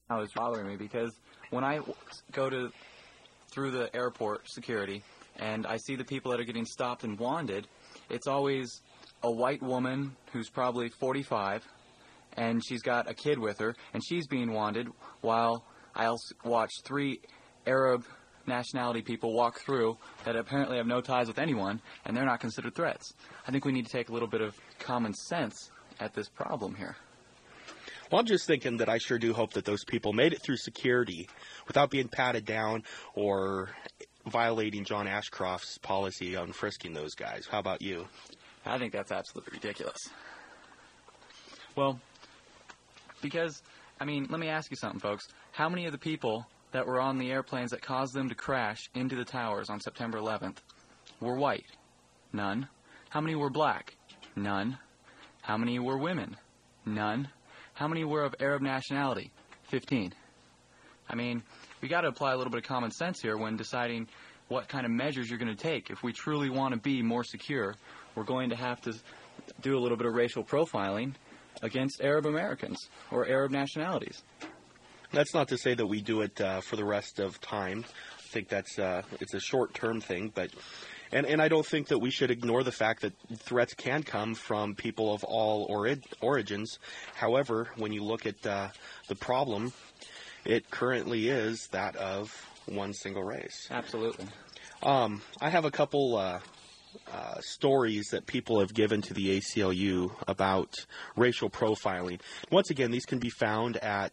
It's bothering me because when I go through the airport security and I see the people that are getting stopped and wanted, it's always a white woman who's probably 45, and she's got a kid with her, and she's being wanted, while I watch 3 Arab nationality people walk through that apparently have no ties with anyone, and they're not considered threats. I think we need to take a little bit of common sense at this problem here. Well, I'm just thinking that I sure do hope that those people made it through security without being patted down or violating John Ashcroft's policy on frisking those guys. How about you? I think that's absolutely ridiculous. Well, because, let me ask you something, folks. How many of the people that were on the airplanes that caused them to crash into the towers on September 11th were white? None. How many were black? None. How many were women? None. How many were of Arab nationality? 15. We got to apply a little bit of common sense here when deciding what kind of measures you're going to take. If we truly want to be more secure, we're going to have to do a little bit of racial profiling against Arab Americans or Arab nationalities. That's not to say that we do it for the rest of time. I think that's it's a short-term thing, but and I don't think that we should ignore the fact that threats can come from people of all origins. However, when you look at the problem, it currently is that of one single race. Absolutely. I have a couple stories that people have given to the ACLU about racial profiling. Once again, these can be found at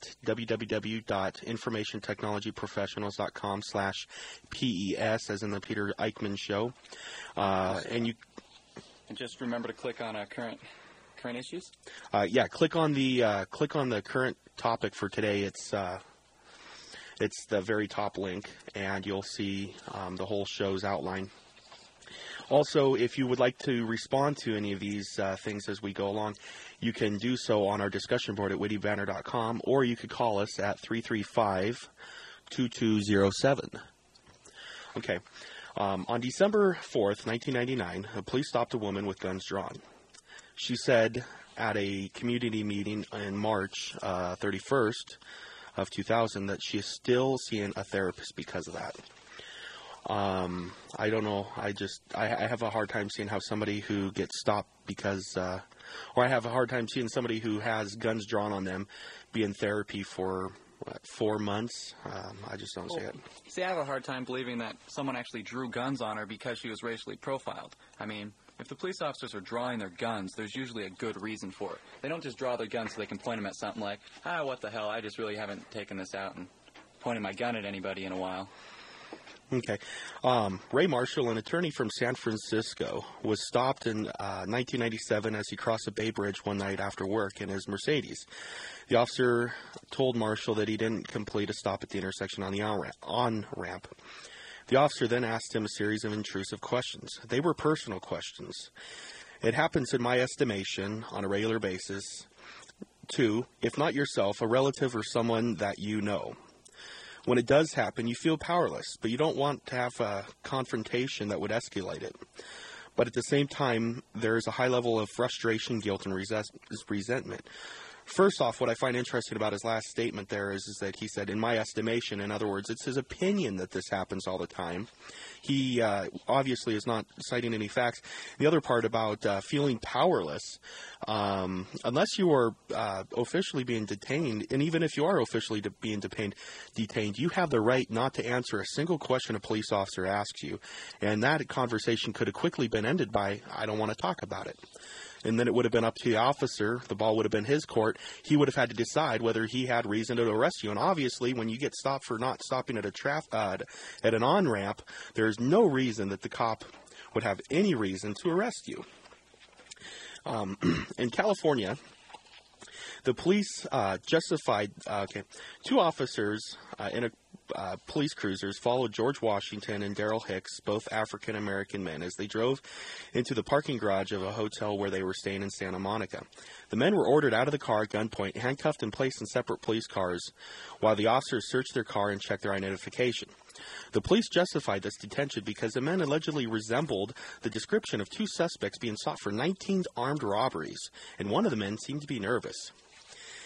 www.informationtechnologyprofessionals.com/PES, as in the Peter Eichmann Show. And just remember to click on current issues. Click on the current topic for today. It's the very top link, and you'll see the whole show's outline. Also, if you would like to respond to any of these things as we go along, you can do so on our discussion board at wittybanner.com, or you could call us at 335-2207. Okay. On December 4th, 1999, the police stopped a woman with guns drawn. She said at a community meeting in March 31st of 2000 that she is still seeing a therapist because of that. I don't know. I have a hard time seeing how somebody who gets stopped because, or I have a hard time seeing somebody who has guns drawn on them be in therapy for 4 months. I just don't see it. See, I have a hard time believing that someone actually drew guns on her because she was racially profiled. If the police officers are drawing their guns, there's usually a good reason for it. They don't just draw their guns so they can point them at something like, what the hell, I just really haven't taken this out and pointed my gun at anybody in a while. Okay. Ray Marshall, an attorney from San Francisco, was stopped in 1997 as he crossed a Bay Bridge one night after work in his Mercedes. The officer told Marshall that he didn't complete a stop at the intersection on the on-ramp. The officer then asked him a series of intrusive questions. They were personal questions. It happens, in my estimation, on a regular basis, to, if not yourself, a relative or someone that you know. When it does happen, you feel powerless, but you don't want to have a confrontation that would escalate it. But at the same time, there is a high level of frustration, guilt, and resentment. First off, what I find interesting about his last statement there is that he said, in my estimation, in other words, it's his opinion that this happens all the time. He obviously is not citing any facts. The other part about feeling powerless, unless you are officially being detained, and even if you are officially being detained, you have the right not to answer a single question a police officer asks you. And that conversation could have quickly been ended by, I don't want to talk about it. And then it would have been up to the officer. The ball would have been his court. He would have had to decide whether he had reason to arrest you. And obviously, when you get stopped for not stopping at at an on-ramp, there's no reason that the cop would have any reason to arrest you. In California, the police justified. Two officers in a police cruisers followed George Washington and Darrell Hicks, both African-American men, as they drove into the parking garage of a hotel where they were staying in Santa Monica. The men were ordered out of the car at gunpoint, handcuffed, and placed in separate police cars while the officers searched their car and checked their identification. The police justified this detention because the men allegedly resembled the description of two suspects being sought for 19 armed robberies, and one of the men seemed to be nervous.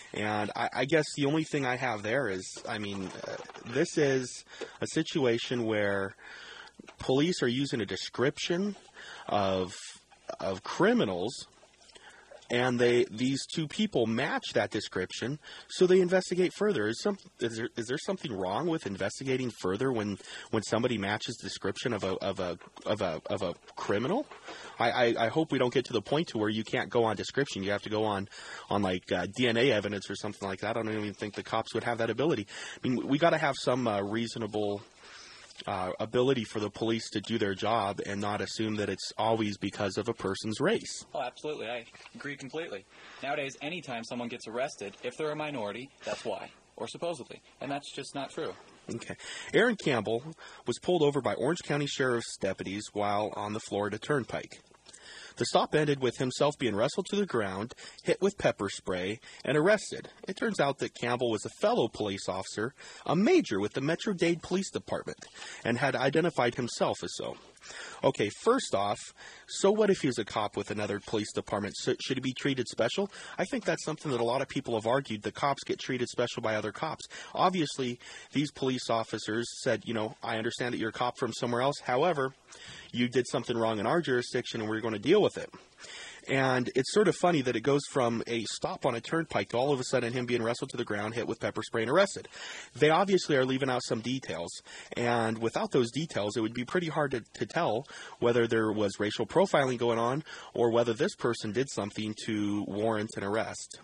And I guess the only thing I have there is, this is a situation where police are using a description of criminals, and these two people match that description, so they investigate further. Is there something wrong with investigating further when somebody matches the description of a criminal? I hope we don't get to the point to where you can't go on description. You have to go on like DNA evidence or something like that. I don't even think the cops would have that ability. I mean, we got to have some reasonable ability for the police to do their job and not assume that it's always because of a person's race. Oh, absolutely. I agree completely. Nowadays, anytime someone gets arrested, if they're a minority, that's why. Or supposedly. And that's just not true. Okay. Aaron Campbell was pulled over by Orange County Sheriff's deputies while on the Florida Turnpike. The stop ended with himself being wrestled to the ground, hit with pepper spray, and arrested. It turns out that Campbell was a fellow police officer, a major with the Metro-Dade Police Department, and had identified himself as so. Okay, first off, so what if he's a cop with another police department? So should he be treated special? I think that's something that a lot of people have argued. The cops get treated special by other cops. Obviously, these police officers said, I understand that you're a cop from somewhere else. However, you did something wrong in our jurisdiction and we're going to deal with it. And it's sort of funny that it goes from a stop on a turnpike to all of a sudden him being wrestled to the ground, hit with pepper spray, and arrested. They obviously are leaving out some details. And without those details, it would be pretty hard to tell whether there was racial profiling going on or whether this person did something to warrant an arrest.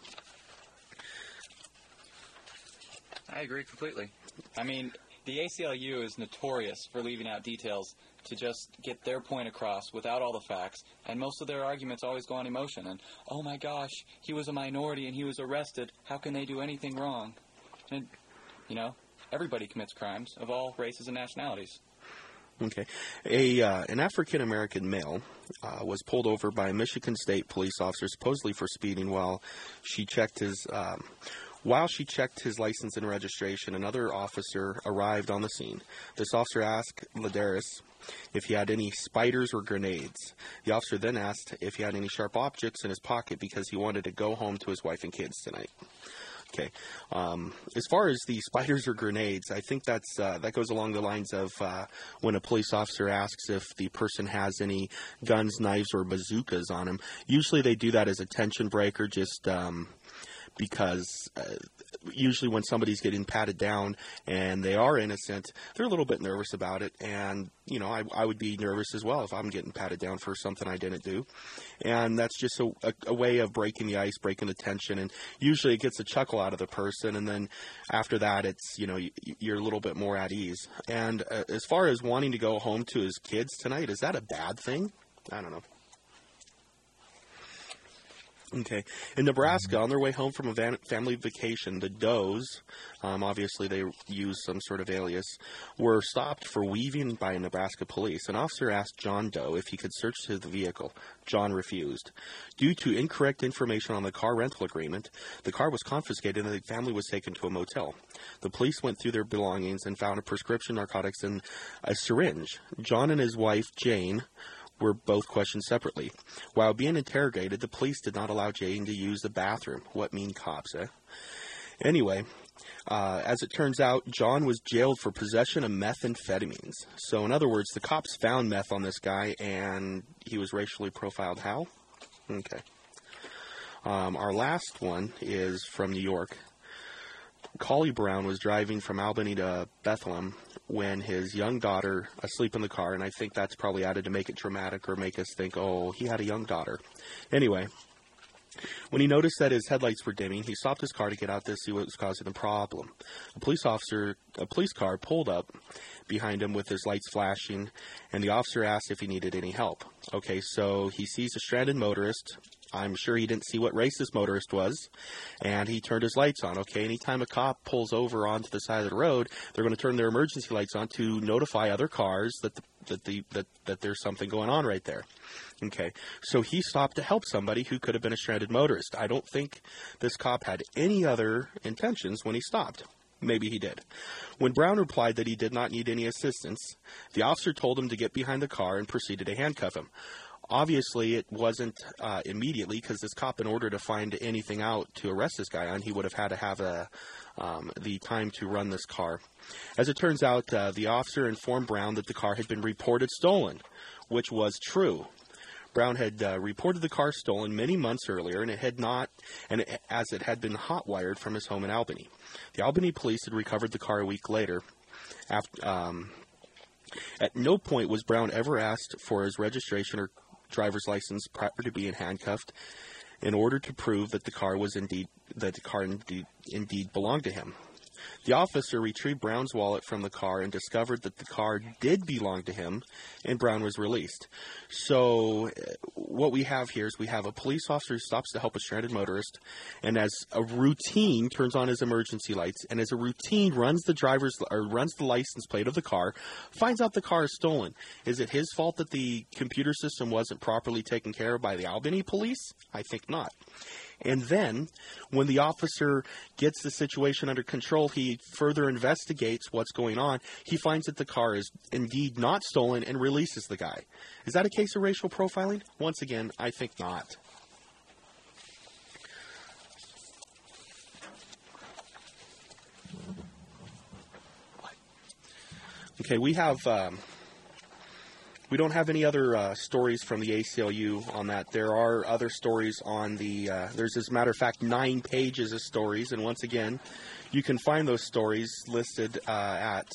I agree completely. I mean, the ACLU is notorious for leaving out details to just get their point across without all the facts, and most of their arguments always go on emotion, and, oh my gosh, he was a minority and he was arrested, how can they do anything wrong? And, everybody commits crimes of all races and nationalities. Okay. An African-American male was pulled over by a Michigan State police officer supposedly for speeding while she checked his license and registration. Another officer arrived on the scene. This officer asked Ladaris if he had any spiders or grenades. The officer then asked if he had any sharp objects in his pocket because he wanted to go home to his wife and kids tonight. Okay. As far as the spiders or grenades, I think that goes along the lines of when a police officer asks if the person has any guns, knives, or bazookas on him. Usually they do that as a tension breaker, just because usually when somebody's getting patted down and they are innocent, they're a little bit nervous about it. And, I would be nervous as well if I'm getting patted down for something I didn't do. And that's just a way of breaking the ice, breaking the tension. And usually it gets a chuckle out of the person. And then after that, it's, you're a little bit more at ease. And as far as wanting to go home to his kids tonight, is that a bad thing? I don't know. Okay. In Nebraska, on their way home from a family vacation, the Does, obviously they use some sort of alias, were stopped for weaving by Nebraska police. An officer asked John Doe if he could search the vehicle. John refused. Due to incorrect information on the car rental agreement, the car was confiscated and the family was taken to a motel. The police went through their belongings and found a prescription narcotics and a syringe. John and his wife, Jane, were both questioned separately. While being interrogated, the police did not allow Jane to use the bathroom. What mean cops, eh? Anyway, as it turns out, John was jailed for possession of methamphetamines. So, in other words, the cops found meth on this guy, and he was racially profiled. How? Okay. Our last one is from New York. Collie Brown was driving from Albany to Bethlehem when his young daughter asleep in the car, and I think that's probably added to make it dramatic or make us think, oh, he had a young daughter. Anyway, when he noticed that his headlights were dimming, he stopped his car to get out to see what was causing the problem. A police car pulled up behind him with his lights flashing, and the officer asked if he needed any help. Okay, so he sees a stranded motorist. I'm sure he didn't see what race this motorist was, and he turned his lights on. Okay, anytime a cop pulls over onto the side of the road, they're going to turn their emergency lights on to notify other cars that there's something going on right there. Okay, so he stopped to help somebody who could have been a stranded motorist. I don't think this cop had any other intentions when he stopped. Maybe he did. When Brown replied that he did not need any assistance, the officer told him to get behind the car and proceeded to handcuff him. Obviously, it wasn't immediately, because this cop, in order to find anything out to arrest this guy on, he would have had to have the time to run this car. As it turns out, the officer informed Brown that the car had been reported stolen, which was true. Brown had reported the car stolen many months earlier, and as it had been hot-wired from his home in Albany. The Albany police had recovered the car a week later. At no point was Brown ever asked for his registration or driver's license prior to being handcuffed, in order to prove that the car indeed belonged to him. The officer retrieved Brown's wallet from the car and discovered that the car did belong to him, and Brown was released. So what we have here is we have a police officer who stops to help a stranded motorist, and as a routine turns on his emergency lights, and as a routine runs the license plate of the car, finds out the car is stolen. Is it his fault that the computer system wasn't properly taken care of by the Albany police? I think not. And then, when the officer gets the situation under control, he further investigates what's going on. He finds that the car is indeed not stolen and releases the guy. Is that a case of racial profiling? Once again, I think not. Okay, we don't have any other stories from the ACLU on that. There are other stories on there's, as a matter of fact, 9 pages of stories. And once again, you can find those stories listed at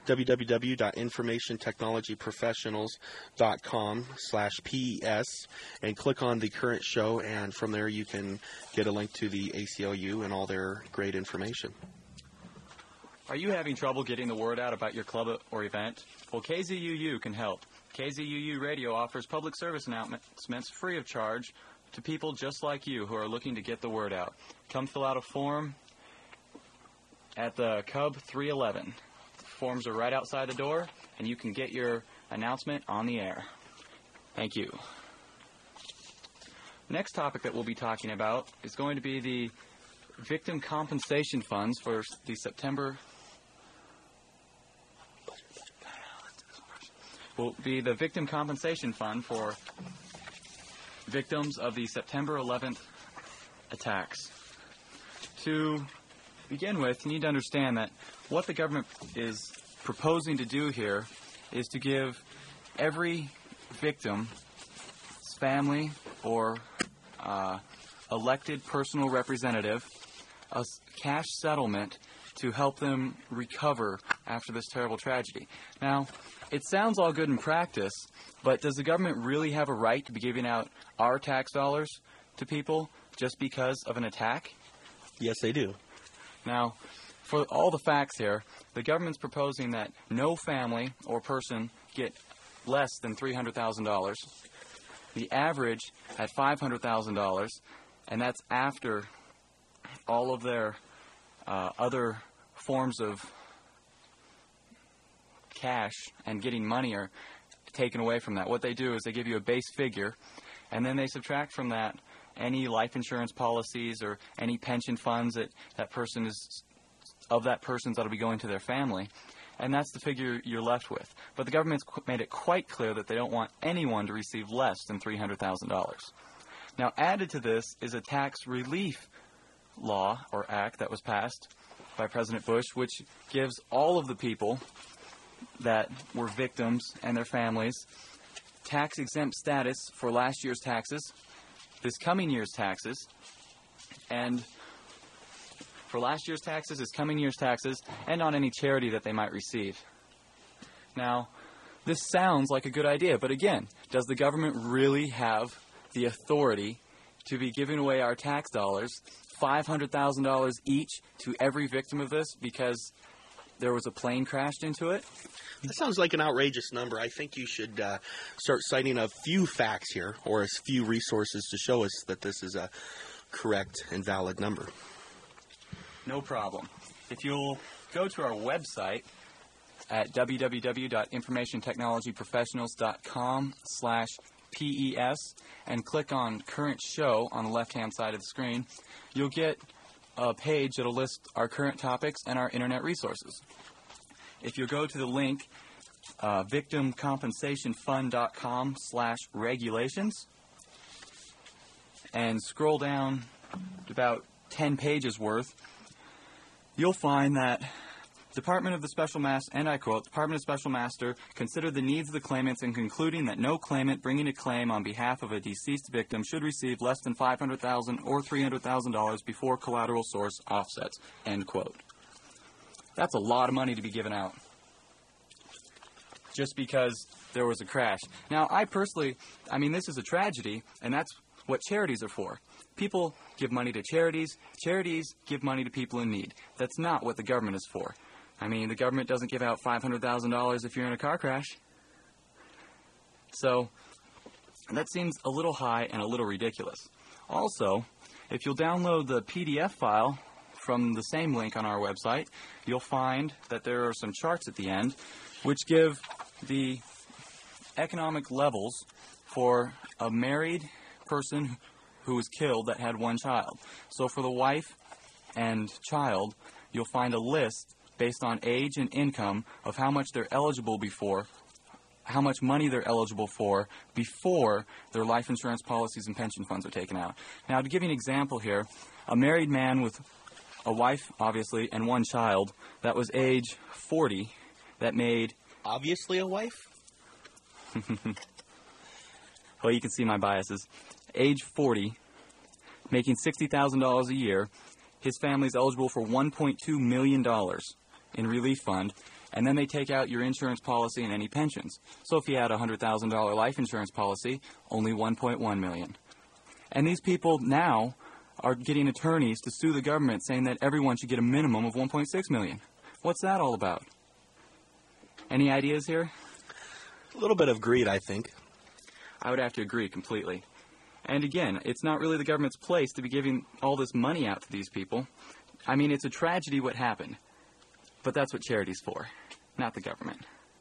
www.informationtechnologyprofessionals.com/PES and click on the current show. And from there, you can get a link to the ACLU and all their great information. Are you having trouble getting the word out about your club or event? Well, KZUU can help. KZUU Radio offers public service announcements free of charge to people just like you who are looking to get the word out. Come fill out a form at the Cub 311. The forms are right outside the door, and you can get your announcement on the air. Thank you. Next topic that we'll be talking about is going to be the victim compensation funds for the September... will be the Victim Compensation Fund for victims of the September 11th attacks. To begin with, you need to understand that what the government is proposing to do here is to give every victim's family or elected personal representative a cash settlement to help them recover after this terrible tragedy. Now, it sounds all good in practice, but does the government really have a right to be giving out our tax dollars to people just because of an attack? Yes, they do. Now, for all the facts here, the government's proposing that no family or person get less than $300,000. The average at $500,000, and that's after all of their other forms of cash and getting money are taken away from that. What they do is they give you a base figure, and then they subtract from that any life insurance policies or any pension funds that person's that'll be going to their family, and that's the figure you're left with. But the government's made it quite clear that they don't want anyone to receive less than $300,000. Now, added to this is a tax relief law or act that was passed by President Bush, which gives all of the people that were victims and their families tax-exempt status for last year's taxes, this coming year's taxes, and for last year's taxes, this coming year's taxes, and on any charity that they might receive. Now, this sounds like a good idea, but again, does the government really have the authority to be giving away our tax dollars, $500,000 each, to every victim of this because there was a plane crashed into it? That sounds like an outrageous number. I think you should start citing a few facts here, or a few resources to show us that this is a correct and valid number. No problem. If you'll go to our website at www.informationtechnologyprofessionals.com/PES and click on Current Show on the left-hand side of the screen, you'll get a page that'll list our current topics and our internet resources. If you go to the link victimcompensationfund.com/regulations and scroll down to about 10 pages worth, you'll find that Department of the Special Master, and I quote, Department of Special Master considered the needs of the claimants in concluding that no claimant bringing a claim on behalf of a deceased victim should receive less than $500,000 or $300,000 before collateral source offsets, end quote. That's a lot of money to be given out just because there was a crash. Now, this is a tragedy, and that's what charities are for. People give money to charities. Charities give money to people in need. That's not what the government is for. The government doesn't give out $500,000 if you're in a car crash. So, that seems a little high and a little ridiculous. Also, if you'll download the PDF file from the same link on our website, you'll find that there are some charts at the end which give the economic levels for a married person who was killed that had one child. So for the wife and child, you'll find a list based on age and income of how much they're eligible before, how much money they're eligible for before their life insurance policies and pension funds are taken out. Now, to give you an example here, a married man with a wife, obviously, and one child that was age 40 that made... Obviously a wife? Well, you can see my biases. Age 40, making $60,000 a year, his family's eligible for $1.2 million in relief fund, and then they take out your insurance policy and any pensions. So if he had a $100,000 life insurance policy, only $1.1 million. And these people now are getting attorneys to sue the government saying that everyone should get a minimum of $1.6 million. What's that all about? Any ideas here? A little bit of greed, I think. I would have to agree completely. And again, it's not really the government's place to be giving all this money out to these people. It's a tragedy what happened. But that's what charity's for, not the government.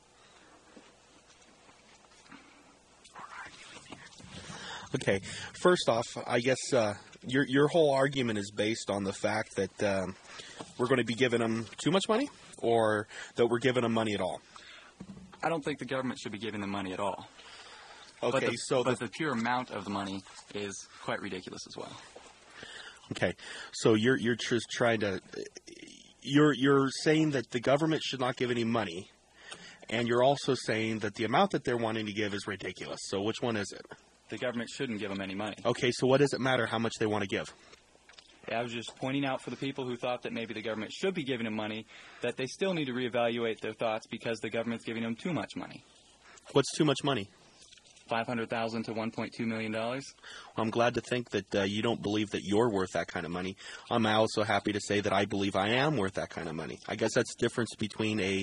Okay, first off, I guess your whole argument is based on the fact that we're going to be giving them too much money, or that we're giving them money at all? I don't think the government should be giving them money at all. Okay, but the pure amount of the money is quite ridiculous as well. Okay, so you're just trying to... You're saying that the government should not give any money, and you're also saying that the amount that they're wanting to give is ridiculous. So which one is it? The government shouldn't give them any money. Okay, so what does it matter how much they want to give? I was just pointing out for the people who thought that maybe the government should be giving them money, that they still need to reevaluate their thoughts because the government's giving them too much money. What's too much money? $500,000 to $1.2 million. Well, I'm glad to think that you don't believe that you're worth that kind of money. I'm also happy to say that I believe I am worth that kind of money. I guess that's the difference between a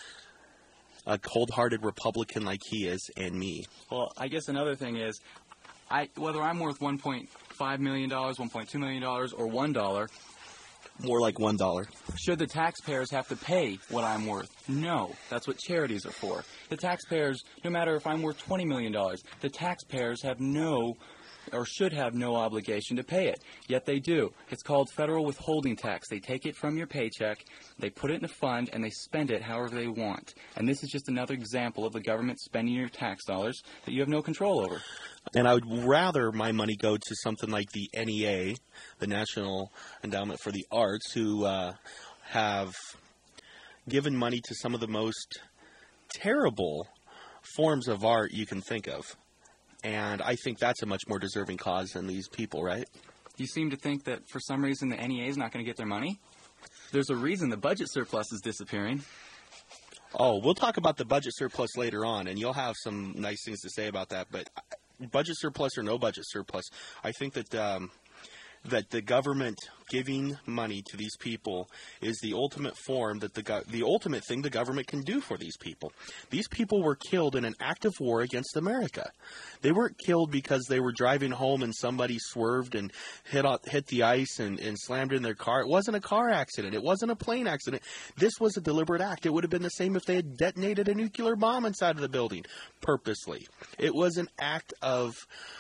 cold-hearted Republican like he is and me. Well, I guess another thing is, whether I'm worth $1.5 million, $1.2 million, or $1, more like $1. Should the taxpayers have to pay what I'm worth? No. That's what charities are for. The taxpayers, no matter if I'm worth $20 million, the taxpayers have no, or should have no obligation to pay it. Yet they do. It's called federal withholding tax. They take it from your paycheck, they put it in a fund, and they spend it however they want. And this is just another example of the government spending your tax dollars that you have no control over. And I would rather my money go to something like the NEA, the National Endowment for the Arts, who have given money to some of the most terrible forms of art you can think of. And I think that's a much more deserving cause than these people, right? You seem to think that for some reason the NEA is not going to get their money? There's a reason the budget surplus is disappearing. Oh, we'll talk about the budget surplus later on, and you'll have some nice things to say about that, but... budget surplus or no budget surplus, I think that that the government giving money to these people is the ultimate form that the ultimate thing the government can do for these people. These people were killed in an active war against America. They weren't killed because they were driving home and somebody swerved and hit the ice and slammed in their car. It wasn't a car accident. It wasn't a plane accident. This was a deliberate act. It would have been the same if they had detonated a nuclear bomb inside of the building purposely. It was an act of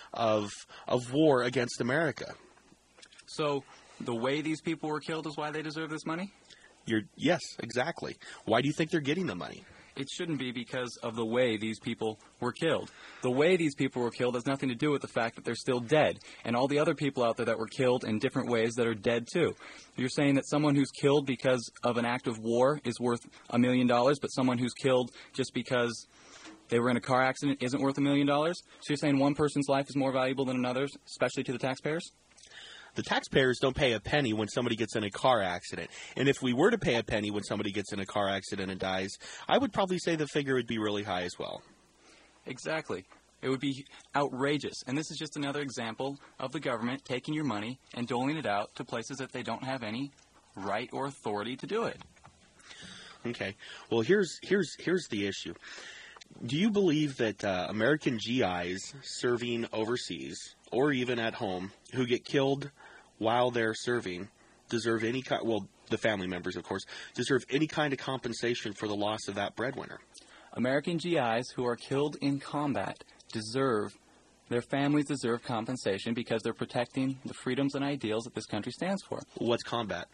war against America. So the way these people were killed is why they deserve this money? Yes, exactly. Why do you think they're getting the money? it shouldn't be because of the way these people were killed. The way these people were killed has nothing to do with the fact that they're still dead, and all the other people out there that were killed in different ways that are dead too. You're saying that someone who's killed because of an act of war is worth $1 million, but someone who's killed just because they were in a car accident isn't worth $1 million? So you're saying one person's life is more valuable than another's, especially to the taxpayers? The taxpayers don't pay a penny when somebody gets in a car accident. And if we were to pay a penny when somebody gets in a car accident and dies, I would probably say the figure would be really high as well. Exactly. It would be outrageous. And this is just another example of the government taking your money and doling it out to places that they don't have any right or authority to do it. Okay. Well, here's the issue. Do you believe that American GIs serving overseas or even at home who get killed while they're serving deserve any kind, well, the family members, of course, deserve any kind of compensation for the loss of that breadwinner? American GIs who are killed in combat their families deserve compensation because they're protecting the freedoms and ideals that this country stands for. What's combat?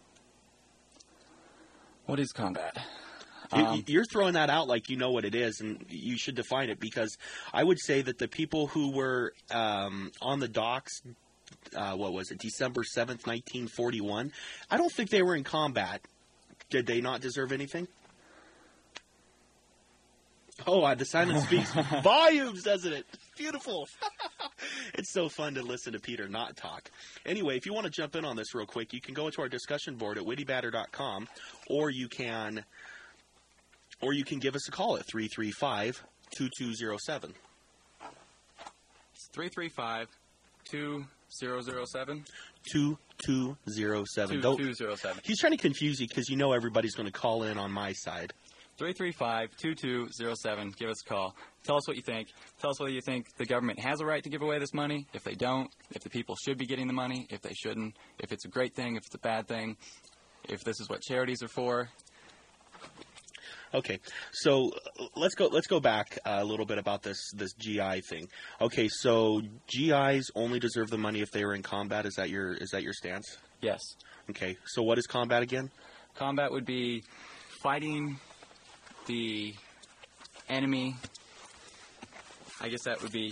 What is combat? You're throwing that out like you know what it is, and you should define it, because I would say that the people who were on the docks, what was it, December 7th, 1941, I don't think they were in combat. Did they not deserve anything? Oh, the silence speaks volumes, doesn't it? Beautiful. It's so fun to listen to Peter not talk. Anyway, if you want to jump in on this real quick, you can go into our discussion board at wittybatter.com, or you can give us a call at 335-2207. It's 335-2007? 2207. 2207. He's trying to confuse you because you know everybody's going to call in on my side. 335-2207. Give us a call. Tell us what you think. Tell us whether you think the government has a right to give away this money, if they don't, if the people should be getting the money, if they shouldn't, if it's a great thing, if it's a bad thing, if this is what charities are for. Okay, so let's go back a little bit about this GI thing. Okay, so GIs only deserve the money if they were in combat. Is that your stance? Yes. Okay, so what is combat again? Combat would be fighting the enemy. I guess that would be...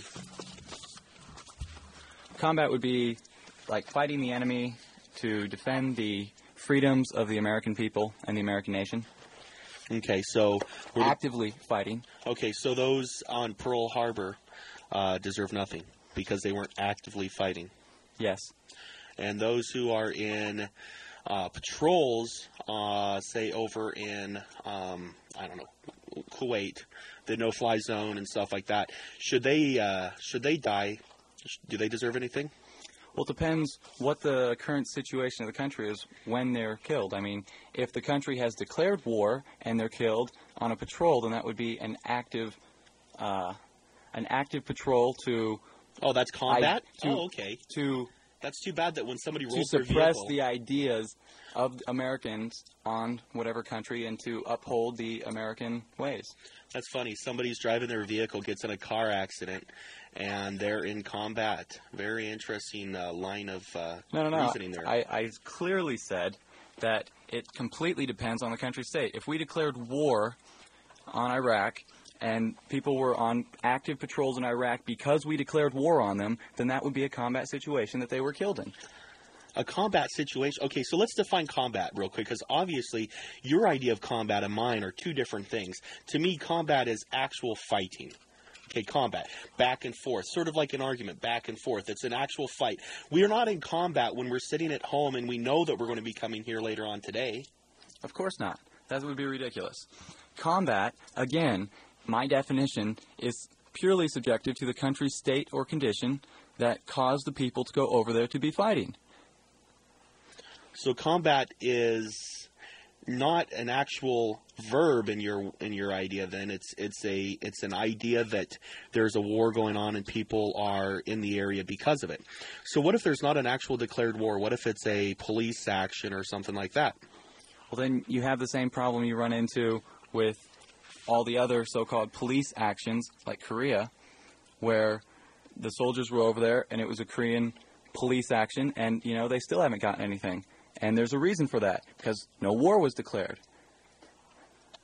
Combat would be like fighting the enemy to defend the freedoms of the American people and the American nation. Okay, so... Actively fighting. Okay, so those on Pearl Harbor deserve nothing because they weren't actively fighting. Yes. And those who are in patrols, say over in, I don't know, Kuwait, the no-fly zone and stuff like that, should they die? Do they deserve anything? Well, it depends what the current situation of the country is when they're killed. I mean, if the country has declared war and they're killed on a patrol, then that would be an active patrol to... Oh, that's combat? Okay. To... That's too bad that when somebody rolls to their suppress vehicle... the ideas of Americans on whatever country and to uphold the American ways. That's funny. Somebody's driving their vehicle, gets in a car accident, and they're in combat. Very interesting line of reasoning there. I clearly said that it completely depends on the country state. If we declared war on Iraq and people were on active patrols in Iraq because we declared war on them, then that would be a combat situation that they were killed in. A combat situation. Okay, so let's define combat real quick, because obviously your idea of combat and mine are two different things. To me, combat is actual fighting. Okay, combat. Back and forth. Sort of like an argument, back and forth. It's an actual fight. We are not in combat when we're sitting at home and we know that we're going to be coming here later on today. Of course not. That would be ridiculous. Combat, again, my definition is purely subjective to the country's state or condition that caused the people to go over there to be fighting. So combat is not an actual verb in your idea. Then it's an idea that there's a war going on and people are in the area because of it. So what if there's not an actual declared war? What if it's a police action or something like that? Well, then you have the same problem you run into with all the other so-called police actions, like Korea, where the soldiers were over there and it was a Korean police action, and they still haven't gotten anything. And there's a reason for that, because no war was declared.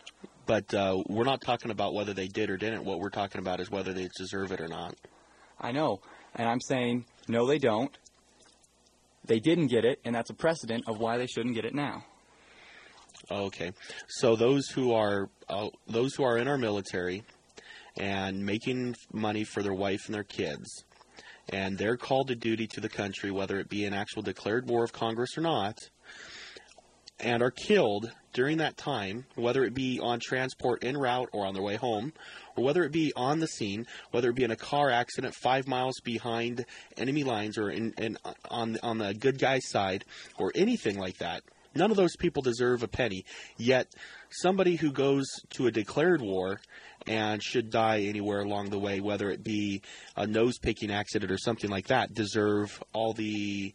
But we're not talking about whether they did or didn't. What we're talking about is whether they deserve it or not. I know, and I'm saying, no, they don't. They didn't get it, and that's a precedent of why they shouldn't get it now. Okay, so those who are in our military and making money for their wife and their kids, and they're called to duty to the country, whether it be an actual declared war of Congress or not, and are killed during that time, whether it be on transport en route or on their way home, or whether it be on the scene, whether it be in a car accident 5 miles behind enemy lines or on the good guy's side, or anything like that. None of those people deserve a penny. Yet, somebody who goes to a declared war and should die anywhere along the way, whether it be a nose-picking accident or something like that, deserve all the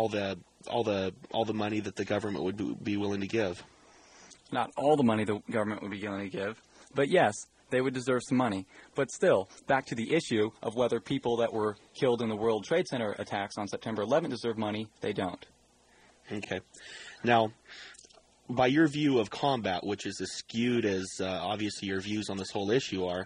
money that the government would be willing to give. Not all the money the government would be willing to give, but yes, they would deserve some money. But still, back to the issue of whether people that were killed in the World Trade Center attacks on September 11th deserve money, they don't. Okay. Now, by your view of combat, which is as skewed as obviously your views on this whole issue are,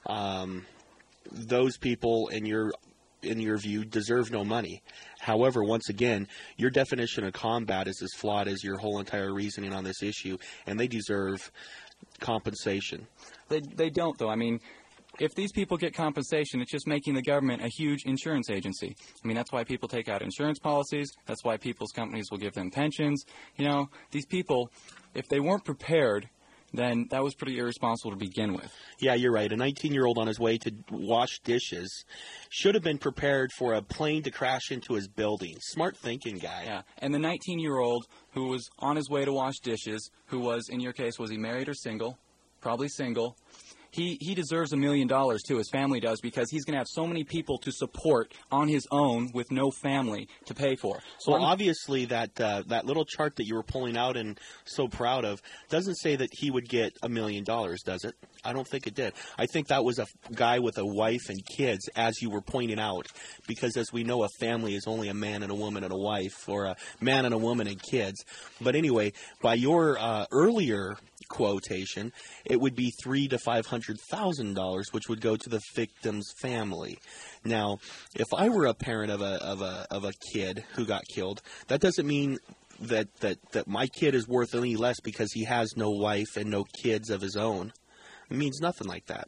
those people in your view deserve no money. However, once again, your definition of combat is as flawed as your whole entire reasoning on this issue, and they deserve compensation. They don't, though. I mean, if these people get compensation, it's just making the government a huge insurance agency. I mean, that's why people take out insurance policies. That's why people's companies will give them pensions. You know, these people, if they weren't prepared, then that was pretty irresponsible to begin with. Yeah, you're right. A 19-year-old on his way to wash dishes should have been prepared for a plane to crash into his building. Smart thinking, guy. Yeah, and the 19-year-old who was on his way to wash dishes, who was, in your case, was he married or single? Probably single. He deserves $1 million, too, his family does, because he's going to have so many people to support on his own with no family to pay for. So well, obviously, that little chart that you were pulling out and so proud of doesn't say that he would get $1 million, does it? I don't think it did. I think that was a guy with a wife and kids, as you were pointing out, because as we know, a family is only a man and a woman and a wife, or a man and a woman and kids. But anyway, by your earlier quotation, it would be $300,000 to $500,000, which would go to the victim's family. Now, if I were a parent of a kid who got killed, that doesn't mean that my kid is worth any less because he has no wife and no kids of his own. It means nothing like that.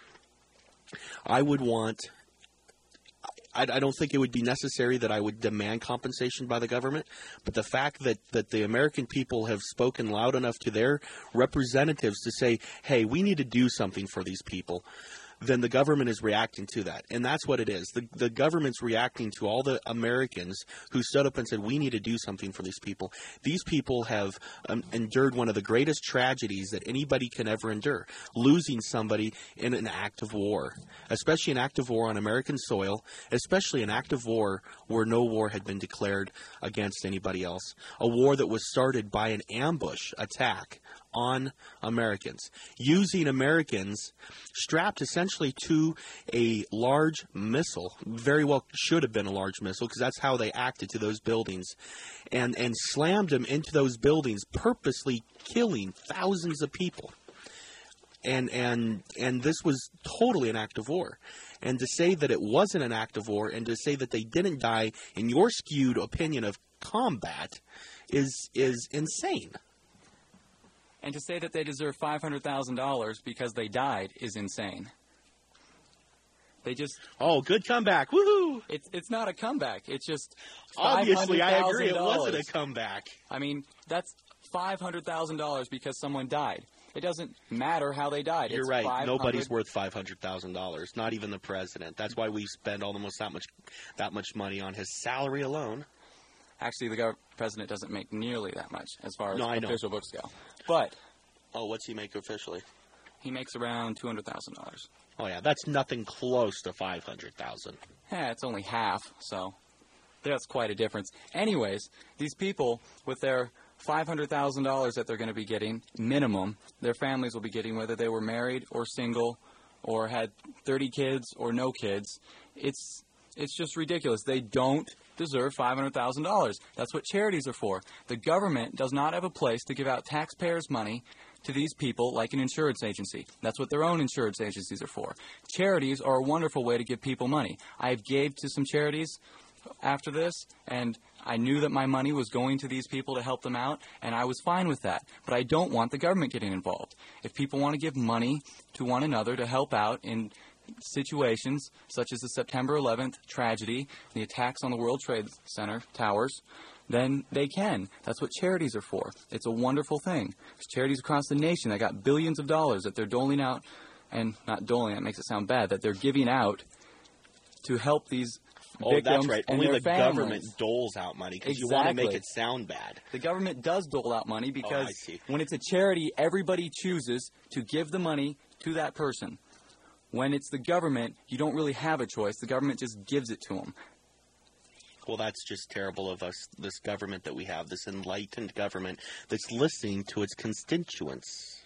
I would want... I don't think it would be necessary that I would demand compensation by the government, but the fact that the American people have spoken loud enough to their representatives to say, hey, we need to do something for these people, then the government is reacting to that. And that's what it is. The government's reacting to all the Americans who stood up and said, we need to do something for these people. These people have endured one of the greatest tragedies that anybody can ever endure, losing somebody in an act of war, especially an act of war on American soil, especially an act of war where no war had been declared against anybody else, a war that was started by an ambush attack on Americans, using Americans strapped essentially to a large missile, very well should have been a large missile because that's how they acted to those buildings, and slammed them into those buildings, purposely killing thousands of people. And this was totally an act of war. And to say that it wasn't an act of war and to say that they didn't die, in your skewed opinion of combat, is insane. And to say that they deserve $500,000 because they died is insane. They just... Oh, good comeback. Woohoo! It's not a comeback. It's just $500,000. Obviously, I agree. It wasn't a comeback. I mean, that's $500,000 because someone died. It doesn't matter how they died. You're right. Nobody's worth $500,000. Not even the president. That's why we spend almost that much money on his salary alone. Actually, the president doesn't make nearly that much as far as official books go. But... Oh, what's he make officially? He makes around $200,000. Oh, yeah. That's nothing close to $500,000. Yeah, it's only half, so that's quite a difference. Anyways, these people, with their $500,000 that they're going to be getting, minimum, their families will be getting, whether they were married or single or had 30 kids or no kids, it's just ridiculous. They don't deserve $500,000. That's what charities are for. The government does not have a place to give out taxpayers' money to these people like an insurance agency. That's what their own insurance agencies are for. Charities are a wonderful way to give people money. I gave to some charities after this, and I knew that my money was going to these people to help them out, and I was fine with that. But I don't want the government getting involved. If people want to give money to one another to help out in situations such as the September 11th tragedy, the attacks on the World Trade Center towers, then they can. That's what charities are for. It's a wonderful thing. There's charities across the nation that got billions of dollars that they're doling out, and not doling, that makes it sound bad, that they're giving out to help these victims. That's right. And Only their the families. government doles out money because you want to make it sound bad. The government does dole out money because I see. when it's a charity, everybody chooses to give the money to that person. When it's the government, you don't really have a choice. The government just gives it to them. Well, that's just terrible of us, this government that we have, this enlightened government that's listening to its constituents.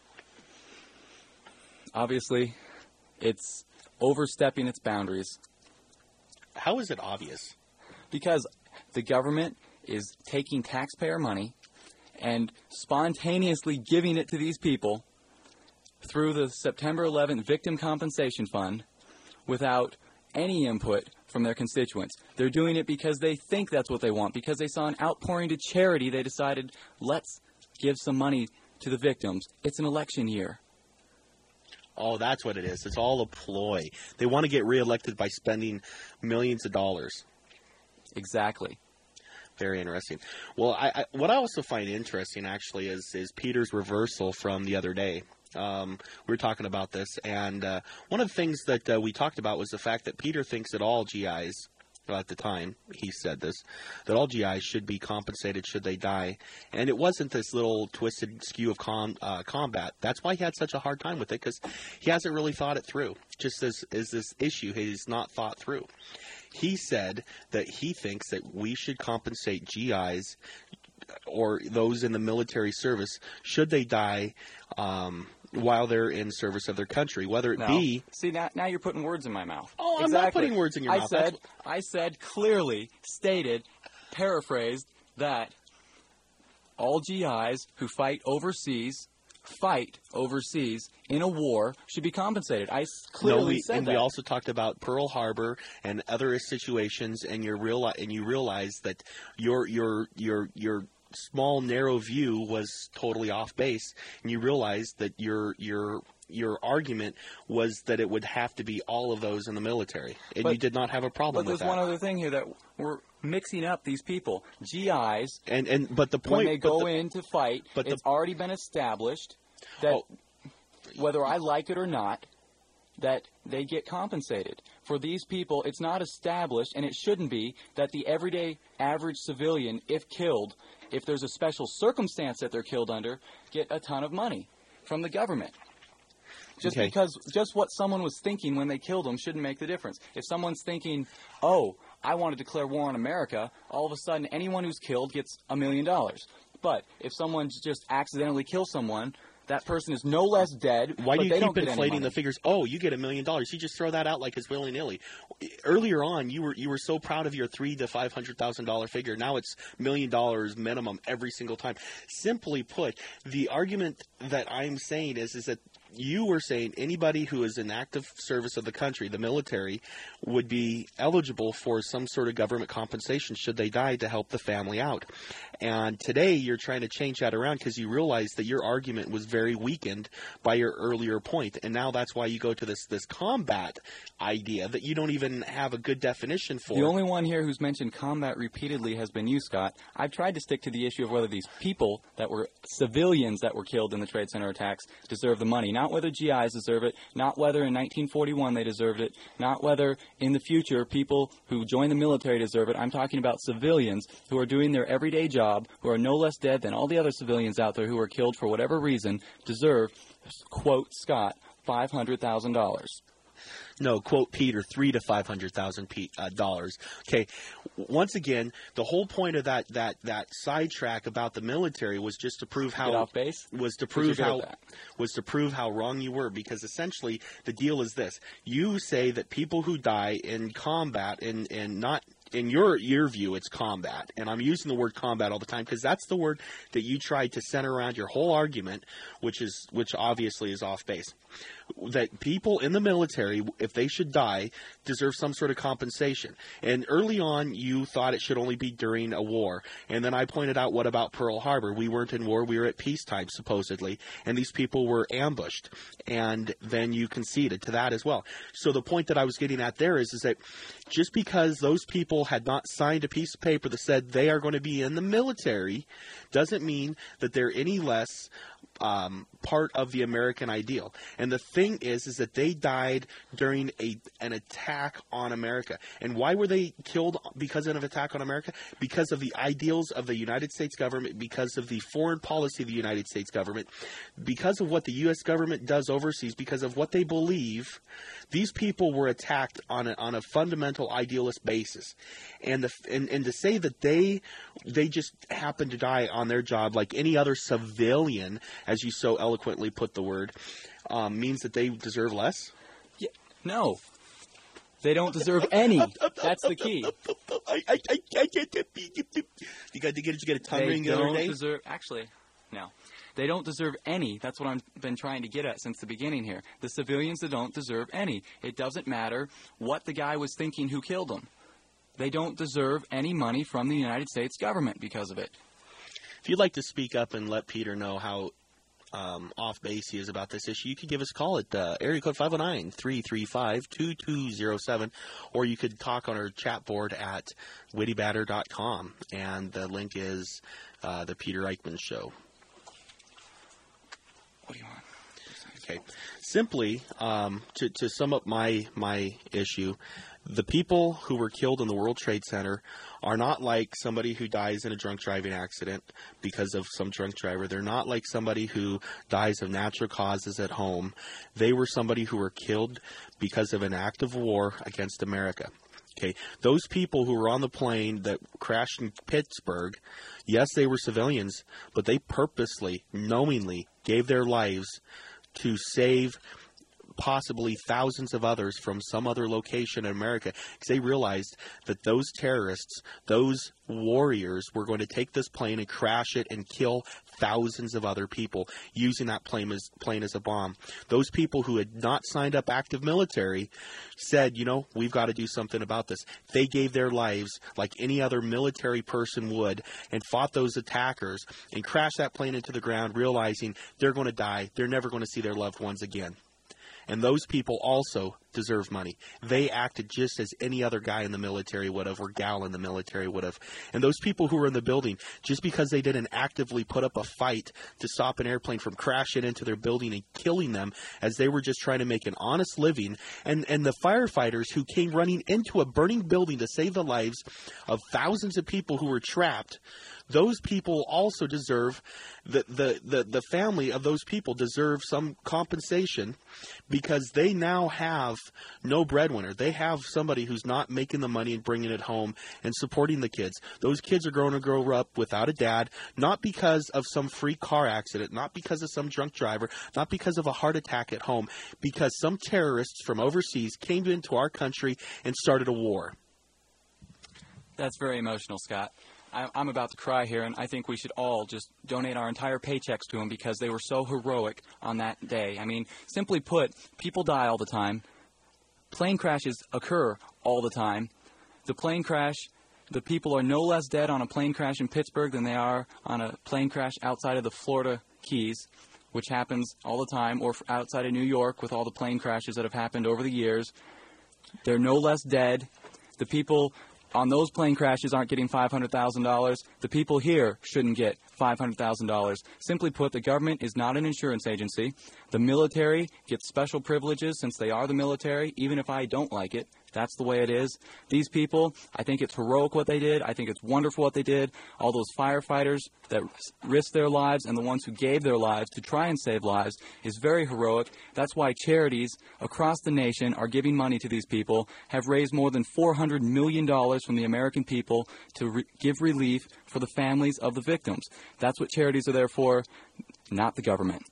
Obviously, it's overstepping its boundaries. How is it obvious? Because the government is taking taxpayer money and spontaneously giving it to these people through the September 11th Victim Compensation Fund without any input from their constituents. They're doing it because they think that's what they want. Because they saw an outpouring to charity, they decided, let's give some money to the victims. It's an election year. Oh, that's what it is. It's all a ploy. They want to get reelected by spending millions of dollars. Exactly. Very interesting. Well, what I also find interesting, actually, is Peter's reversal from the other day. We were talking about this, and one of the things that we talked about was the fact that Peter thinks that all GIs, well, at the time he said this, that all GIs should be compensated should they die. And it wasn't this little twisted skew of combat. That's why he had such a hard time with it, because he hasn't really thought it through. Just as this issue he's not thought through. He said that he thinks that we should compensate GIs or those in the military service should they die while they're in service of their country, whether it be... See, now you're putting words in my mouth. Oh, I'm not putting words in your mouth. I said clearly, stated, paraphrased, that all GIs who fight overseas in a war should be compensated. I clearly said that. We also talked about Pearl Harbor and other situations, and you realize that your small, narrow view was totally off base, and you realized that your argument was that it would have to be all of those in the military, and you did not have a problem with that. But there's one other thing here, that we're mixing up these people. GIs, but the point, when they go in to fight, it's already been established that whether I like it or not, that they get compensated. For these people, it's not established, and it shouldn't be, that the everyday average civilian, if killed, if there's a special circumstance that they're killed under, get a ton of money from the government. Just what someone was thinking when they killed them shouldn't make the difference. If someone's thinking, oh, I want to declare war on America, all of a sudden anyone who's killed gets $1 million. But if someone just accidentally kills someone, that person is no less dead. Why do you keep inflating the figures? Oh, you get $1 million. You just throw that out like it's willy-nilly. Earlier on, you were so proud of your $300,000 to $500,000 figure. Now it's $1 million minimum every single time. Simply put, the argument that I'm saying is that you were saying anybody who is in active service of the country, the military, would be eligible for some sort of government compensation should they die to help the family out. And today you're trying to change that around because you realize that your argument was very weakened by your earlier point. And now that's why you go to this combat idea that you don't even have a good definition for. The only one here who's mentioned combat repeatedly has been you, Scott. I've tried to stick to the issue of whether these people that were civilians that were killed in the Trade Center attacks deserve the money. Not whether GIs deserve it, not whether in 1941 they deserved it, not whether in the future people who join the military deserve it. I'm talking about civilians who are doing their everyday job, who are no less dead than all the other civilians out there who were killed for whatever reason, deserve, quote Scott, $500,000. No, quote Peter, $300,000 to $500,000. Okay, once again, the whole point of that sidetrack about the military was just to prove how get off base. Was to prove how wrong you were, because essentially the deal is this: you say that people who die in combat and not in your view, it's combat. And I'm using the word combat all the time because that's the word that you tried to center around your whole argument, which obviously is off base. That people in the military, if they should die, deserve some sort of compensation. And early on, you thought it should only be during a war. And then I pointed out, what about Pearl Harbor? We weren't in war. We were at peacetime, supposedly. And these people were ambushed. And then you conceded to that as well. So the point that I was getting at there is that just because those people had not signed a piece of paper that said they are going to be in the military doesn't mean that they're any less part of the American ideal. And the thing is that they died during an attack on America. And why were they killed because of an attack on America? Because of the ideals of the United States government, because of the foreign policy of the United States government, because of what the U.S. government does overseas, because of what they believe. These people were attacked on a fundamental idealist basis. And to say that they just happened to die on their job like any other civilian, as you so eloquently put the word, means that they deserve less? Yeah, no. They don't deserve any. That's the key. I can't. You got a tongue ring the other day? Actually, no. They don't deserve any. That's what I've been trying to get at since the beginning here. The civilians that don't deserve any. It doesn't matter what the guy was thinking who killed them. They don't deserve any money from the United States government because of it. If you'd like to speak up and let Peter know how off base he is about this issue, you could give us a call at area code 509-335-2207, or you could talk on our chat board at wittybatter.com, and the link is the Peter Eichmann Show. What do you want? Okay. Simply, to sum up my issue, the people who were killed in the World Trade Center are not like somebody who dies in a drunk driving accident because of some drunk driver. They're not like somebody who dies of natural causes at home. They were somebody who were killed because of an act of war against America. Okay, those people who were on the plane that crashed in Pittsburgh, yes, they were civilians, but they purposely, knowingly gave their lives to save possibly thousands of others from some other location in America, because they realized that those terrorists, those warriors, were going to take this plane and crash it and kill thousands of other people using that plane as a bomb. Those people who had not signed up active military said, we've got to do something about this. They gave their lives like any other military person would and fought those attackers and crashed that plane into the ground, realizing they're going to die. They're never going to see their loved ones again. And those people also deserve money. They acted just as any other guy in the military would have, or gal in the military would have. And those people who were in the building, just because they didn't actively put up a fight to stop an airplane from crashing into their building and killing them, as they were just trying to make an honest living, and the firefighters who came running into a burning building to save the lives of thousands of people who were trapped, those people also deserve, the family of those people deserve some compensation, because they now have no breadwinner. They have somebody who's not making the money and bringing it home and supporting the kids. Those kids are going to grow up without a dad, not because of some freak car accident, not because of some drunk driver, not because of a heart attack at home, because some terrorists from overseas came into our country and started a war. That's very emotional, Scott. I'm about to cry here, and I think we should all just donate our entire paychecks to them because they were so heroic on that day. I mean, simply put, people die all the time. Plane crashes occur all the time. The plane crash, the people are no less dead on a plane crash in Pittsburgh than they are on a plane crash outside of the Florida Keys, which happens all the time, or outside of New York with all the plane crashes that have happened over the years. They're no less dead. The people on those plane crashes aren't getting $500,000. The people here shouldn't get $500,000. Simply put, the government is not an insurance agency. The military gets special privileges since they are the military, even if I don't like it. That's the way it is. These people, I think it's heroic what they did. I think it's wonderful what they did. All those firefighters that risked their lives and the ones who gave their lives to try and save lives is very heroic. That's why charities across the nation are giving money to these people, have raised more than $400 million from the American people to give relief for the families of the victims. That's what charities are there for, not the government.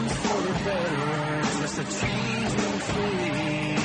for the better, just a change will freeze.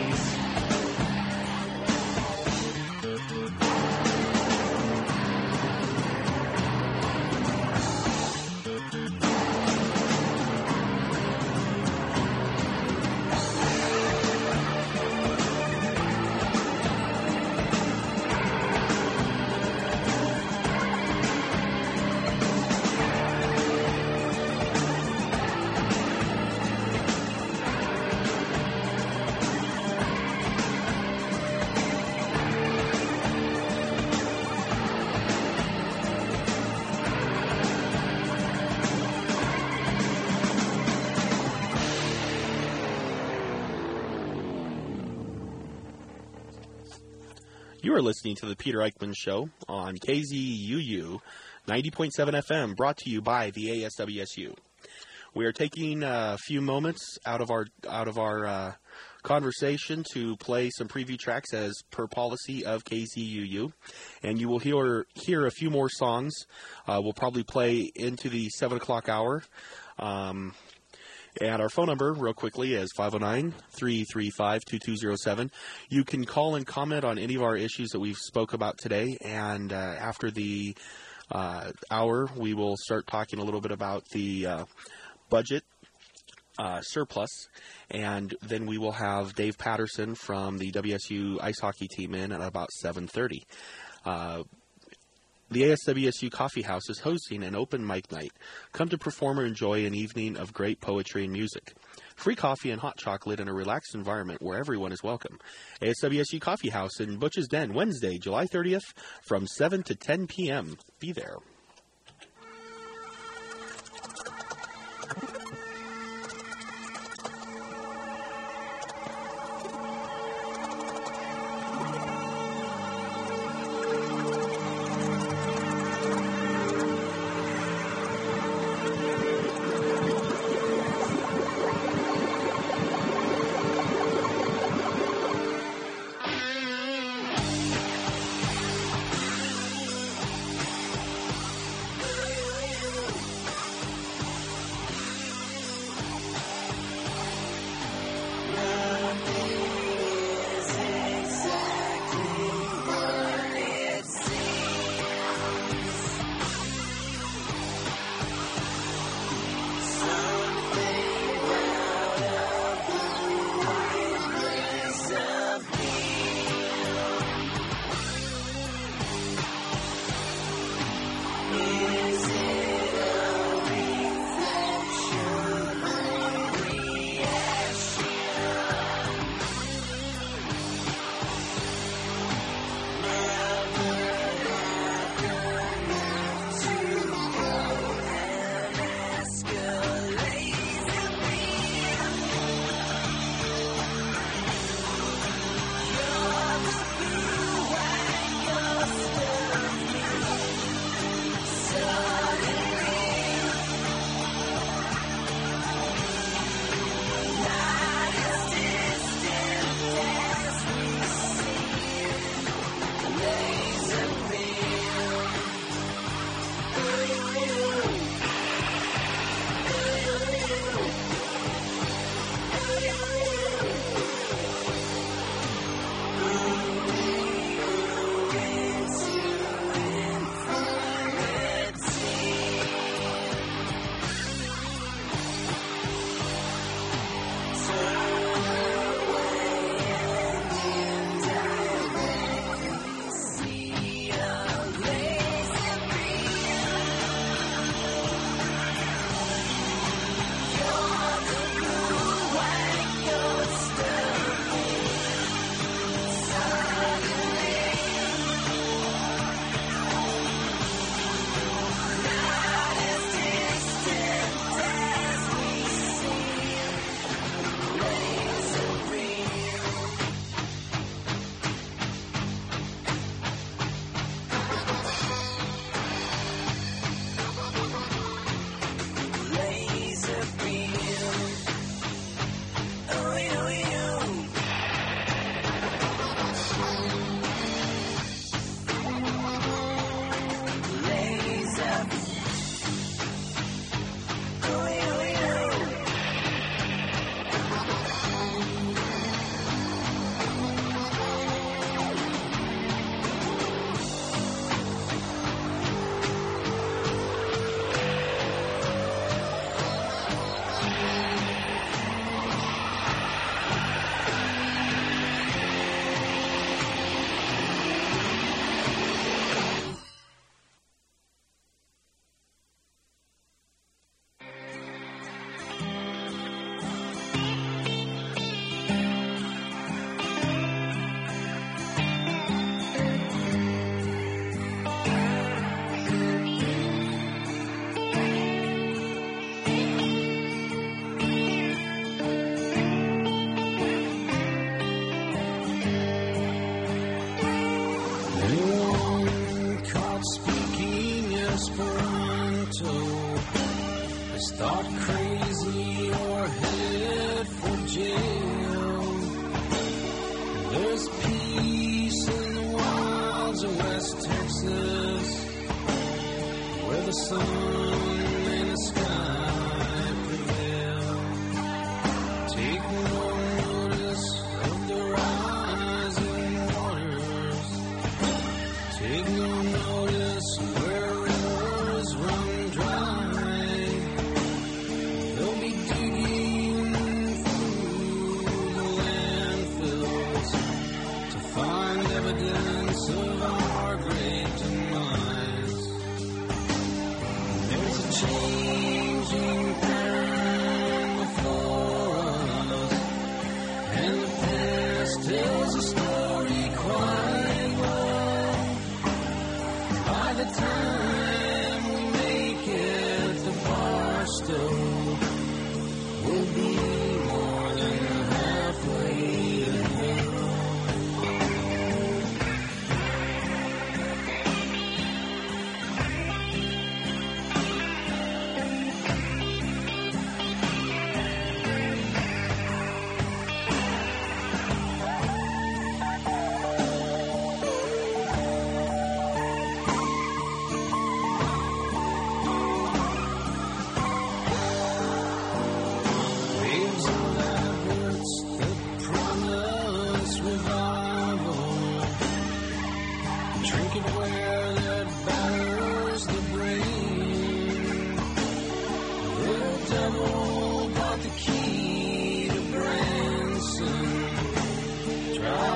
You are listening to the Peter Eichmann Show on KZUU 90.7 FM, brought to you by the ASWSU. We are taking a few moments out of our conversation to play some preview tracks as per policy of KZUU, and you will hear a few more songs. We'll probably play into the 7 o'clock hour. And our phone number, real quickly, is 509-335-2207. You can call and comment on any of our issues that we've spoke about today, and after the hour, we will start talking a little bit about the budget surplus, and then we will have Dave Patterson from the WSU ice hockey team in at about 7:30. The ASWSU Coffee House is hosting an open mic night. Come to perform or enjoy an evening of great poetry and music. Free coffee and hot chocolate in a relaxed environment where everyone is welcome. ASWSU Coffee House in Butch's Den, Wednesday, July 30th from 7 to 10 p.m. Be there.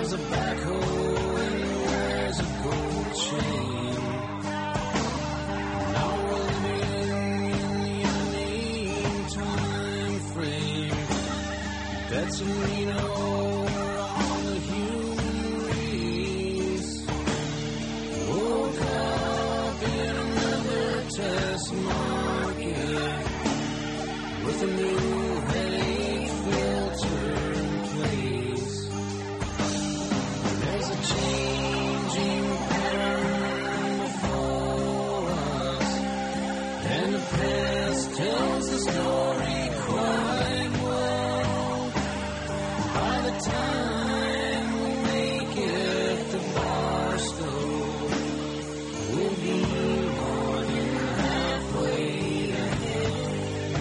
There's a backhoe and there's a gold chain. Now we're living in the unnamed time frame. That's when we know we're on the human race. Woke up in another test market with a new headache filter in place. There's a changing pattern before us, and the past tells the story quite well. By the time we make it to Barstow, we'll be more than halfway ahead.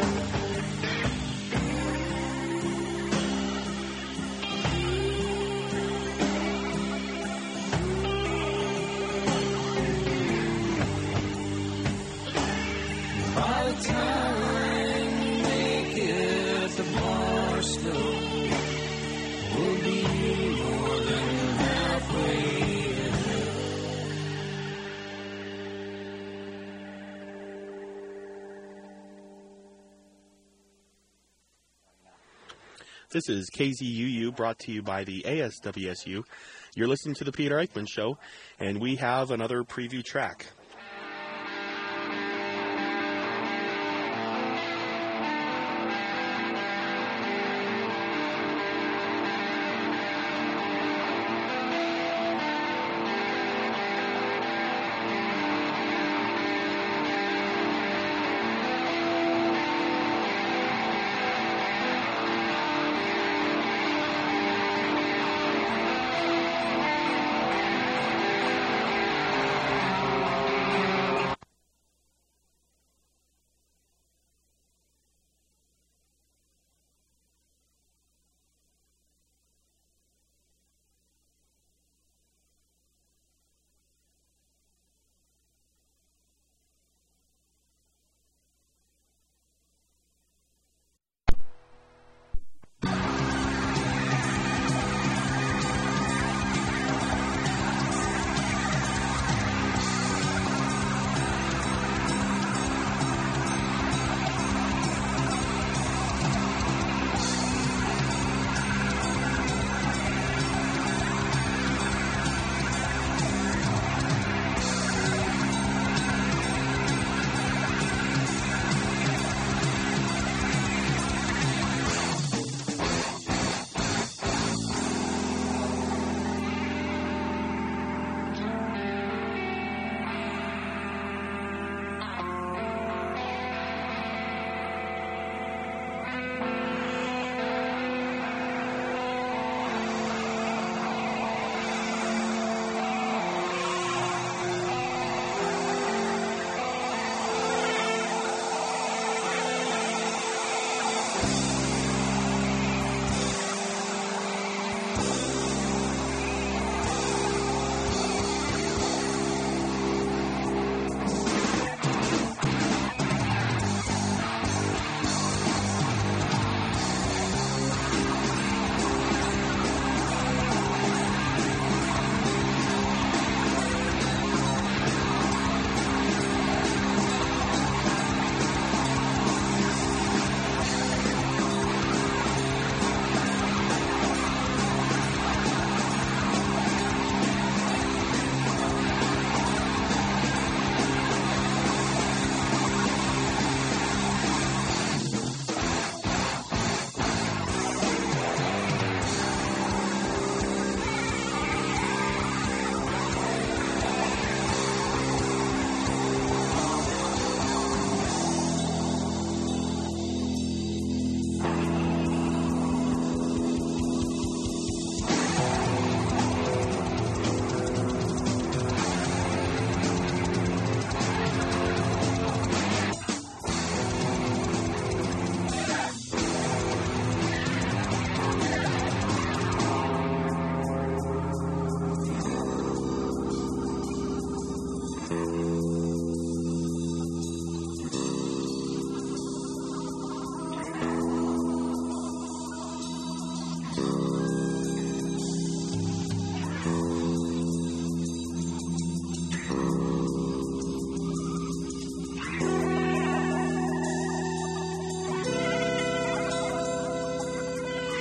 By the time we make it to Barstow, we'll be more than halfway ahead. This is KZUU, brought to you by the ASWSU. You're listening to the Peter Eichmann Show, and we have another preview track.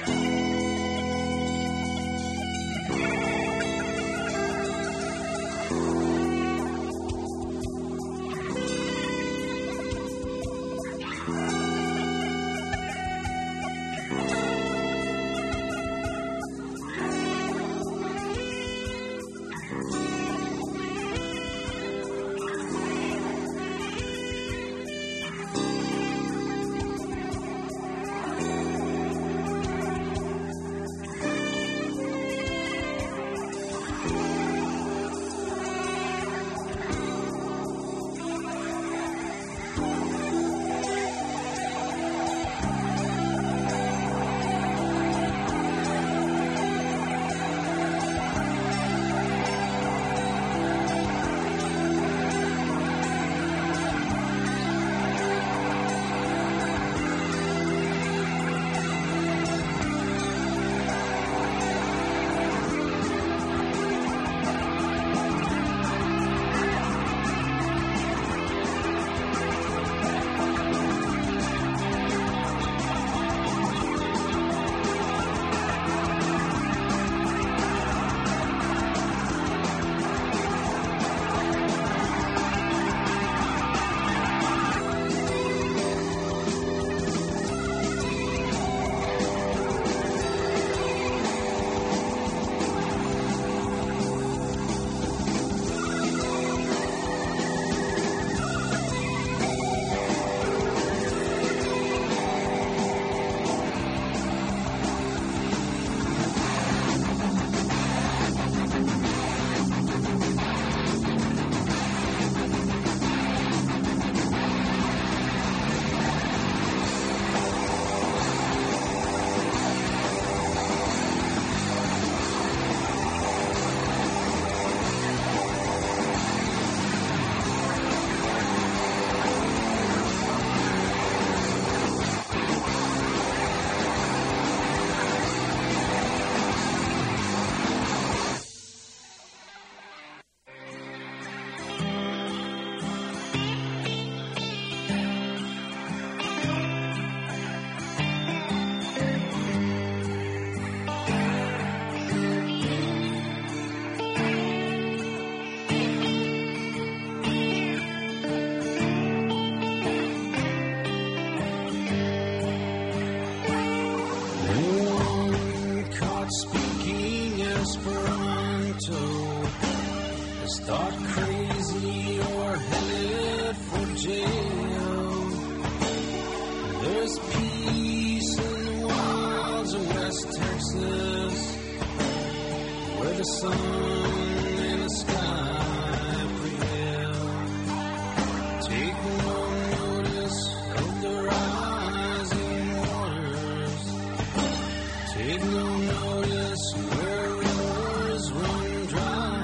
Start crazy or headed for jail. There's peace in the wilds of West Texas, where the sun and the sky prevail. Take no notice of the rising waters. Take no notice where rivers run dry.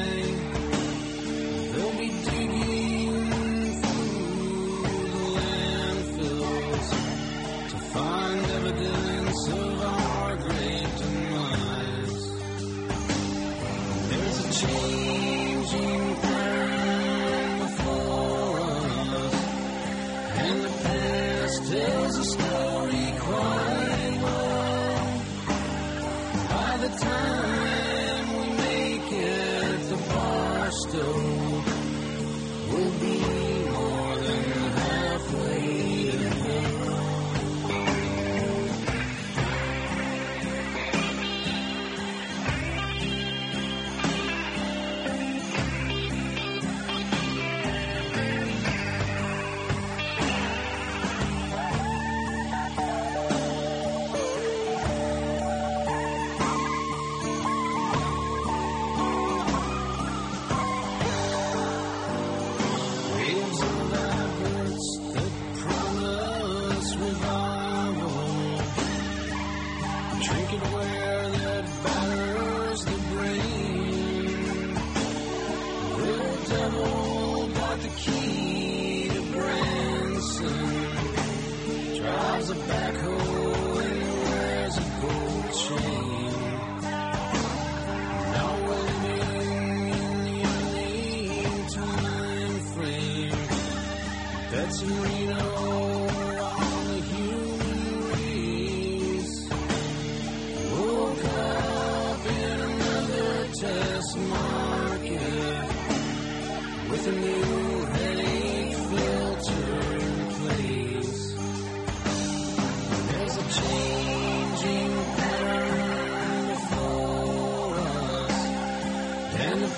They'll be digging through the landfills to find evidence of our great demise. There's a changing plan before us, and the past tells a story quite well. By the time we make it to Barstow, we'll be more than halfway to hell. Waves of efforts that promise revival, trinketware that batters the brain. The devil got the key to Branson, drives a backhoe and wears a gold chain. Now we're living in the early time frame. That's Reno on the human race.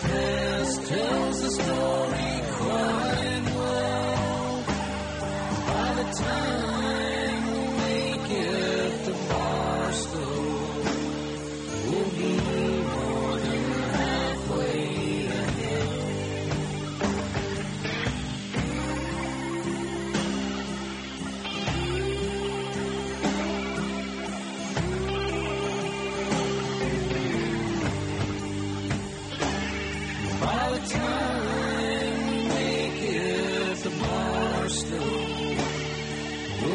manifest tells the story quite well. By the time we make it to Barstow, we'll be more than halfway ahead. By the time we make it to Barstow, we'll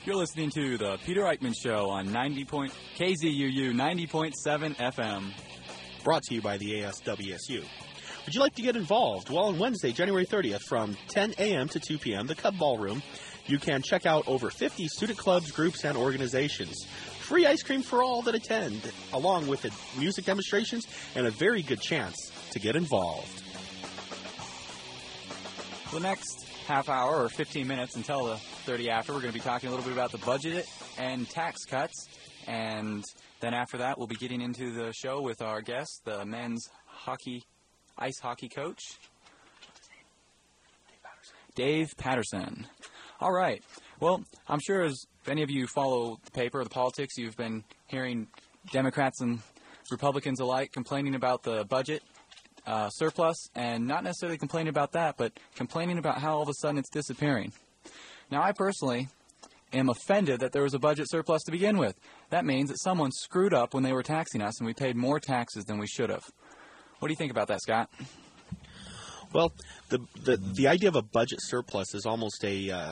You're listening to the Peter Eichmann Show on KZUU 90.7 FM. Brought to you by the ASWSU. Would you like to get involved? Well, on Wednesday, January 30th, from 10 a.m. to 2 p.m., the Cub Ballroom, you can check out over 50 student clubs, groups, and organizations. Free ice cream for all that attend, along with music demonstrations and a very good chance to get involved. The next half hour or 15 minutes until the 30 after, we're going to be talking a little bit about the budget and tax cuts. And then after that, we'll be getting into the show with our guest, the men's ice hockey coach, Dave Patterson. All right. Well, I'm sure if any of you follow the paper or the politics, you've been hearing Democrats and Republicans alike complaining about the budget surplus, and not necessarily complaining about that, but complaining about how all of a sudden it's disappearing. Now, I personally am offended that there was a budget surplus to begin with. That means that someone screwed up when they were taxing us, and we paid more taxes than we should have. What do you think about that, Scott? Well, the idea of a budget surplus is almost I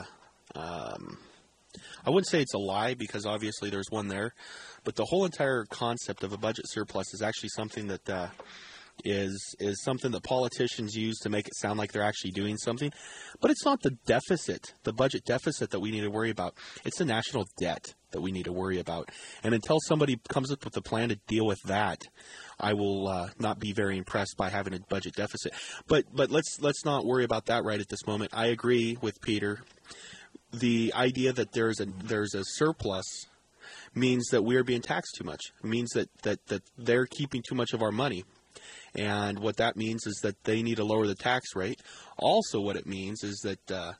wouldn't say it's a lie, because obviously there's one there, but the whole entire concept of a budget surplus is actually something that is something that politicians use to make it sound like they're actually doing something. But it's not the deficit, the budget deficit, that we need to worry about. It's the national debt that we need to worry about. And until somebody comes up with a plan to deal with that, I will not be very impressed by having a budget deficit. But let's not worry about that right at this moment. I agree with Peter. The idea that there's a surplus means that we are being taxed too much. It means that they're keeping too much of our money. And what that means is that they need to lower the tax rate. Also, what it means is that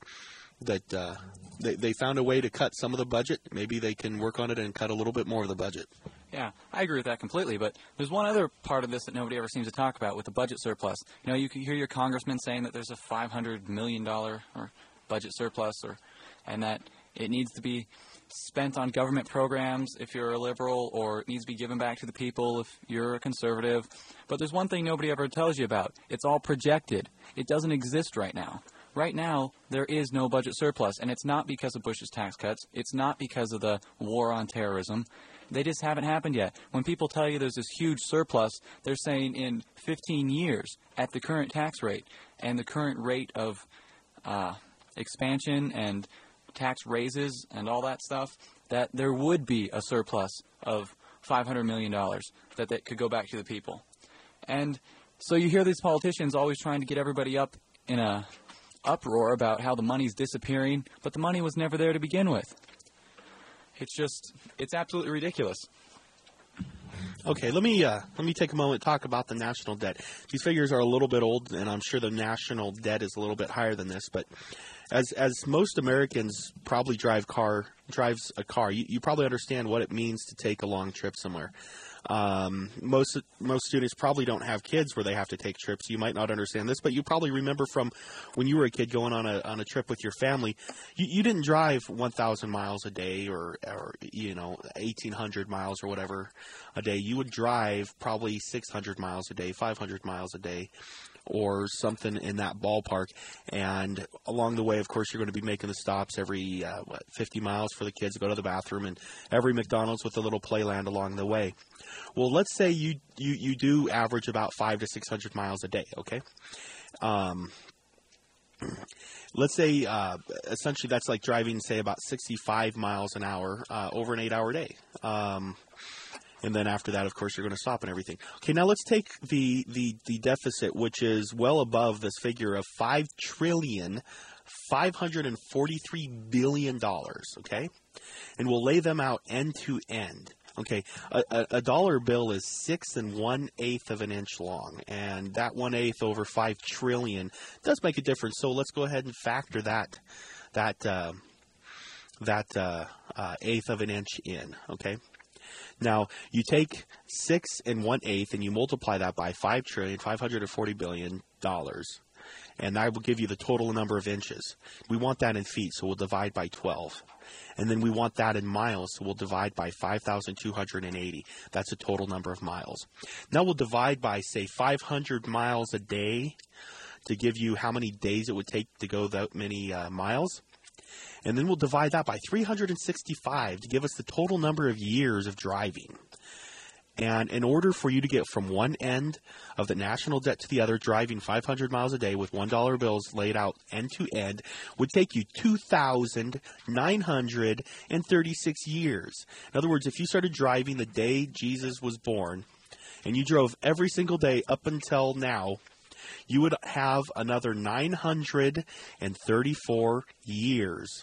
they found a way to cut some of the budget. Maybe they can work on it and cut a little bit more of the budget. Yeah, I agree with that completely. But there's one other part of this that nobody ever seems to talk about with the budget surplus. You know, you can hear your congressman saying that there's a $500 million or budget surplus, and that it needs to be spent on government programs if you're a liberal, or it needs to be given back to the people if you're a conservative. But there's one thing nobody ever tells you about. It's all projected. It doesn't exist right now. Right now, there is no budget surplus, and it's not because of Bush's tax cuts. It's not because of the war on terrorism. They just haven't happened yet. When people tell you there's this huge surplus, they're saying in 15 years, at the current tax rate and the current rate of expansion and tax raises and all that stuff, that there would be a surplus of $500 million that could go back to the people. And so you hear these politicians always trying to get everybody up in a uproar about how the money's disappearing, but the money was never there to begin with. It's absolutely ridiculous. Okay, let me take a moment to talk about the national debt. These figures are a little bit old, and I'm sure the national debt is a little bit higher than this, but as most Americans probably drives a car, you probably understand what it means to take a long trip somewhere. Most students probably don't have kids where they have to take trips. You might not understand this, but you probably remember from when you were a kid going on a trip with your family. You didn't drive 1,000 miles a day or 1,800 miles or whatever a day. You would drive probably 600 miles a day, 500 miles a day, or something in that ballpark. And along the way, of course, you're going to be making the stops every 50 miles for the kids to go to the bathroom, and every McDonald's with a little playland along the way. Well, let's say you do average about 500 to 600 miles a day, okay? Let's say essentially that's like driving, say, about 65 miles an hour over an 8-hour day. And then after that, of course, you're going to stop and everything. Okay, now let's take the deficit, which is well above this figure of $5,543 billion, okay? And we'll lay them out end to end. Okay, a dollar bill is 6 1/8 of an inch long, and that 1/8 over 5 trillion does make a difference. So let's go ahead and factor that eighth of an inch in. Okay. Now you take 6 1/8 and you multiply that by $5,540 billion, and that will give you the total number of inches. We want that in feet, so we'll divide by 12. And then we want that in miles, so we'll divide by 5,280. That's the total number of miles. Now we'll divide by, say, 500 miles a day to give you how many days it would take to go that many miles. And then we'll divide that by 365 to give us the total number of years of driving. And in order for you to get from one end of the national debt to the other, driving 500 miles a day with $1 bills laid out end to end would take you 2,936 years. In other words, if you started driving the day Jesus was born and you drove every single day up until now, you would have another 934 years.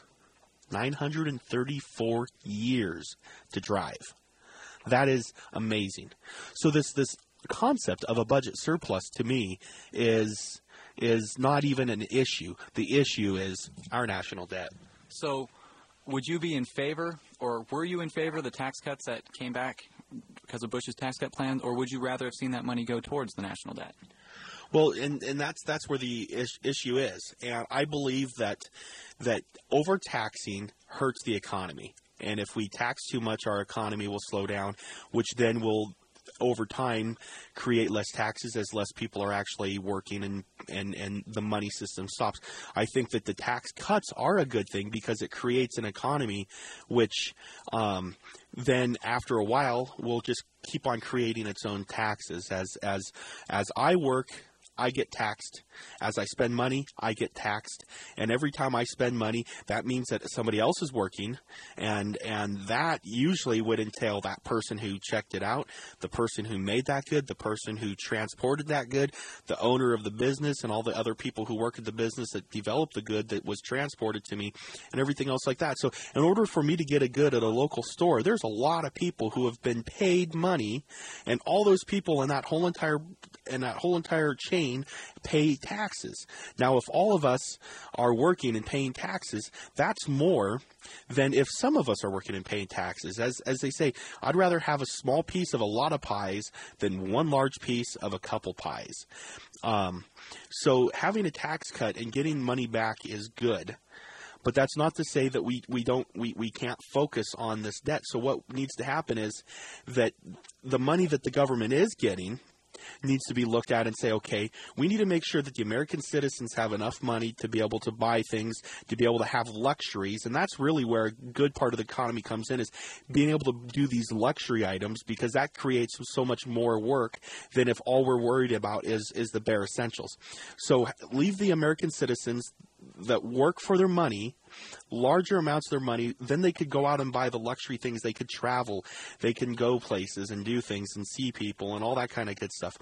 934 years to drive. That is amazing. So this concept of a budget surplus to me is not even an issue. The issue is our national debt. So would you be in favor, or were you in favor of the tax cuts that came back because of Bush's tax cut plan, or would you rather have seen that money go towards the national debt? Well, and that's where the issue is. And I believe that overtaxing hurts the economy. And if we tax too much, our economy will slow down, which then will, over time, create less taxes as less people are actually working and the money system stops. I think that the tax cuts are a good thing because it creates an economy which then after a while will just keep on creating its own taxes. As I work, I get taxed. As I spend money, I get taxed. And every time I spend money, that means that somebody else is working. And that usually would entail that person who checked it out, the person who made that good, the person who transported that good, the owner of the business, and all the other people who work at the business that developed the good that was transported to me, and everything else like that. So in order for me to get a good at a local store, there's a lot of people who have been paid money, and all those people in that whole entire chain pay taxes. Now, if all of us are working and paying taxes, that's more than if some of us are working and paying taxes. As they say, I'd rather have a small piece of a lot of pies than one large piece of a couple pies. So having a tax cut and getting money back is good. But that's not to say that we can't focus on this debt. So what needs to happen is that the money that the government is getting needs to be looked at and say, okay, we need to make sure that the American citizens have enough money to be able to buy things, to be able to have luxuries. And that's really where a good part of the economy comes in, is being able to do these luxury items, because that creates so much more work than if all we're worried about is the bare essentials. So leave the American citizens that work for their money, larger amounts of their money, then they could go out and buy the luxury things. They could travel. They can go places and do things and see people and all that kind of good stuff.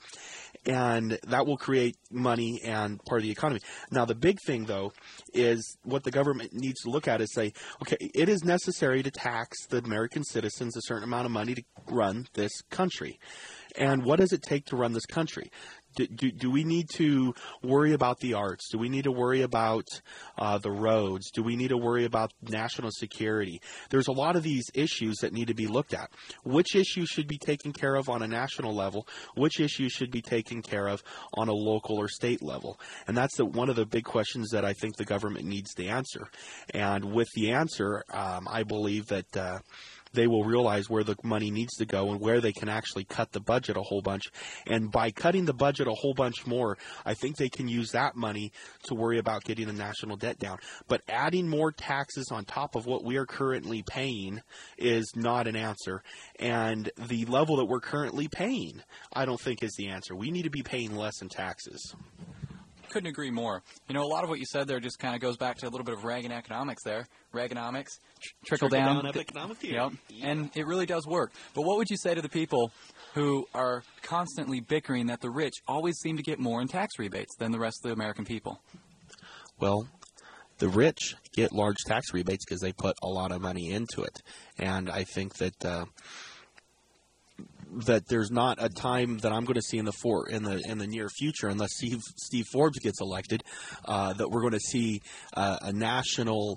And that will create money and part of the economy. Now, the big thing, though, is what the government needs to look at is say, okay, it is necessary to tax the American citizens a certain amount of money to run this country. And what does it take to run this country? Do we need to worry about the arts? Do we need to worry about the roads? Do we need to worry about national security? There's a lot of these issues that need to be looked at. Which issues should be taken care of on a national level? Which issues should be taken care of on a local or state level? And that's one of the big questions that I think the government needs to answer. And with the answer, I believe that they will realize where the money needs to go and where they can actually cut the budget a whole bunch. And by cutting the budget a whole bunch more, I think they can use that money to worry about getting the national debt down. But adding more taxes on top of what we are currently paying is not an answer. And the level that we're currently paying, I don't think is the answer. We need to be paying less in taxes. Couldn't agree more. You know, a lot of what you said there just kind of goes back to a little bit of Reagan economics there. Reaganomics, trickle down economic theory. Yep. And it really does work. But what would you say to the people who are constantly bickering that the rich always seem to get more in tax rebates than the rest of the American people? Well, the rich get large tax rebates because they put a lot of money into it. And I think that that there's not a time that I'm going to see in the near future, unless Steve Forbes gets elected, that we're going to see a national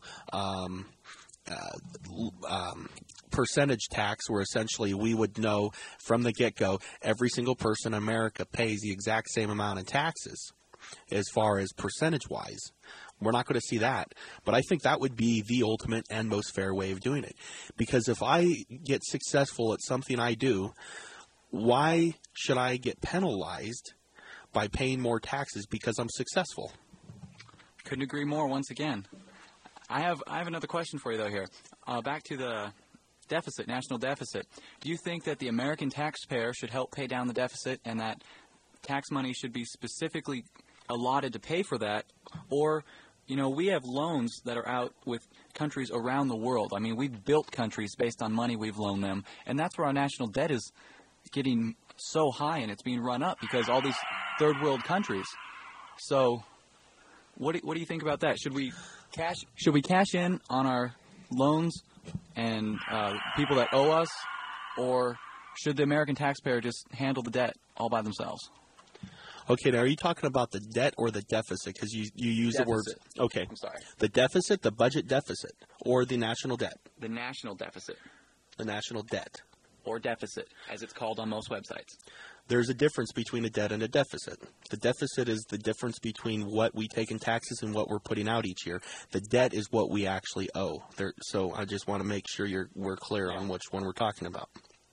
percentage tax where essentially we would know from the get-go every single person in America pays the exact same amount in taxes as far as percentage-wise. We're not going to see that. But I think that would be the ultimate and most fair way of doing it. Because if I get successful at something I do, why should I get penalized by paying more taxes because I'm successful? Couldn't agree more once again. I have another question for you, though, here. Back to the deficit, national deficit. Do you think that the American taxpayer should help pay down the deficit and that tax money should be specifically allotted to pay for that? Or, we have loans that are out with countries around the world. I mean, we've built countries based on money we've loaned them, and that's where our national debt is getting so high, and it's being run up because all these third world countries. So what do you think about that? Should we cash in on our loans and people that owe us, or should the American taxpayer just handle the debt all by themselves? Okay, now are you talking about the debt or the deficit? Because you use Deficit. the words. Okay. I'm sorry. The deficit, the budget deficit, or the national debt? The national deficit, The national debt. or deficit, as it's called on most websites. There's a difference between a debt and a deficit. The deficit is the difference between what we take in taxes and what we're putting out each year. The debt is what we actually owe. So I just want to make sure we're clear on which one we're talking about.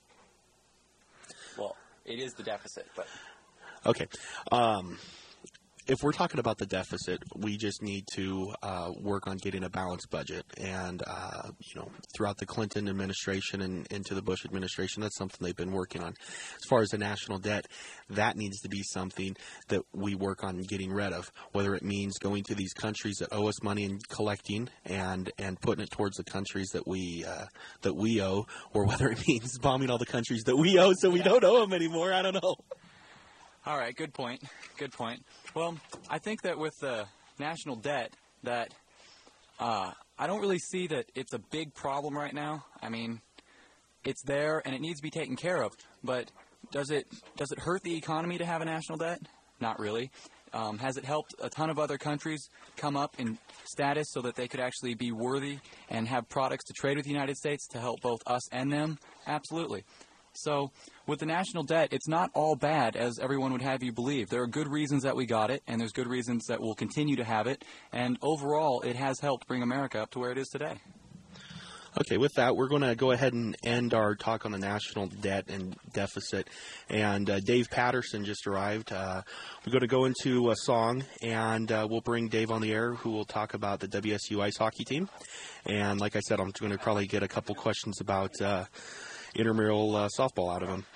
Well, it is the deficit, but... Okay. If we're talking about the deficit, we just need to work on getting a balanced budget. And, throughout the Clinton administration and into the Bush administration, that's something they've been working on. As far as the national debt, that needs to be something that we work on getting rid of, whether it means going to these countries that owe us money and collecting and putting it towards the countries that we owe, or whether it means bombing all the countries that we owe so we don't owe them anymore. I don't know. All right, good point. Good point. Well, I think that with the national debt, that I don't really see that it's a big problem right now. I mean, it's there and it needs to be taken care of. But does it hurt the economy to have a national debt? Not really. Has it helped a ton of other countries come up in status so that they could actually be worthy and have products to trade with the United States to help both us and them? Absolutely. So with the national debt, it's not all bad as everyone would have you believe. There are good reasons that we got it, and there's good reasons that we'll continue to have it. And overall, it has helped bring America up to where it is today. Okay, with that, we're going to go ahead and end our talk on the national debt and deficit. And Dave Patterson just arrived. We're going to go into a song, and we'll bring Dave on the air, who will talk about the WSU ice hockey team. And like I said, I'm going to probably get a couple questions about intramural softball out of him.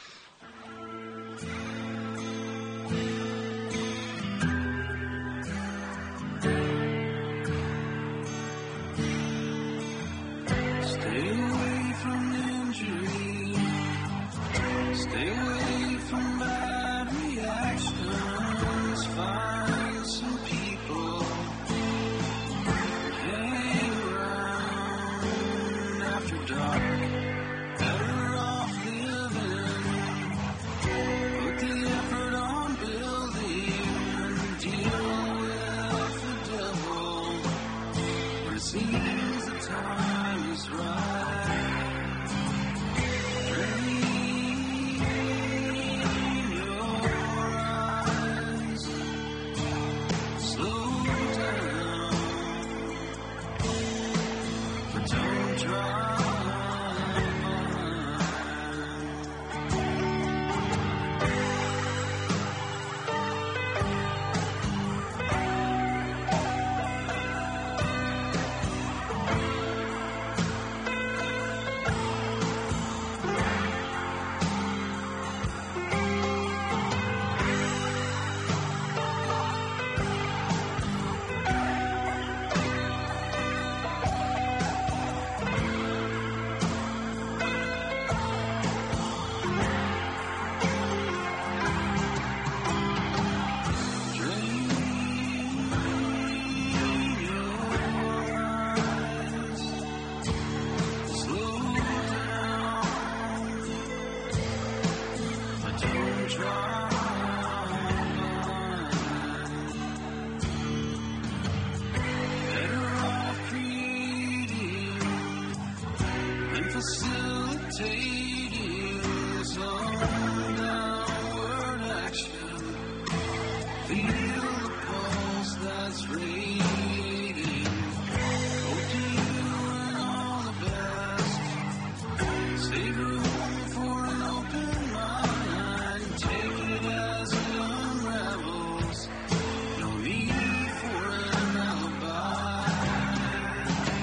Stay away from injury. Stay away from bad reactions. Find some people. Hang around after dark. Better off living. Put the effort on building and deal with the devil. When it seems the time is right. Drain your eyes. Slow down. But don't drive. Facilitating some downward action. Feel the pulse that's radiating. Hope to you and all the best. Save room for an open mind. Take it as it unravels. No need for an alibi.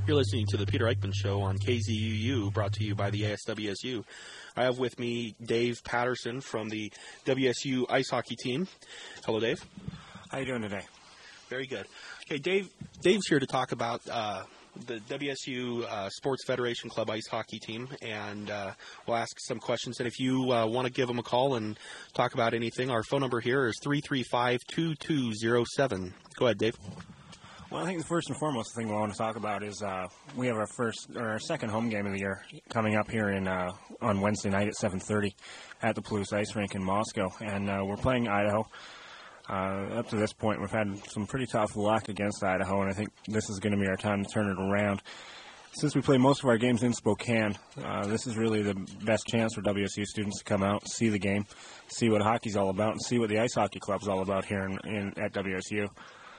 You're listening to the Peter Eichmann Show on KZUU, brought to you by the ASWSU. I have with me Dave Patterson from the WSU ice hockey team. Hello, Dave. How you doing today? Very good. Okay, Dave's here to talk about the WSU Sports Federation Club ice hockey team, and we'll ask some questions. And if you want to give them a call and talk about anything, our phone number here is 335-2207. Go ahead, Dave. Well, I think the first and foremost thing we want to talk about is we have our second home game of the year coming up here on Wednesday night at 7:30 at the Palouse Ice Rink in Moscow, and we're playing Idaho. Up to this point, we've had some pretty tough luck against Idaho, and I think this is going to be our time to turn it around. Since we play most of our games in Spokane, this is really the best chance for WSU students to come out, see the game, see what hockey's all about, and see what the ice hockey club's all about here at WSU.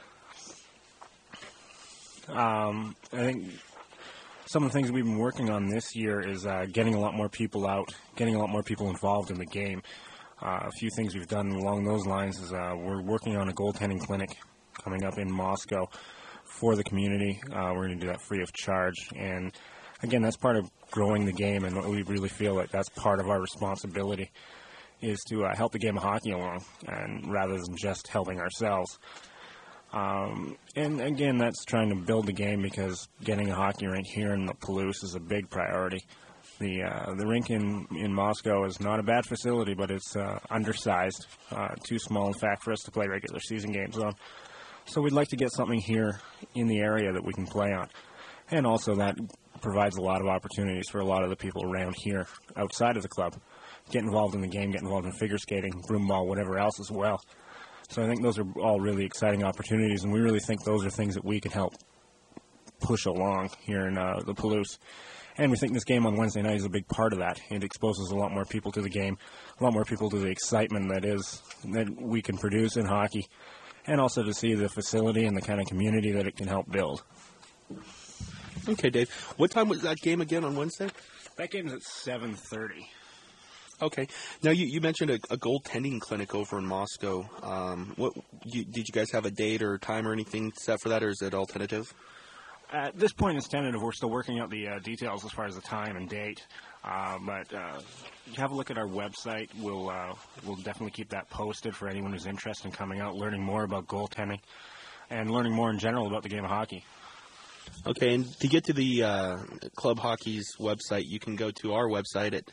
I think some of the things we've been working on this year is getting a lot more people out, getting a lot more people involved in the game. A few things we've done along those lines is we're working on a goaltending clinic coming up in Moscow for the community. We're going to do that free of charge. And, again, that's part of growing the game, and we really feel like that's part of our responsibility is to help the game of hockey along, and rather than just helping ourselves. And, again, that's trying to build the game because getting a hockey rink here in the Palouse is a big priority. The rink in Moscow is not a bad facility, but it's undersized, too small, in fact, for us to play regular season games on. So we'd like to get something here in the area that we can play on. And also that provides a lot of opportunities for a lot of the people around here outside of the club. Get involved in the game, get involved in figure skating, broomball, whatever else as well. So I think those are all really exciting opportunities, and we really think those are things that we can help push along here in the Palouse. And we think this game on Wednesday night is a big part of that. It exposes a lot more people to the game, a lot more people to the excitement that we can produce in hockey, and also to see the facility and the kind of community that it can help build. Okay, Dave. What time was that game again on Wednesday? That game is at 7:30. Okay. Now, you mentioned a goaltending clinic over in Moscow. Did you guys have a date or time or anything set for that, or is it all tentative? At this point, it's tentative. We're still working out the details as far as the time and date. But have a look at our website. We'll definitely keep that posted for anyone who's interested in coming out, learning more about goaltending, and learning more in general about the game of hockey. Okay, and to get to the Club Hockey's website, you can go to our website at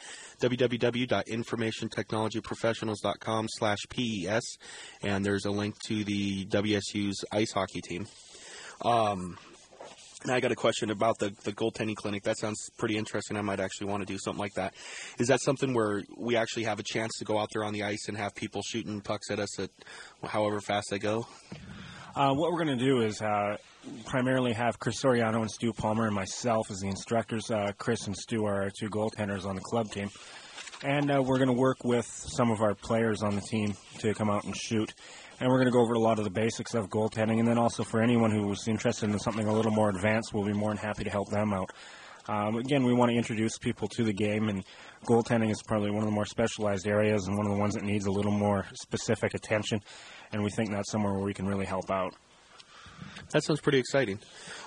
www.informationtechnologyprofessionals.com/PES, and there's a link to the WSU's ice hockey team. Now I got a question about the goaltending clinic. That sounds pretty interesting. I might actually want to do something like that. Is that something where we actually have a chance to go out there on the ice and have people shooting pucks at us at however fast they go? What we're going to do is primarily have Chris Soriano and Stu Palmer and myself as the instructors. Chris and Stu are our two goaltenders on the club team. And we're going to work with some of our players on the team to come out and shoot. And we're going to go over a lot of the basics of goaltending. And then also for anyone who was interested in something a little more advanced, we'll be more than happy to help them out. Again, we want to introduce people to the game, and goaltending is probably one of the more specialized areas and one of the ones that needs a little more specific attention. And we think that's somewhere where we can really help out. That sounds pretty exciting.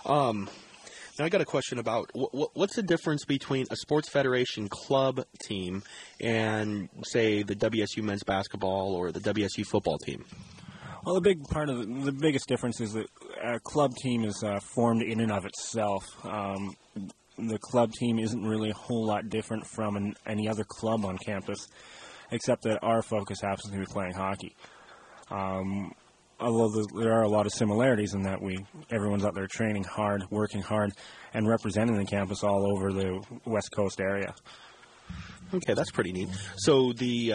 Now I got a question about what's the difference between a sports federation club team and, say, the WSU men's basketball or the WSU football team? Well, the biggest difference is that a club team is formed in and of itself. The club team isn't really a whole lot different from any other club on campus, except that our focus happens to be playing hockey. Although there are a lot of similarities in that everyone's out there training hard, working hard, and representing the campus all over the West Coast area. Okay, that's pretty neat. So the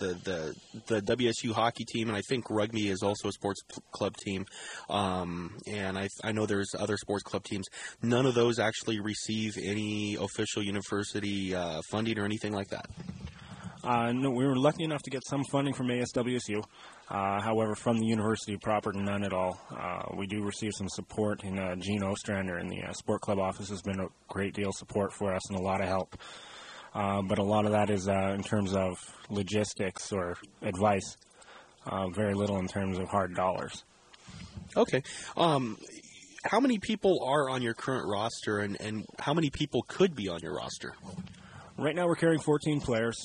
WSU hockey team, and I think rugby is also a sports club team, and I know there's other sports club teams. None of those actually receive any official university funding or anything like that. No, we were lucky enough to get some funding from ASWSU. However, from the university proper, none at all. We do receive some support, and Gene Ostrander in the sport club office has been a great deal of support for us and a lot of help. But a lot of that is in terms of logistics or advice, very little in terms of hard dollars. Okay. how many people are on your current roster, and how many people could be on your roster? Right now we're carrying 14 players.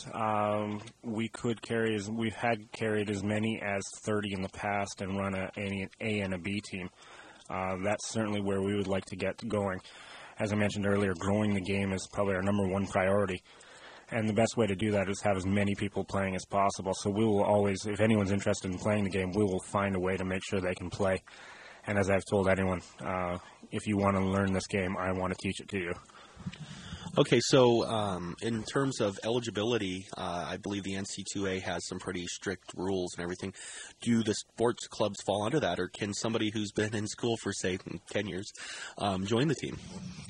We've had carried as many as 30 in the past and run an A and a B team. That's certainly where we would like to get going. As I mentioned earlier, growing the game is probably our number one priority. And the best way to do that is have as many people playing as possible. So we will always, if anyone's interested in playing the game, we will find a way to make sure they can play. And as I've told anyone, if you want to learn this game, I want to teach it to you. Okay, so in terms of eligibility, I believe the NC2A has some pretty strict rules and everything. Do the sports clubs fall under that, or can somebody who's been in school for, say, 10 years join the team?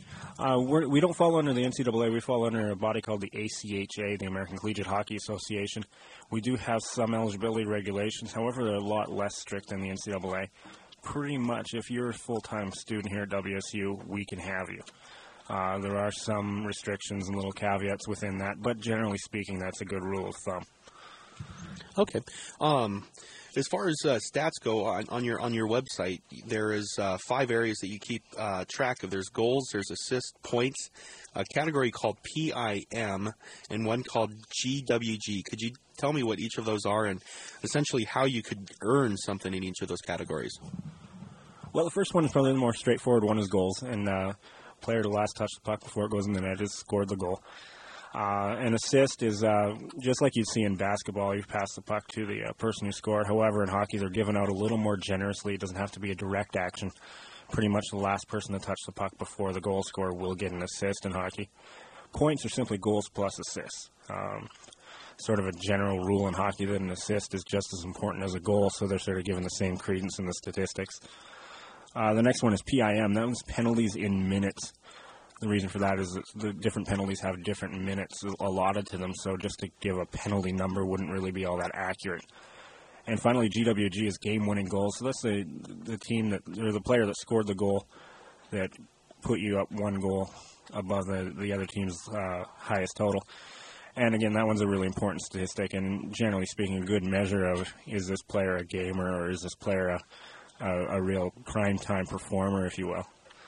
We don't fall under the NCAA. We fall under a body called the ACHA, the American Collegiate Hockey Association. We do have some eligibility regulations. However, they're a lot less strict than the NCAA. Pretty much, if you're a full-time student here at WSU, we can have you. There are some restrictions and little caveats within that, but generally speaking, that's a good rule of thumb. Okay. As far as stats go, on your website, there is 5 areas that you keep track of. There's goals, there's assists, points, a category called PIM, and one called GWG. Could you tell me what each of those are and essentially how you could earn something in each of those categories? Well, the first one is probably the more straightforward one, is goals, and player to last touch the puck before it goes in the net has scored the goal. An assist is just like you'd see in basketball. You pass the puck to the person who scored. However, in hockey, they're given out a little more generously. It doesn't have to be a direct action. Pretty much the last person to touch the puck before the goal scorer will get an assist in hockey. Points are simply goals plus assists. Sort of a general rule in hockey that an assist is just as important as a goal, so they're sort of given the same credence in the statistics. The next one is PIM. That one's penalties in minutes. The reason for that is that the different penalties have different minutes allotted to them, so just to give a penalty number wouldn't really be all that accurate. And finally, GWG is game-winning goals. So that's the team that, or the player that scored the goal that put you up one goal above the other team's highest total. And again, that one's a really important statistic, and generally speaking, a good measure of, is this player a gamer or is this player a real prime time performer, if you will.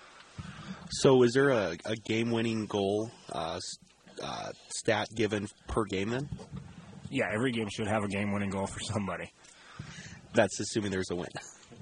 So is there a game-winning goal stat given per game then? Yeah, every game should have a game-winning goal for somebody. That's assuming there's a win.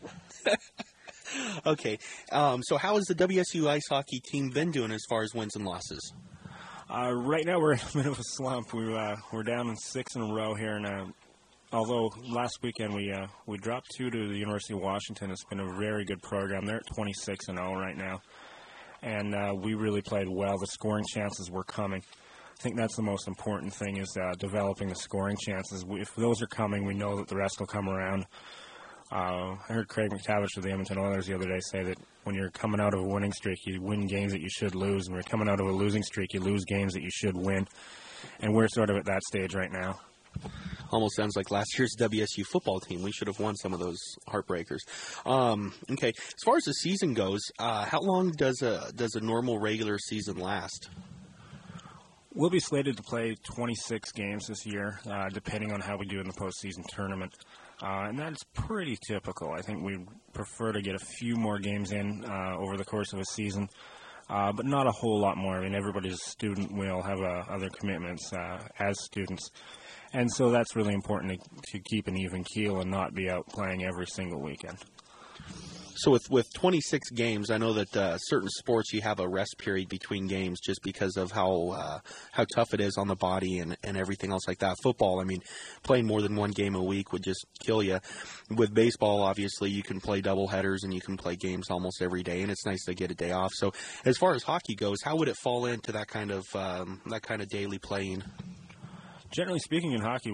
Okay, so how has the WSU ice hockey team been doing as far as wins and losses? Right now we're in a bit of a slump. We're down in 6 in a row here, and although last weekend we dropped 2 to the University of Washington, it's been a very good program. They're at 26-0 right now, and we really played well. The scoring chances were coming. I think that's the most important thing, is developing the scoring chances. If those are coming, we know that the rest will come around. I heard Craig McTavish of the Edmonton Oilers the other day say that when you're coming out of a winning streak, you win games that you should lose. And when you're coming out of a losing streak, you lose games that you should win. And we're sort of at that stage right now. Almost sounds like last year's WSU football team. We should have won some of those heartbreakers. Okay, as far as the season goes, how long does a normal regular season last? We'll be slated to play 26 games this year, depending on how we do in the postseason tournament. And that's pretty typical. I think we prefer to get a few more games in over the course of a season, but not a whole lot more. I mean, everybody's a student. We all have other commitments as students. And so that's really important to keep an even keel and not be out playing every single weekend. So with 26 games, I know that certain sports you have a rest period between games just because of how tough it is on the body and everything else like that. Football, I mean, playing more than one game a week would just kill you. With baseball, obviously, you can play doubleheaders and you can play games almost every day, and it's nice to get a day off. So as far as hockey goes, how would it fall into that kind of daily playing? Generally speaking, in hockey,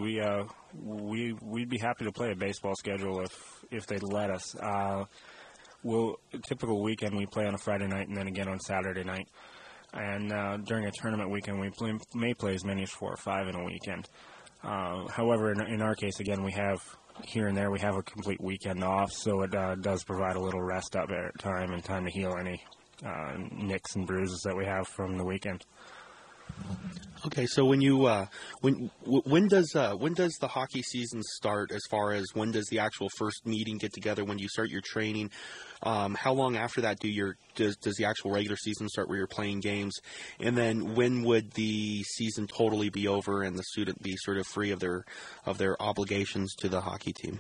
we'd be happy to play a baseball schedule if they'd let us. A typical weekend, we play on a Friday night and then again on Saturday night. And during a tournament weekend, we may play as many as 4 or 5 in a weekend. However, in our case, again, we have here and there, we have a complete weekend off, so it does provide a little rest up time and time to heal any nicks and bruises that we have from the weekend. Okay, so when you when does the hockey season start? As far as when does the actual first meeting get together? When do you start your training? How long after that does the actual regular season start where you're playing games? And then when would the season totally be over and the student be sort of free of their obligations to the hockey team?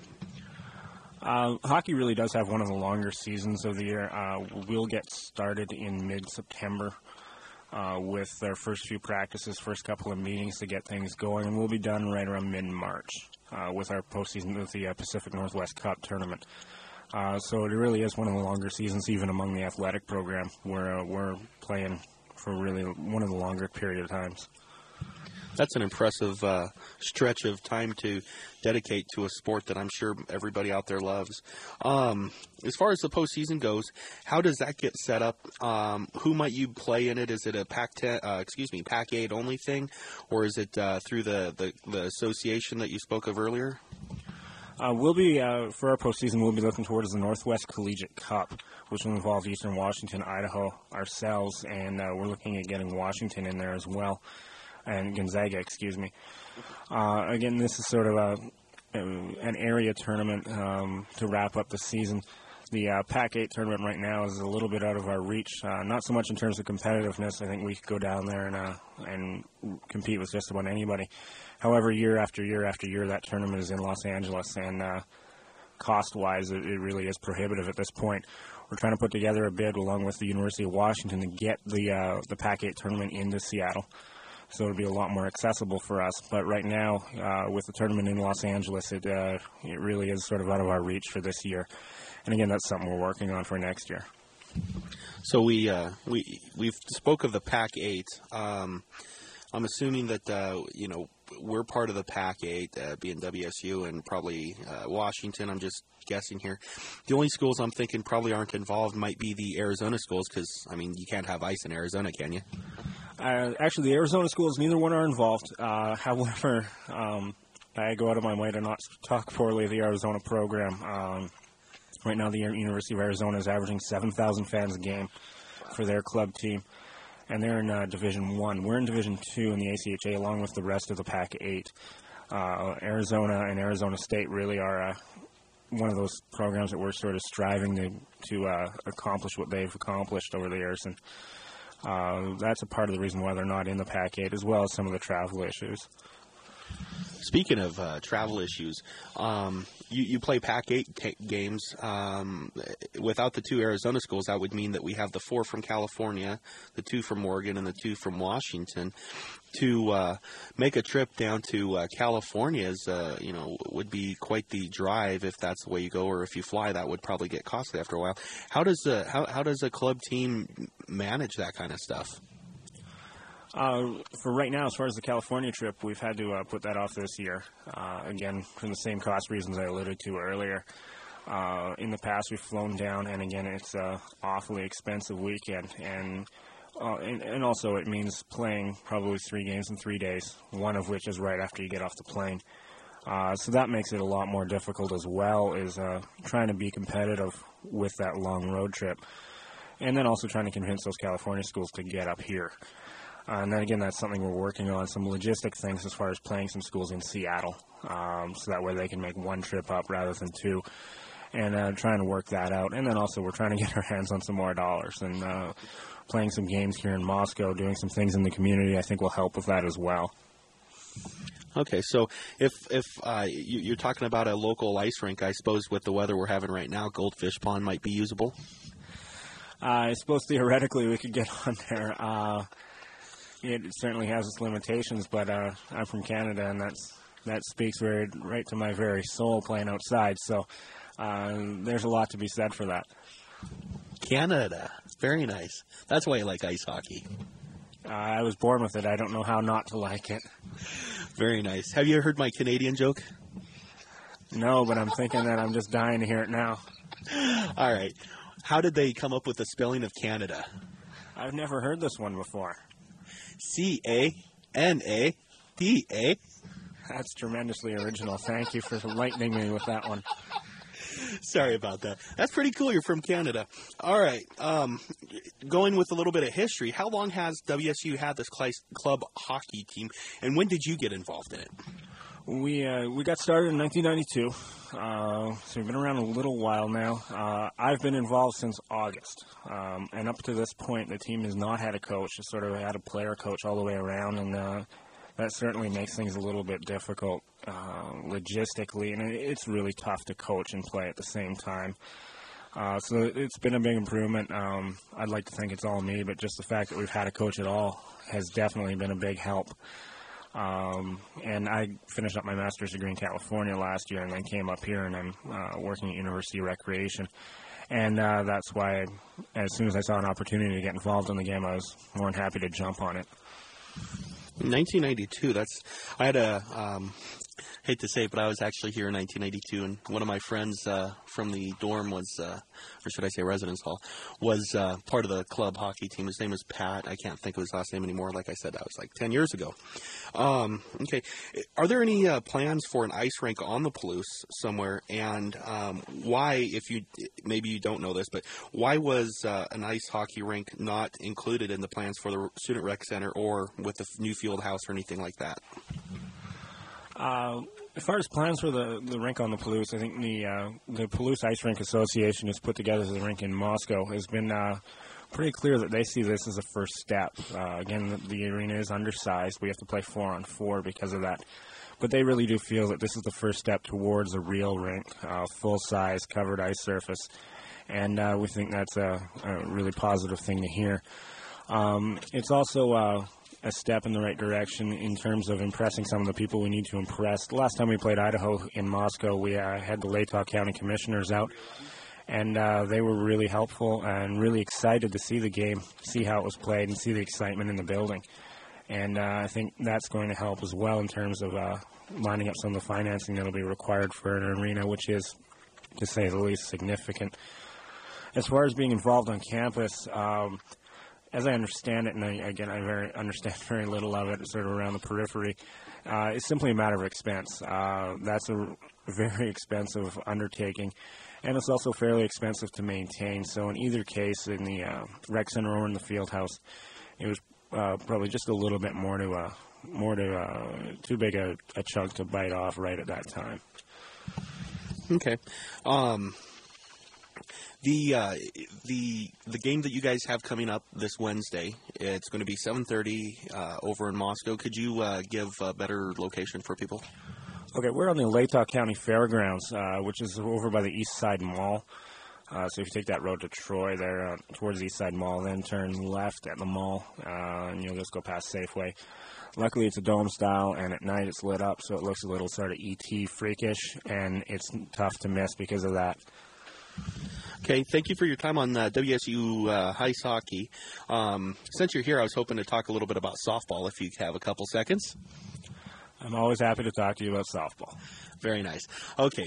Hockey really does have one of the longer seasons of the year. We'll get started in mid-September with our first few practices, first couple of meetings to get things going, and we'll be done right around mid-March with our postseason with the Pacific Northwest Cup tournament. So it really is one of the longer seasons, even among the athletic program, where we're playing for really one of the longer period of times. That's an impressive stretch of time to dedicate to a sport that I'm sure everybody out there loves. As far as the postseason goes, how does that get set up? Who might you play in it? Is it a Pac-8 only thing, or is it through the association that you spoke of earlier? We'll be for our postseason. We'll be looking towards the Northwest Collegiate Cup, which will involve Eastern Washington, Idaho, ourselves, and we're looking at getting Washington in there as well. And Gonzaga, excuse me. Again, this is sort of an area tournament to wrap up the season. The Pac-8 tournament right now is a little bit out of our reach, not so much in terms of competitiveness. I think we could go down there and compete with just about anybody. However, year after year after year, that tournament is in Los Angeles, and cost-wise, it really is prohibitive at this point. We're trying to put together a bid along with the University of Washington to get the Pac-8 tournament into Seattle. So it'll be a lot more accessible for us. But right now, with the tournament in Los Angeles, it really is sort of out of our reach for this year. And again, that's something we're working on for next year. So we've spoke of the Pac-8. I'm assuming that we're part of the Pac-8, being WSU and probably Washington. I'm just guessing here. The only schools I'm thinking probably aren't involved might be the Arizona schools, because you can't have ice in Arizona, can you? Actually, the Arizona schools, neither one are involved. However, I go out of my way to not talk poorly of the Arizona program. Right now, the University of Arizona is averaging 7,000 fans a game for their club team, and they're in Division 1. We're in Division 2 in the ACHA, along with the rest of the Pac-8. Arizona and Arizona State really are one of those programs that we're sort of striving to accomplish what they've accomplished over the years, and that's a part of the reason why they're not in the Pac-8, as well as some of the travel issues. Speaking of travel issues, you play Pac-8 games. Without the two Arizona schools, that would mean that we have the 4 from California, the 2 from Oregon, and the 2 from Washington. To make a trip down to California would be quite the drive if that's the way you go, or if you fly, that would probably get costly after a while. How does a club team manage that kind of stuff? For right now, as far as the California trip, we've had to put that off this year. Again, for the same cost reasons I alluded to earlier. In the past, we've flown down, and again, it's an awfully expensive weekend. And also it means playing probably 3 games in 3 days, one of which is right after you get off the plane. So that makes it a lot more difficult, as well as trying to be competitive with that long road trip. And then also trying to convince those California schools to get up here. And then again, that's something we're working on, some logistic things as far as playing some schools in Seattle, so that way they can make 1 trip up rather than 2, and trying to work that out. And then also we're trying to get our hands on some more dollars, and playing some games here in Moscow, doing some things in the community, I think will help with that as well. Okay, so if you're talking about a local ice rink, I suppose with the weather we're having right now, Goldfish Pond might be usable? I suppose theoretically we could get on there. It certainly has its limitations, but I'm from Canada, and that speaks right to my very soul, playing outside. So there's a lot to be said for that. Canada, very nice. That's why you like ice hockey. I was born with it. I don't know how not to like it. Very nice. Have you heard my Canadian joke? No, but I'm thinking that I'm just dying to hear it now. All right. How did they come up with the spelling of Canada? I've never heard this one before. Canada. That's tremendously original. Thank you for enlightening me with that one. Sorry about that. That's pretty cool. You're from Canada. All right. Going with a little bit of history, how long has WSU had this club hockey team, and when did you get involved in it? We got started in 1992, so we've been around a little while now. I've been involved since August, and up to this point, the team has not had a coach. It's sort of had a player coach all the way around, and that certainly makes things a little bit difficult logistically, and it's really tough to coach and play at the same time. So it's been a big improvement. I'd like to think it's all me, but just the fact that we've had a coach at all has definitely been a big help. And I finished up my master's degree in California last year and then came up here, and I'm working at University Recreation. And that's why as soon as I saw an opportunity to get involved in the game, I was more than happy to jump on it. 1992, I had a, hate to say it, but I was actually here in 1992, and one of my friends from the dorm was, or should I say residence hall, was part of the club hockey team. His name was Pat. I can't think of his last name anymore. Like I said, that was like 10 years ago. Okay. Are there any plans for an ice rink on the Palouse somewhere? And why, maybe you don't know this, but why was an ice hockey rink not included in the plans for the Student Rec Center or with the new field house or anything like that? As far as plans for the rink on the Palouse, I think the Palouse Ice Rink Association has put together the rink in Moscow has been pretty clear that they see this as a first step. Again, the arena is undersized. We have to play 4-on-4 because of that. But they really do feel that this is the first step towards a real rink, full-size, covered ice surface. And we think that's a really positive thing to hear. It's also a step in the right direction in terms of impressing some of the people we need to impress. The last time we played Idaho in Moscow, we had the Latah County Commissioners out, and they were really helpful and really excited to see the game, see how it was played, and see the excitement in the building. And I think that's going to help as well in terms of lining up some of the financing that will be required for an arena, which is, to say the least, significant. As far as being involved on campus, as I understand it, and I understand very little of it, it's sort of around the periphery, it's simply a matter of expense. That's a very expensive undertaking, and it's also fairly expensive to maintain. So in either case, in the rec center or in the field house, it was probably just a little bit too big a chunk to bite off right at that time. Okay. The game that you guys have coming up this Wednesday, it's going to be 7:30 over in Moscow. Could you give a better location for people? Okay, we're on the Latah County Fairgrounds, which is over by the East Side Mall. So if you take that road to Troy there towards the East Side Mall, then turn left at the mall, and you'll just go past Safeway. Luckily, it's a dome style, and at night it's lit up, so it looks a little sort of E.T. freakish, and it's tough to miss because of that. Okay, thank you for your time on WSU Ice Hockey. Since you're here, I was hoping to talk a little bit about softball, if you have a couple seconds. I'm always happy to talk to you about softball. Very nice. Okay.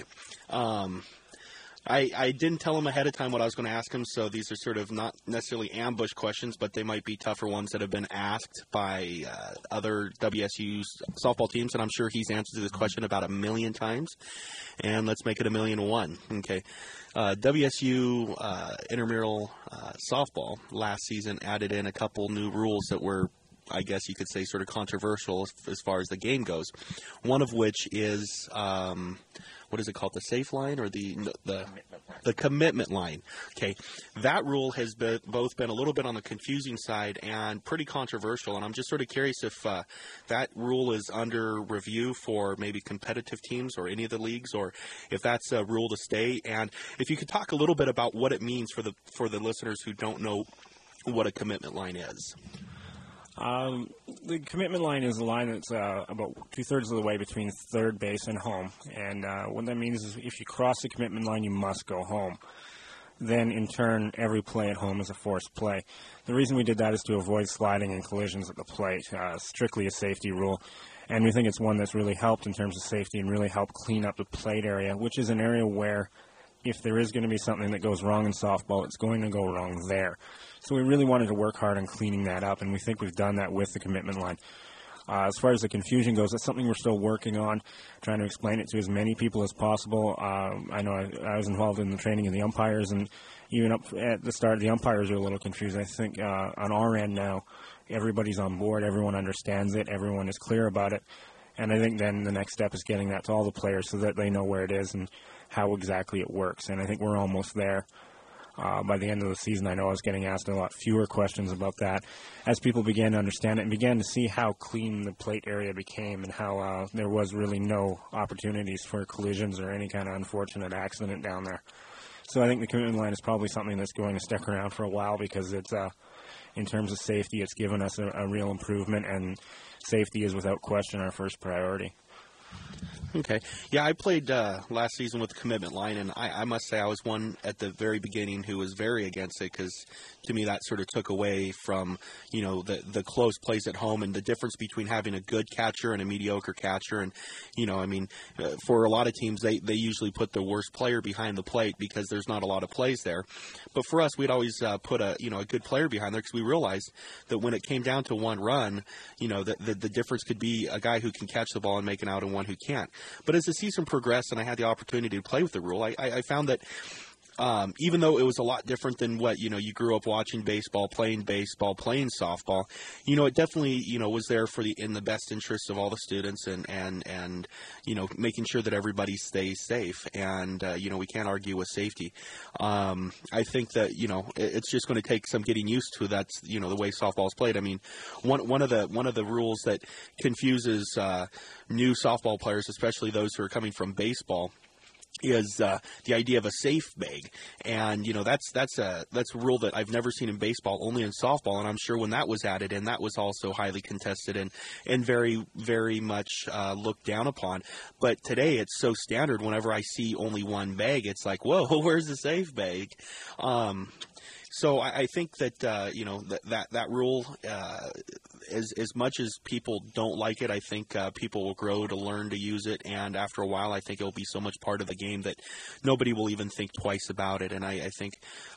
I didn't tell him ahead of time what I was going to ask him, so these are sort of not necessarily ambush questions, but they might be tougher ones that have been asked by other WSU softball teams, and I'm sure he's answered this question about 1 million times. And let's make it 1,000,001. Okay. WSU intramural softball last season added in a couple new rules that were, I guess you could say, sort of controversial as far as the game goes. One of which is, what is it called, the safe line or the commitment line? Okay, that rule has both been a little bit on the confusing side and pretty controversial, and I'm just sort of curious if that rule is under review for maybe competitive teams or any of the leagues, or if that's a rule to stay. And if you could talk a little bit about what it means for the listeners who don't know what a commitment line is. The commitment line is a line that's about 2/3 of the way between third base and home. And what that means is if you cross the commitment line, you must go home. Then, in turn, every play at home is a forced play. The reason we did that is to avoid sliding and collisions at the plate. Strictly a safety rule. And we think it's one that's really helped in terms of safety and really helped clean up the plate area, which is an area where if there is going to be something that goes wrong in softball, it's going to go wrong there. So we really wanted to work hard on cleaning that up, and we think we've done that with the commitment line. As far as the confusion goes, that's something we're still working on, trying to explain it to as many people as possible. I know I was involved in the training of the umpires, and even up at the start, the umpires are a little confused. I think on our end now, everybody's on board, everyone understands it, everyone is clear about it. And I think then the next step is getting that to all the players so that they know where it is and how exactly it works. And I think we're almost there. By the end of the season, I know I was getting asked a lot fewer questions about that as people began to understand it and began to see how clean the plate area became and how there was really no opportunities for collisions or any kind of unfortunate accident down there. So I think the commitment line is probably something that's going to stick around for a while because it's, in terms of safety, it's given us a real improvement, and safety is without question our first priority. Okay. Yeah, I played last season with the commitment line, and I must say I was one at the very beginning who was very against it because, to me, that sort of took away from, the close plays at home and the difference between having a good catcher and a mediocre catcher. And, for a lot of teams, they usually put the worst player behind the plate because there's not a lot of plays there. But for us, we'd always put a good player behind there because we realized that when it came down to one run, the difference could be a guy who can catch the ball and make an out and one who can't. But as the season progressed and I had the opportunity to play with the rule, I found that even though it was a lot different than what, you grew up watching baseball, playing softball, it definitely, was there in the best interest of all the students and making sure that everybody stays safe. And, we can't argue with safety. I think that, it's just going to take some getting used to. That's, the way softball is played. I mean, one of the rules that confuses new softball players, especially those who are coming from baseball, is the idea of a safe bag. And that's a rule that I've never seen in baseball, only in softball, and I'm sure when that was added in, that was also highly contested and very, very much looked down upon. But today it's so standard. Whenever I see only one bag, it's like, whoa, where's the safe bag? So I think that that rule, as much as people don't like it, I think people will grow to learn to use it, and after a while, I think it'll be so much part of the game that nobody will even think twice about it. And I think,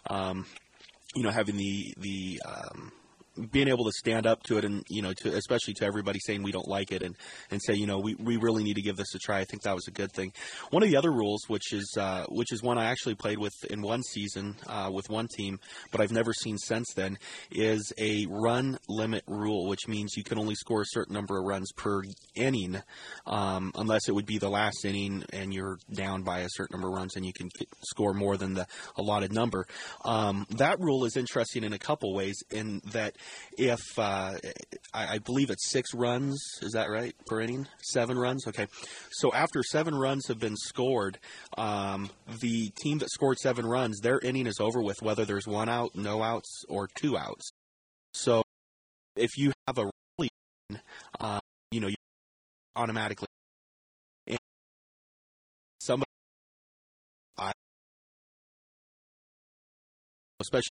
having the being able to stand up to it and, especially to everybody saying we don't like it and say, we really need to give this a try. I think that was a good thing. One of the other rules, which is one I actually played with in one season with one team, but I've never seen since then, is a run limit rule, which means you can only score a certain number of runs per inning, unless it would be the last inning and you're down by a certain number of runs and you can score more than the allotted number. That rule is interesting in a couple ways in that if I believe it's 6 runs, is that right, per inning? 7 runs? Okay. So after 7 runs have been scored, the team that scored 7 runs, their inning is over with, whether there's 1 out, no outs, or 2 outs. So if you have a rally, you automatically, and somebody, especially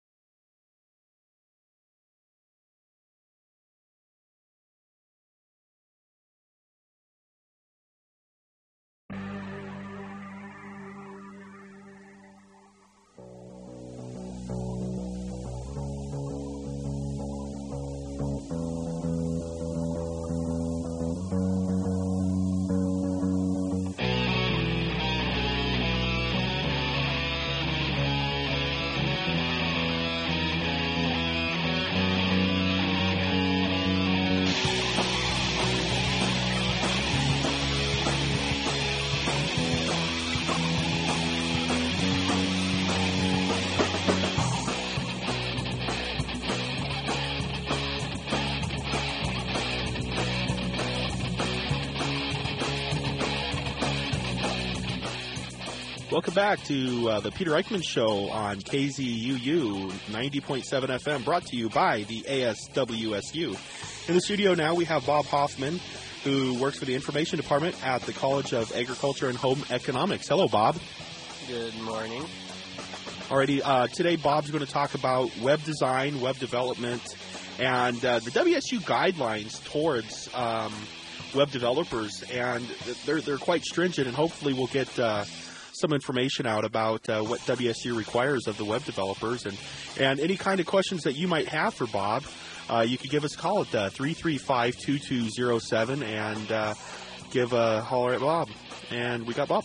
Welcome back to the Peter Eichmann Show on KZUU 90.7 FM, brought to you by the ASWSU. In the studio now we have Bob Hoffman, who works for the Information Department at the College of Agriculture and Home Economics. Hello, Bob. Good morning. Alrighty, today Bob's going to talk about web design, web development, and the WSU guidelines towards web developers. And they're quite stringent, and hopefully we'll get some information out about what WSU requires of the web developers and any kind of questions that you might have for Bob. you could give us a call at 335-2207 and give a holler at Bob. And we got Bob.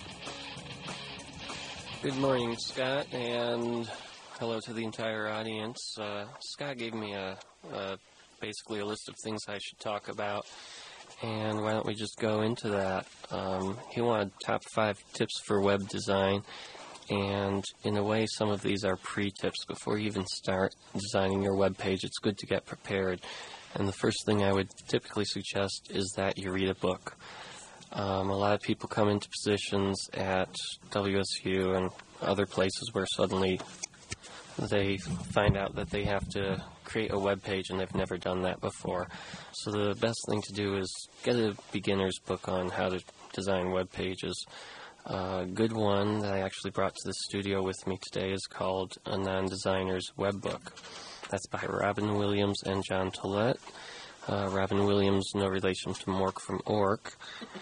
Good morning, Scott, and hello to the entire audience. Scott gave me basically a list of things I should talk about, and why don't we just go into that? He wanted top 5 tips for web design, and in a way some of these are pre-tips. Before you even start designing your web page, it's good to get prepared. And the first thing I would typically suggest is that you read a book. A lot of people come into positions at WSU and other places where suddenly they find out that they have to create a web page and they've never done that before. So the best thing to do is get a beginner's book on how to design web pages. A good one that I actually brought to the studio with me today is called A Non-Designer's Web Book. That's by Robin Williams and John Tollett. Robin Williams, no relation to Mork from Ork.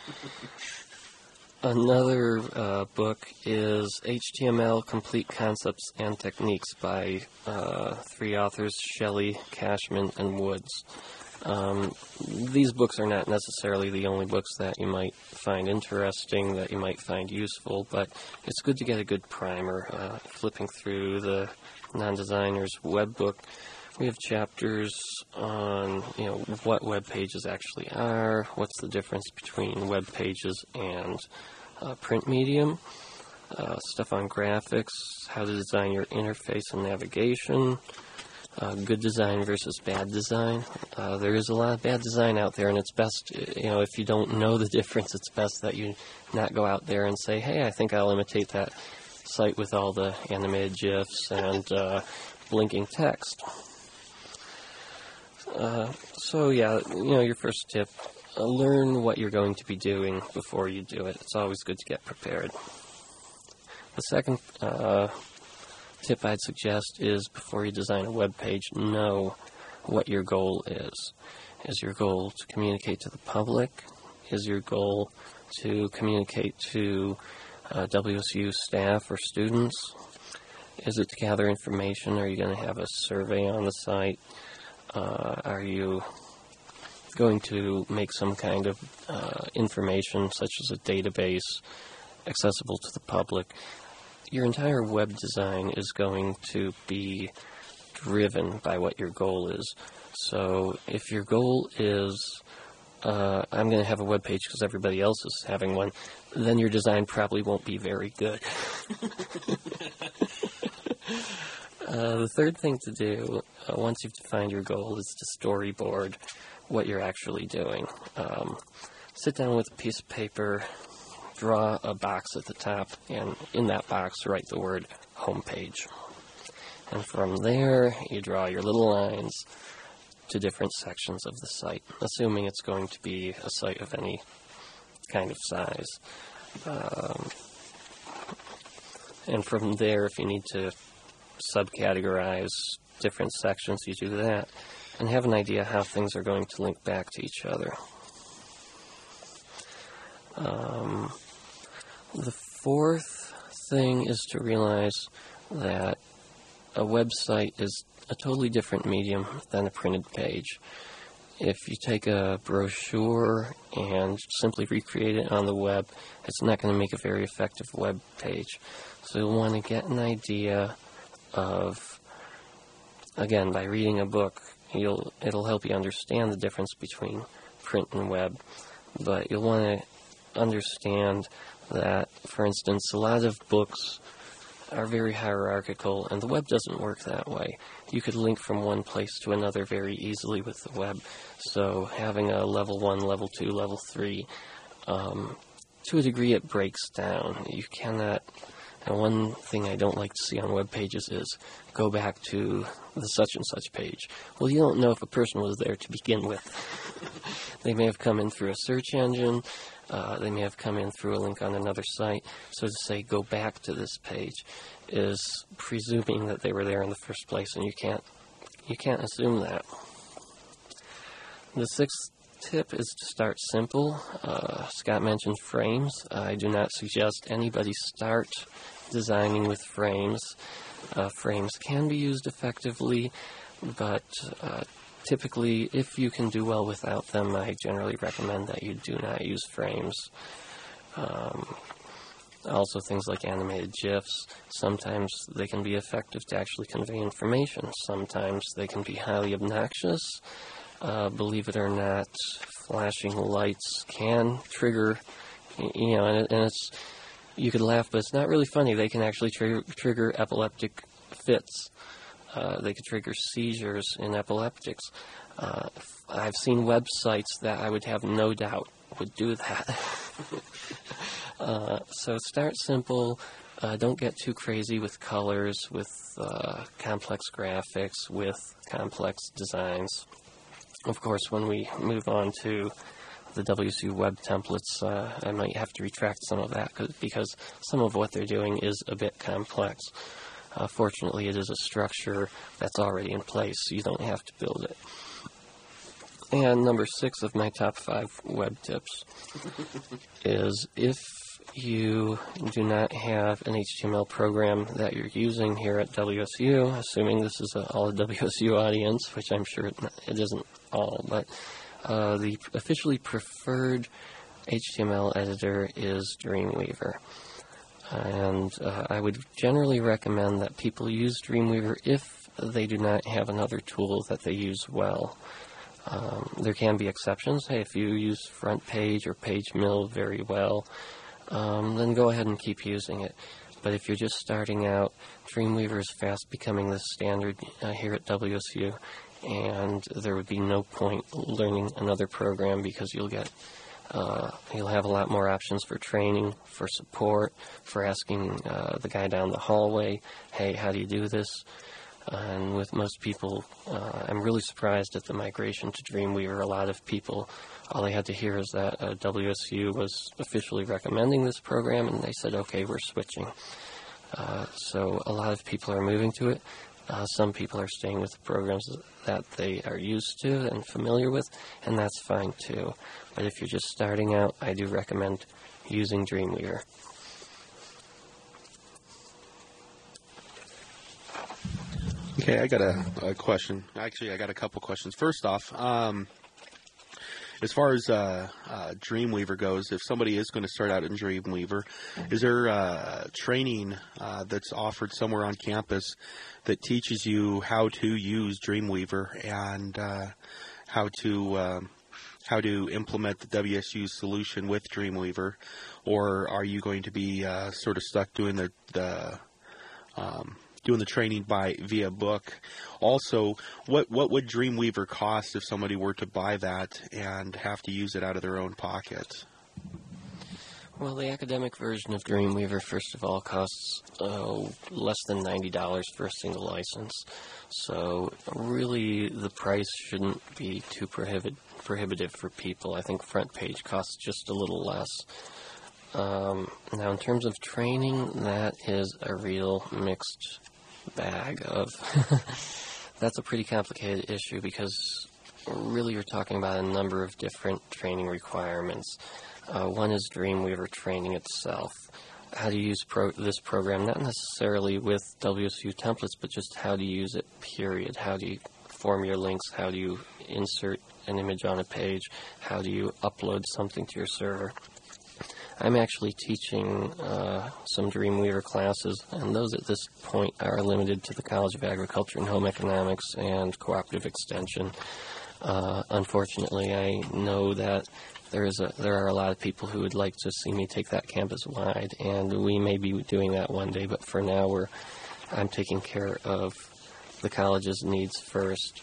Another book is HTML Complete Concepts and Techniques by 3 authors, Shelley, Cashman, and Woods. These books are not necessarily the only books that you might find interesting, that you might find useful, but it's good to get a good primer. Flipping through the Non-Designer's Web Book, we have chapters on, what web pages actually are, what's the difference between web pages and print medium, stuff on graphics, how to design your interface and navigation, good design versus bad design. There is a lot of bad design out there, and it's best, if you don't know the difference, it's best that you not go out there and say, hey, I think I'll imitate that site with all the animated GIFs and blinking text. Your first tip, learn what you're going to be doing before you do it. It's always good to get prepared. The second tip I'd suggest is before you design a web page, know what your goal is. Is your goal to communicate to the public? Is your goal to communicate to WSU staff or students? Is it to gather information? Are you going to have a survey on the site? Are you going to make some kind of information, such as a database, accessible to the public? Your entire web design is going to be driven by what your goal is. So if your goal is, I'm going to have a web page because everybody else is having one, then your design probably won't be very good. The third thing to do, once you've defined your goal, is to storyboard what you're actually doing. Sit down with a piece of paper, draw a box at the top, and in that box write the word homepage. And from there, you draw your little lines to different sections of the site, assuming it's going to be a site of any kind of size. And from there, if you need to subcategorize different sections, you do that, and have an idea how things are going to link back to each other. The fourth thing is to realize that a website is a totally different medium than a printed page. If you take a brochure and simply recreate it on the web, it's not going to make a very effective web page. So you'll want to get an idea of, again, by reading a book, it'll help you understand the difference between print and web. But you'll want to understand that, for instance, a lot of books are very hierarchical, and the web doesn't work that way. You could link from one place to another very easily with the web. So having a level 1, level 2, level 3, to a degree it breaks down. You cannot, and one thing I don't like to see on web pages is go back to the such and such page. Well, you don't know if a person was there to begin with. They may have come in through a search engine. They may have come in through a link on another site. So to say, go back to this page is presuming that they were there in the first place, and you can't assume that. The sixth tip is to start simple. Scott mentioned frames. I do not suggest anybody start designing with frames. Frames can be used effectively, but typically, if you can do well without them, I generally recommend that you do not use frames. Also, things like animated GIFs, sometimes they can be effective to actually convey information. Sometimes they can be highly obnoxious. Believe it or not, flashing lights can trigger, and it's, you could laugh, but it's not really funny. They can actually trigger epileptic fits. They could trigger seizures in epileptics. I've seen websites that I would have no doubt would do that. So start simple. Don't get too crazy with colors, with complex graphics, with complex designs. Of course, when we move on to the WSU web templates, I might have to retract some of that because some of what they're doing is a bit complex. Fortunately, it is a structure that's already in place, so you don't have to build it. And number 6 of my top 5 web tips is if you do not have an HTML program that you're using here at WSU, assuming this is all a WSU audience, which I'm sure it isn't all, but the officially preferred HTML editor is Dreamweaver. And I would generally recommend that people use Dreamweaver if they do not have another tool that they use well. There can be exceptions. Hey, if you use FrontPage or PageMill very well, then go ahead and keep using it. But if you're just starting out, Dreamweaver is fast becoming the standard here at WSU, and there would be no point learning another program because you'll have a lot more options for training, for support, for asking the guy down the hallway, hey, how do you do this? And with most people, I'm really surprised at the migration to Dreamweaver. A lot of people, all they had to hear is that WSU was officially recommending this program, and they said, okay, we're switching. So a lot of people are moving to it. Some people are staying with the programs that they are used to and familiar with, and that's fine too. But if you're just starting out, I do recommend using Dreamweaver. Okay, I got a question. Actually, I got a couple questions. First off, as far as Dreamweaver goes, if somebody is going to start out in Dreamweaver, is there training that's offered somewhere on campus that teaches you how to use Dreamweaver and how to implement the WSU solution with Dreamweaver, or are you going to be sort of stuck doing the training via book? Also, what would Dreamweaver cost if somebody were to buy that and have to use it out of their own pocket? Well, the academic version of Dreamweaver, first of all, costs less than $90 for a single license. So really, the price shouldn't be too prohibitive for people. I think FrontPage costs just a little less. Now, in terms of training, that is a real mixed bag of... That's a pretty complicated issue because really you're talking about a number of different training requirements. One is Dreamweaver training itself. How to use this program, not necessarily with WSU templates, but just how to use it, period. How do you form your links? How do you insert an image on a page? How do you upload something to your server? I'm actually teaching some Dreamweaver classes, and those at this point are limited to the College of Agriculture and Home Economics and Cooperative Extension. Unfortunately, I know that there are a lot of people who would like to see me take that campus-wide, and we may be doing that one day, but for now I'm taking care of the college's needs first.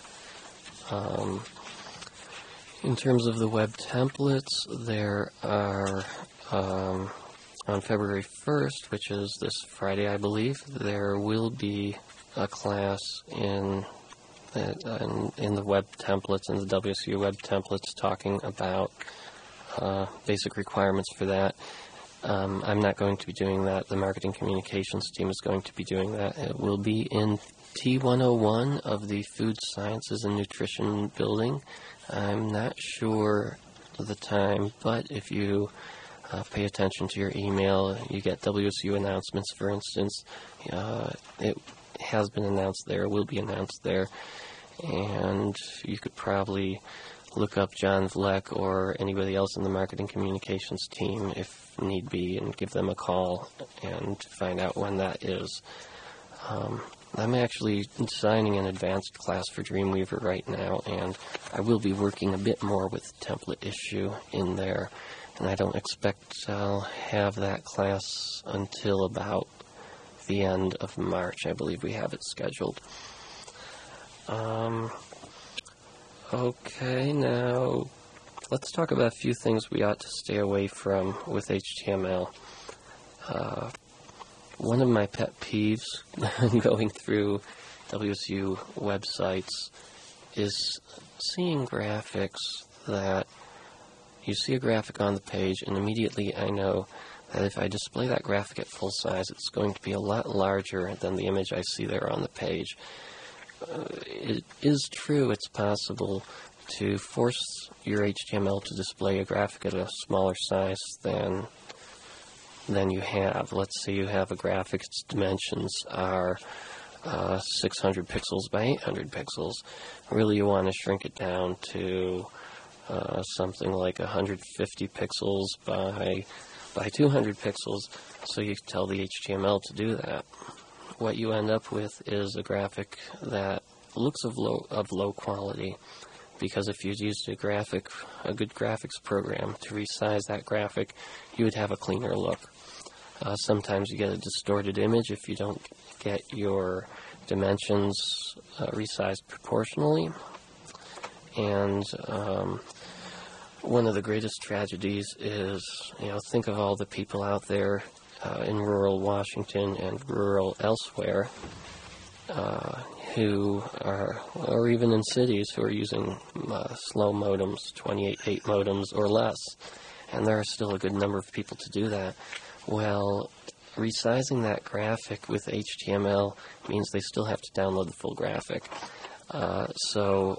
In terms of the web templates, there are... on February 1st, which is this Friday, I believe, there will be a class in the web templates, in the WSU web templates, talking about basic requirements for that. I'm not going to be doing that. The marketing communications team is going to be doing that. It will be in T101 of the Food Sciences and Nutrition building. I'm not sure of the time, but if you pay attention to your email, you get WSU announcements, for instance. It has been announced there, will be announced there. and you could probably look up John Vleck or anybody else in the marketing communications team if need be and give them a call and find out when that is. I'm actually designing an advanced class for Dreamweaver right now, and I will be working a bit more with template issue in there, and I don't expect I'll have that class until about the end of March. I believe we have it scheduled. Okay, now let's talk about a few things we ought to stay away from with HTML. One of my pet peeves going through WSU websites is seeing graphics that you see a graphic on the page, and immediately I know that if I display that graphic at full size, it's going to be a lot larger than the image I see there on the page. It is true it's possible to force your HTML to display a graphic at a smaller size than you have. Let's say you have a graphic, its dimensions are 600 pixels by 800 pixels. Really, you want to shrink it down to something like 150 pixels by 200 pixels, so you can tell the HTML to do that. What you end up with is a graphic that looks of low quality, because if you used a good graphics program to resize that graphic, you would have a cleaner look. Sometimes you get a distorted image if you don't get your dimensions resized proportionally. And one of the greatest tragedies is, think of all the people out there in rural Washington and rural elsewhere who are, or even in cities, who are using slow modems, 28.8 modems or less. And there are still a good number of people to do that. Well, resizing that graphic with HTML means they still have to download the full graphic. So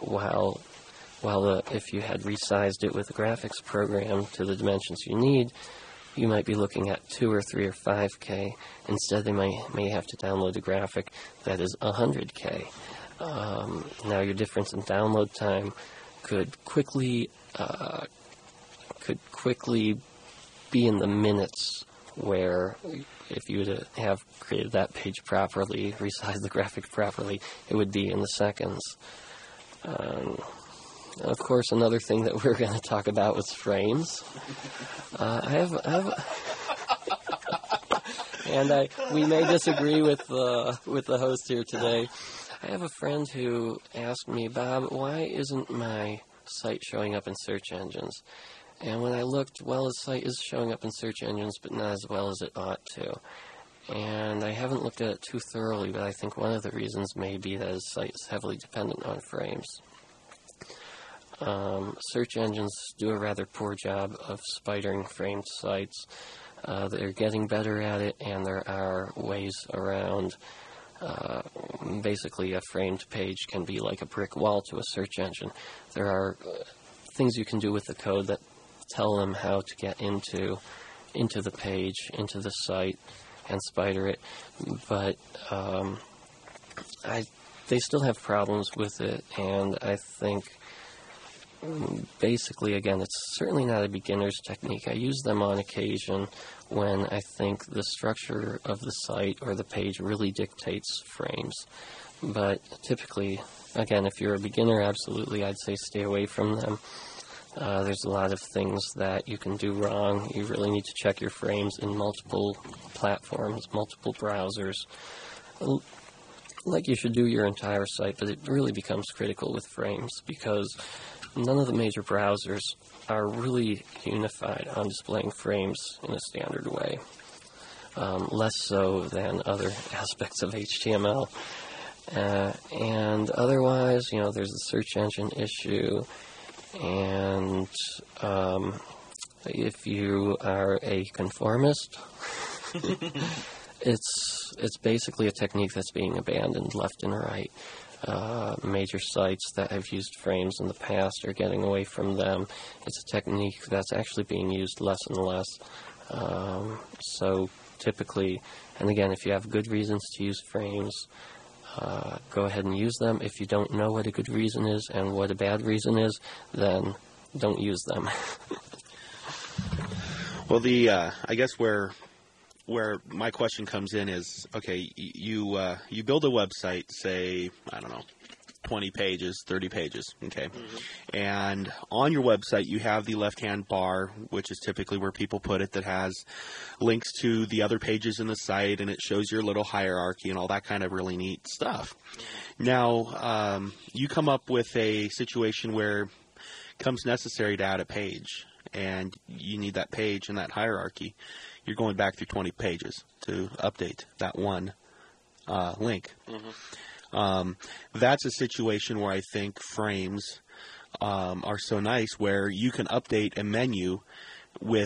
if you had resized it with a graphics program to the dimensions you need, you might be looking at 2 or 3 or 5K. Instead, they may have to download a graphic that is 100K. Now, your difference in download time could quickly be in the minutes, where if you would have created that page properly, resized the graphic properly, it would be in the seconds. Of course, another thing that we're going to talk about was frames. We may disagree with the host here today. I have a friend who asked me, Bob, why isn't my site showing up in search engines? And when I looked, his site is showing up in search engines, but not as well as it ought to. And I haven't looked at it too thoroughly, but I think one of the reasons may be that his site is heavily dependent on frames. Search engines do a rather poor job of spidering framed sites. They're getting better at it, and there are ways around. Basically, a framed page can be like a brick wall to a search engine. There are things you can do with the code that tell them how to get into the page, into the site, and spider it. But they still have problems with it, and I think basically, again, it's certainly not a beginner's technique. I use them on occasion when I think the structure of the site or the page really dictates frames. But typically, again, if you're a beginner, absolutely, I'd say stay away from them. There's a lot of things that you can do wrong. You really need to check your frames in multiple platforms, multiple browsers, like you should do your entire site, but it really becomes critical with frames because none of the major browsers are really unified on displaying frames in a standard way, less so than other aspects of HTML. And otherwise, there's the search engine issue, and if you are a conformist, it's basically a technique that's being abandoned left and right. Major sites that have used frames in the past are getting away from them. It's a technique that's actually being used less and less. So typically, and again, if you have good reasons to use frames, go ahead and use them. If you don't know what a good reason is and what a bad reason is, then don't use them. Well, I guess where my question comes in is, okay, you build a website, say, I don't know, 20 pages, 30 pages, okay? And on your website, you have the left-hand bar, which is typically where people put it, that has links to the other pages in the site, and it shows your little hierarchy and all that kind of really neat stuff. Now, you come up with a situation where it becomes necessary to add a page, and you need that page and that hierarchy. You're going back through 20 pages to update that one link. That's a situation where I think frames are so nice, where you can update a menu with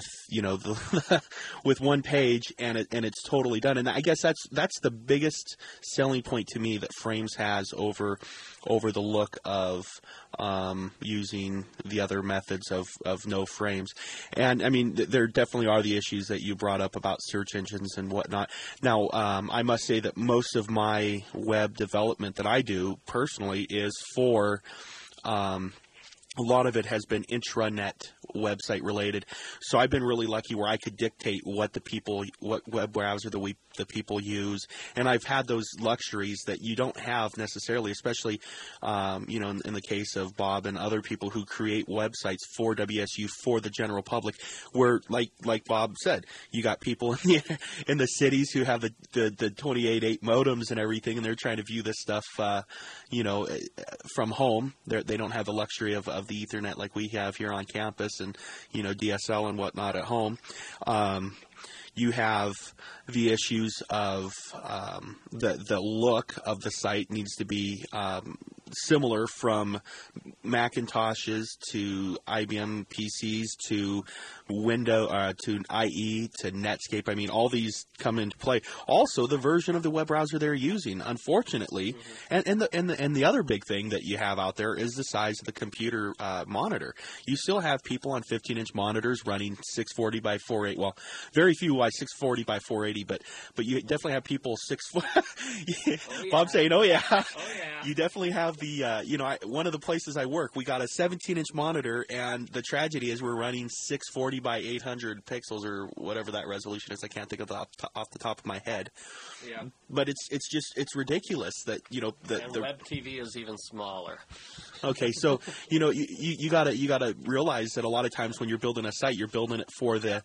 with one page, and it's totally done. And I guess that's the biggest selling point to me that frames has over the look of using the other methods of no frames. And I mean, there definitely are the issues that you brought up about search engines and whatnot. Now, I must say that most of my web development that I do personally is for a lot of it has been intranet website related. So I've been really lucky where I could dictate what web browser the people use. And I've had those luxuries that you don't have necessarily, especially, in the case of Bob and other people who create websites for WSU for the general public, where, like Bob said, you got people in the cities who have the 28.8 modems and everything, and they're trying to view this stuff, from home. They don't have the luxury of the Ethernet like we have here on campus, and DSL and whatnot at home. You have the issues of the look of the site needs to be similar from Macintoshes to IBM PCs to Windows to IE to Netscape. I mean, all these come into play. Also, the version of the web browser they're using, unfortunately, and the other big thing that you have out there is the size of the computer monitor. You still have people on 15-inch monitors running 640 by 480. Well, very few by 640 by 480, but you definitely have people 6 foot. Bob's saying, "Oh yeah." You definitely have the one of the places I work, we got a 17-inch monitor, and the tragedy is we're running 640 by 800 pixels or whatever that resolution is. I can't think of off the top of my head. Yeah. But it's ridiculous that the web TV is even smaller. Okay, so you gotta realize that a lot of times when you're building a site, you're building it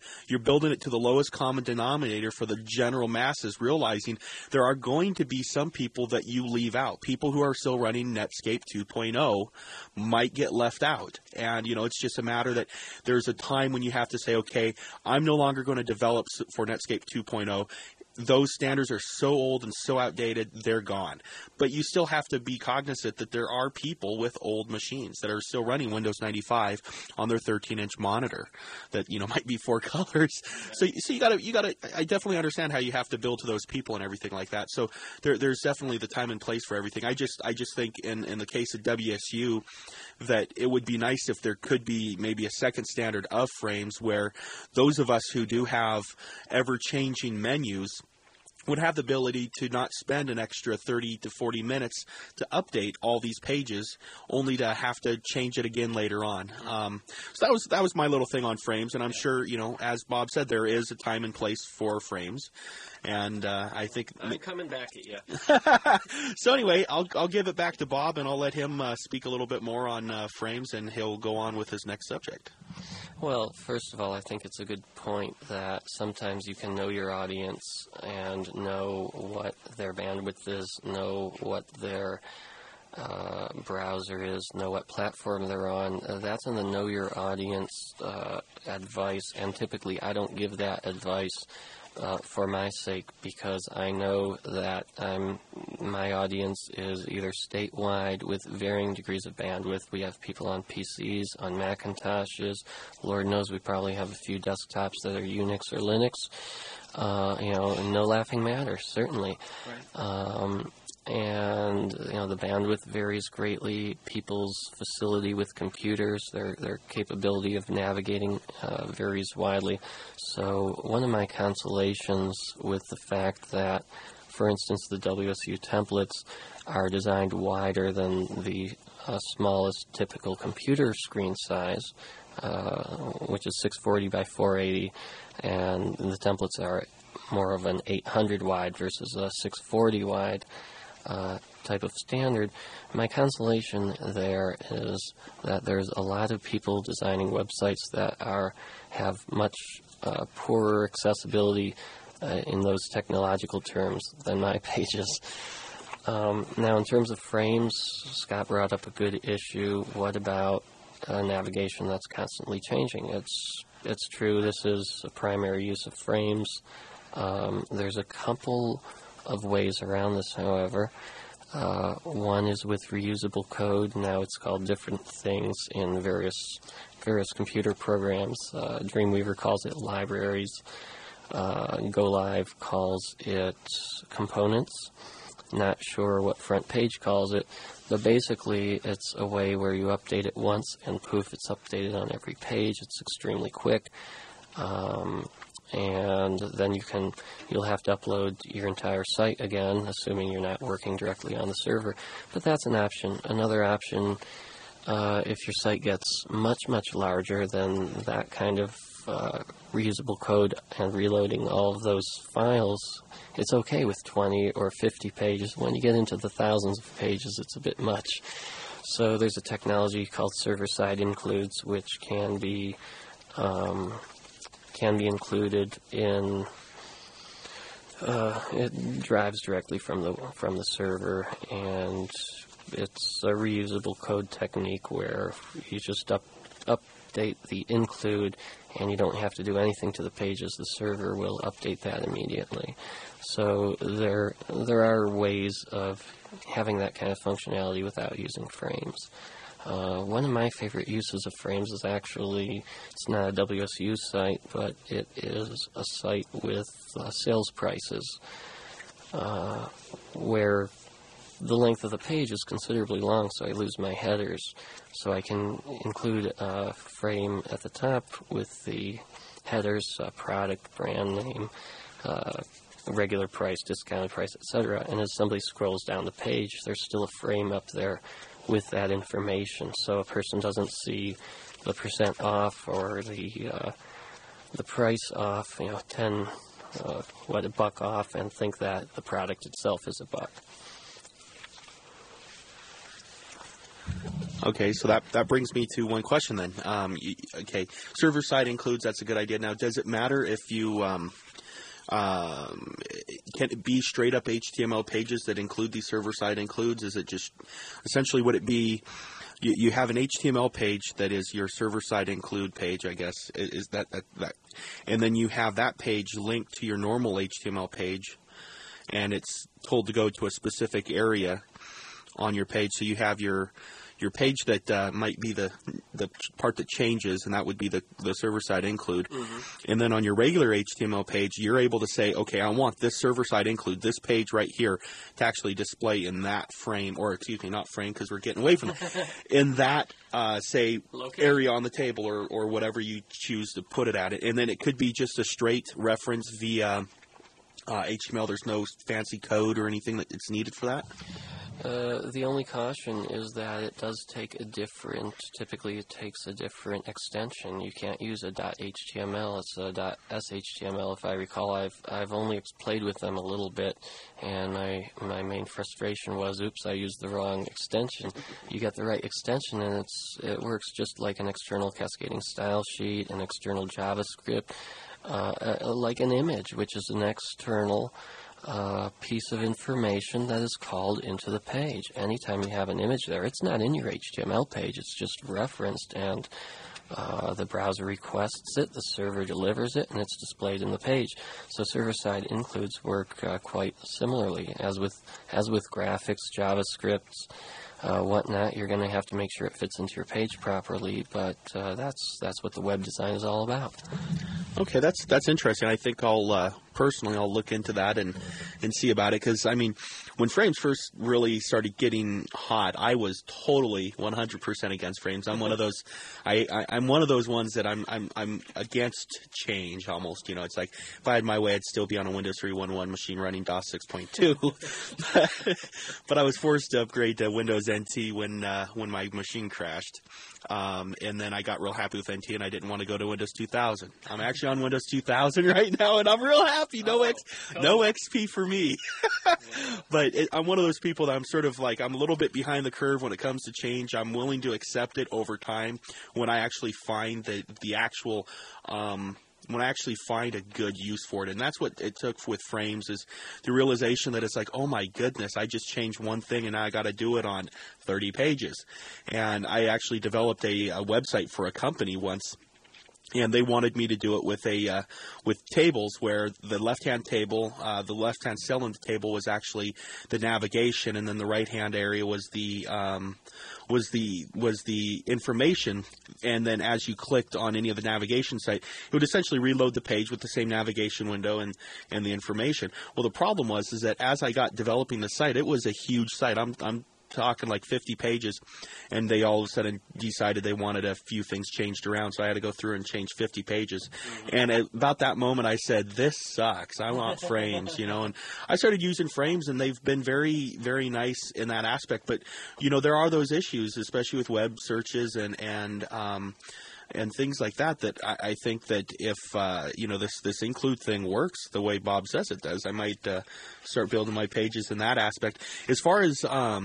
to the lowest common denominator for the general masses, realizing there are going to be some people that you leave out. People who are still running Netscape 2.0 might get left out, and it's just a matter that there's a time when you have to say, okay, I'm no longer going to develop for Netscape 2.0. Those standards are so old and so outdated, they're gone. But you still have to be cognizant that there are people with old machines that are still running Windows 95 on their 13-inch monitor that, might be 4 colors. So you gotta, I definitely understand how you have to build to those people and everything like that. So there's definitely the time and place for everything. I just think in the case of WSU, that it would be nice if there could be maybe a second standard of frames where those of us who do have ever-changing menus would have the ability to not spend an extra 30 to 40 minutes to update all these pages, only to have to change it again later on. So that was my little thing on frames, and I'm sure, as Bob said, there is a time and place for frames. And I think I'm coming back at you. So anyway, I'll give it back to Bob, and I'll let him speak a little bit more on frames, and he'll go on with his next subject. Well, first of all, I think it's a good point that sometimes you can know your audience and know what their bandwidth is, know what their browser is, know what platform they're on. That's in the know your audience advice, and typically I don't give that advice for my sake, because I know that my audience is either statewide with varying degrees of bandwidth. We have people on PCs, on Macintoshes. Lord knows we probably have a few desktops that are Unix or Linux. No laughing matter, certainly. Right. And the bandwidth varies greatly. People's facility with computers, their capability of navigating varies widely. So one of my consolations with the fact that For instance, the WSU templates are designed wider than the smallest typical computer screen size, which is 640 by 480, and the templates are more of an 800 wide versus a 640 wide type of standard. My consolation there is that there's a lot of people designing websites that have much poorer accessibility in those technological terms than my pages. Now, in terms of frames, Scott brought up a good issue. What about navigation that's constantly changing? It's true, this is a primary use of frames. There's a couple of ways around this, however. One is with reusable code. Now it's called different things in various computer programs. Dreamweaver calls it libraries. GoLive calls it components. Not sure what Front Page calls it, but basically it's a way where you update it once and poof, it's updated on every page. It's extremely quick. And then you'll have to upload your entire site again, assuming you're not working directly on the server. But that's an option. Another option, if your site gets much, much larger than that kind of reusable code and reloading all of those files, it's okay with 20 or 50 pages. When you get into the thousands of pages, it's a bit much. So there's a technology called server-side includes, which can be included in. It drives directly from the server, and it's a reusable code technique where you just update the include, and you don't have to do anything to the pages. The server will update that immediately. So there are ways of having that kind of functionality without using frames. One of my favorite uses of frames is actually, it's not a WSU site, but it is a site with sales prices, where the length of the page is considerably long, so I lose my headers. So I can include a frame at the top with the headers, product, brand name, regular price, discounted price, etc. And as somebody scrolls down the page, there's still a frame up there with that information. So a person doesn't see the % off or the price off, $1 off, and think that the product itself is $1. Okay, so that brings me to one question then. Okay, server-side includes, that's a good idea. Now, does it matter if you can it be straight up HTML pages that include these server-side includes? Is it just, essentially would it be, you have an HTML page that is your server-side include page, I guess, is that, and then you have that page linked to your normal HTML page, and it's told to go to a specific area on your page, so you have your page that might be the part that changes, and that would be the server-side include. Mm-hmm. And then on your regular HTML page, you're able to say, okay, I want this server-side include, this page right here, to actually display in that frame, or excuse me, not frame, because we're getting away from it, in that, area on the table, or whatever you choose to put it at it. And then it could be just a straight reference via HTML. There's no fancy code or anything that it's needed for that? The only caution is that it does take typically it takes a different extension. You can't use a .html, it's a .shtml. If I recall, I've only played with them a little bit, and my main frustration was, oops, I used the wrong extension. You get the right extension, and it works just like an external cascading style sheet, an external JavaScript, like an image, which is an external piece of information that is called into the page. Anytime you have an image there, it's not in your HTML page, it's just referenced, and the browser requests it, the server delivers it, and it's displayed in the page. So server-side includes work quite similarly. As with graphics, JavaScript, whatnot, you're going to have to make sure it fits into your page properly, but that's what the web design is all about. Okay, that's interesting. I think I'll personally, I'll look into that and see about it. Because I mean, when frames first really started getting hot, I was totally 100% against frames. I'm one of those. I'm one of those ones that I'm against change almost. You know, it's like if I had my way, I'd still be on a Windows 3.1.1 machine running DOS 6.2. But I was forced to upgrade to Windows NT when my machine crashed. And then I got real happy with NT, and I didn't want to go to Windows 2000. I'm actually on Windows 2000 right now, and I'm real happy. No XP for me. But I'm one of those people that I'm sort of like, I'm a little bit behind the curve when it comes to change. I'm willing to accept it over time when I actually find the actual when I actually find a good use for it. And that's what it took with frames, is the realization that it's like, oh my goodness, I just changed one thing and now I got to do it on 30 pages. And I actually developed a website for a company once, and they wanted me to do it with tables, where the left-hand table, the left-hand cell in the table was actually the navigation, and then the right-hand area was the information. And then as you clicked on any of the navigation site, it would essentially reload the page with the same navigation window and the information. Well, the problem was that as I got developing the site, it was a huge site. I'm talking like 50 pages, and they all of a sudden decided they wanted a few things changed around, so I had to go through and change 50 pages. And at about that moment, I said, this sucks. I want frames, you know. And I started using frames, and they've been very, very nice in that aspect. But, you know, there are those issues, especially with web searches and things like that, that I think that if, you know, this include thing works the way Bob says it does, I might start building my pages in that aspect. As far as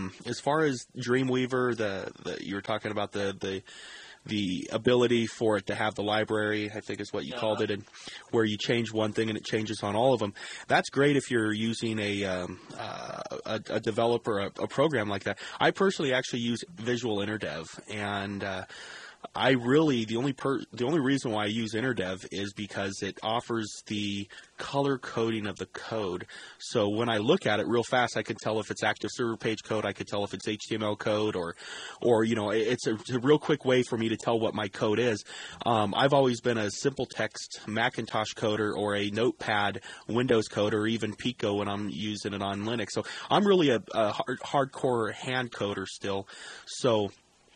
Dreamweaver, you were talking about the ability for it to have the library, I think is what you called it, and where you change one thing and it changes on all of them. That's great if you're using a developer, a program like that. I personally actually use Visual InterDev, and the only reason why I use InterDev is because it offers the color coding of the code. So when I look at it real fast, I can tell if it's active server page code. I could tell if it's HTML code, or you know, it's a real quick way for me to tell what my code is. I've always been a simple text Macintosh coder, or a Notepad Windows coder, or even Pico when I'm using it on Linux. So I'm really a hardcore hand coder still. So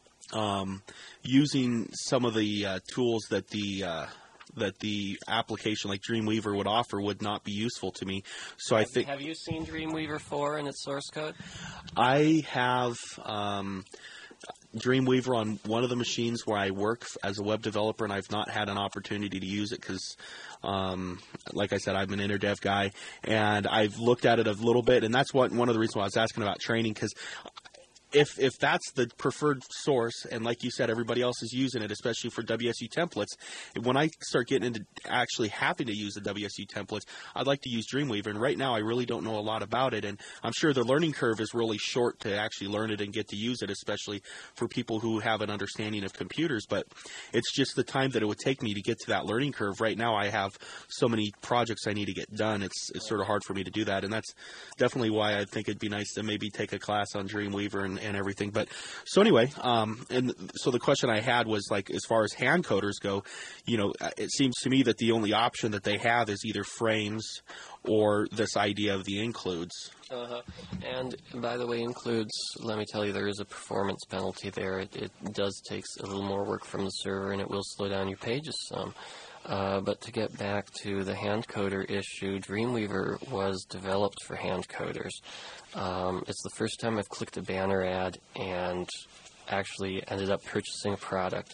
using some of the tools that the application like Dreamweaver would offer would not be useful to me. So I think. Have you seen Dreamweaver 4 in its source code? I have Dreamweaver on one of the machines where I work as a web developer, and I've not had an opportunity to use it because, like I said, I'm an InterDev guy, and I've looked at it a little bit, and that's one of the reasons why I was asking about training, because if that's the preferred source, and like you said, everybody else is using it, especially for WSU templates, when I start getting into actually having to use the WSU templates, I'd like to use Dreamweaver. And right now, I really don't know a lot about it, and I'm sure the learning curve is really short to actually learn it and get to use it, especially for people who have an understanding of computers. But it's just the time that it would take me to get to that learning curve. Right now, I have so many projects I need to get done. It's sort of hard for me to do that, and that's definitely why I think it'd be nice to maybe take a class on Dreamweaver and everything. But so anyway, and so the question I had was, like, as far as hand coders go, you know, it seems to me that the only option that they have is either frames or this idea of the includes. And by the way, includes, let me tell you, there is a performance penalty there. It does take a little more work from the server, and it will slow down your pages some. But to get back to the hand coder issue, Dreamweaver was developed for hand coders. It's the first time I've clicked a banner ad and actually ended up purchasing a product.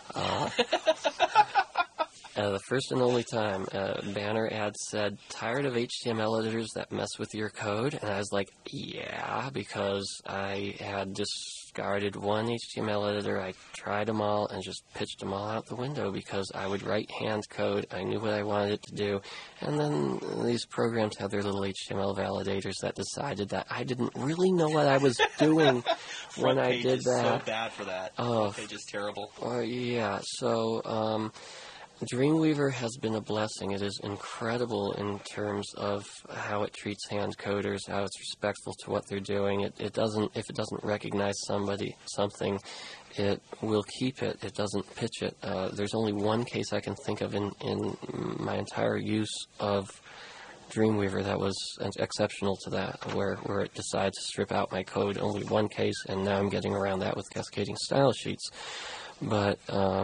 The first and only time, banner ad said, "Tired of HTML editors that mess with your code?" And I was like, yeah, because I had discarded one HTML editor. I tried them all and just pitched them all out the window because I would write hand code. I knew what I wanted it to do. And then these programs have their little HTML validators that decided that I didn't really know what I was doing when I did that. So bad for that. Front page is terrible. Yeah, so Dreamweaver has been a blessing. It is incredible in terms of how it treats hand coders, how it's respectful to what they're doing. If it doesn't recognize something, it will keep it. It doesn't pitch it. There's only one case I can think of in my entire use of Dreamweaver that was exceptional to that, where it decided to strip out my code only one case, and now I'm getting around that with cascading style sheets. But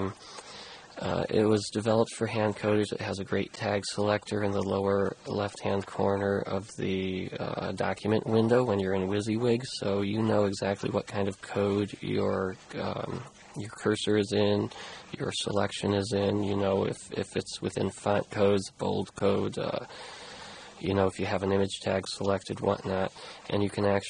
it was developed for hand coders. It has a great tag selector in the lower left-hand corner of the document window when you're in WYSIWYG, so you know exactly what kind of code your cursor is in, your selection is in. You know if it's within font codes, bold code, you know if you have an image tag selected, whatnot, and you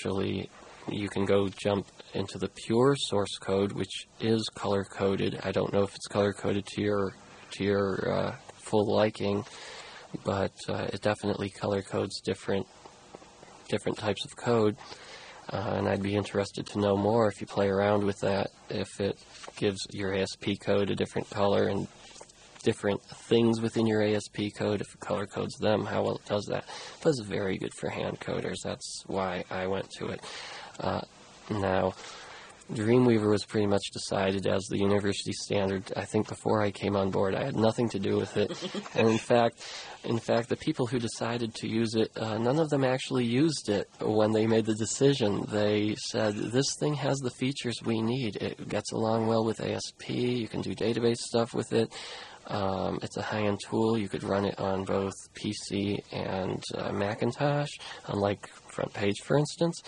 can go jump into the pure source code, which is color-coded. I don't know if it's color-coded to your full liking, but it definitely color-codes different types of code, and I'd be interested to know more if you play around with that, if it gives your ASP code a different color and different things within your ASP code, if it color codes them, how well it does that. But it's very good for hand coders. That's why I went to it. Now, Dreamweaver was pretty much decided as the university standard. I think before I came on board, I had nothing to do with it. And in fact, the people who decided to use it, none of them actually used it when they made the decision. They said, this thing has the features we need. It gets along well with ASP. You can do database stuff with it. It's a high-end tool. You could run it on both PC and Macintosh, unlike FrontPage, for instance.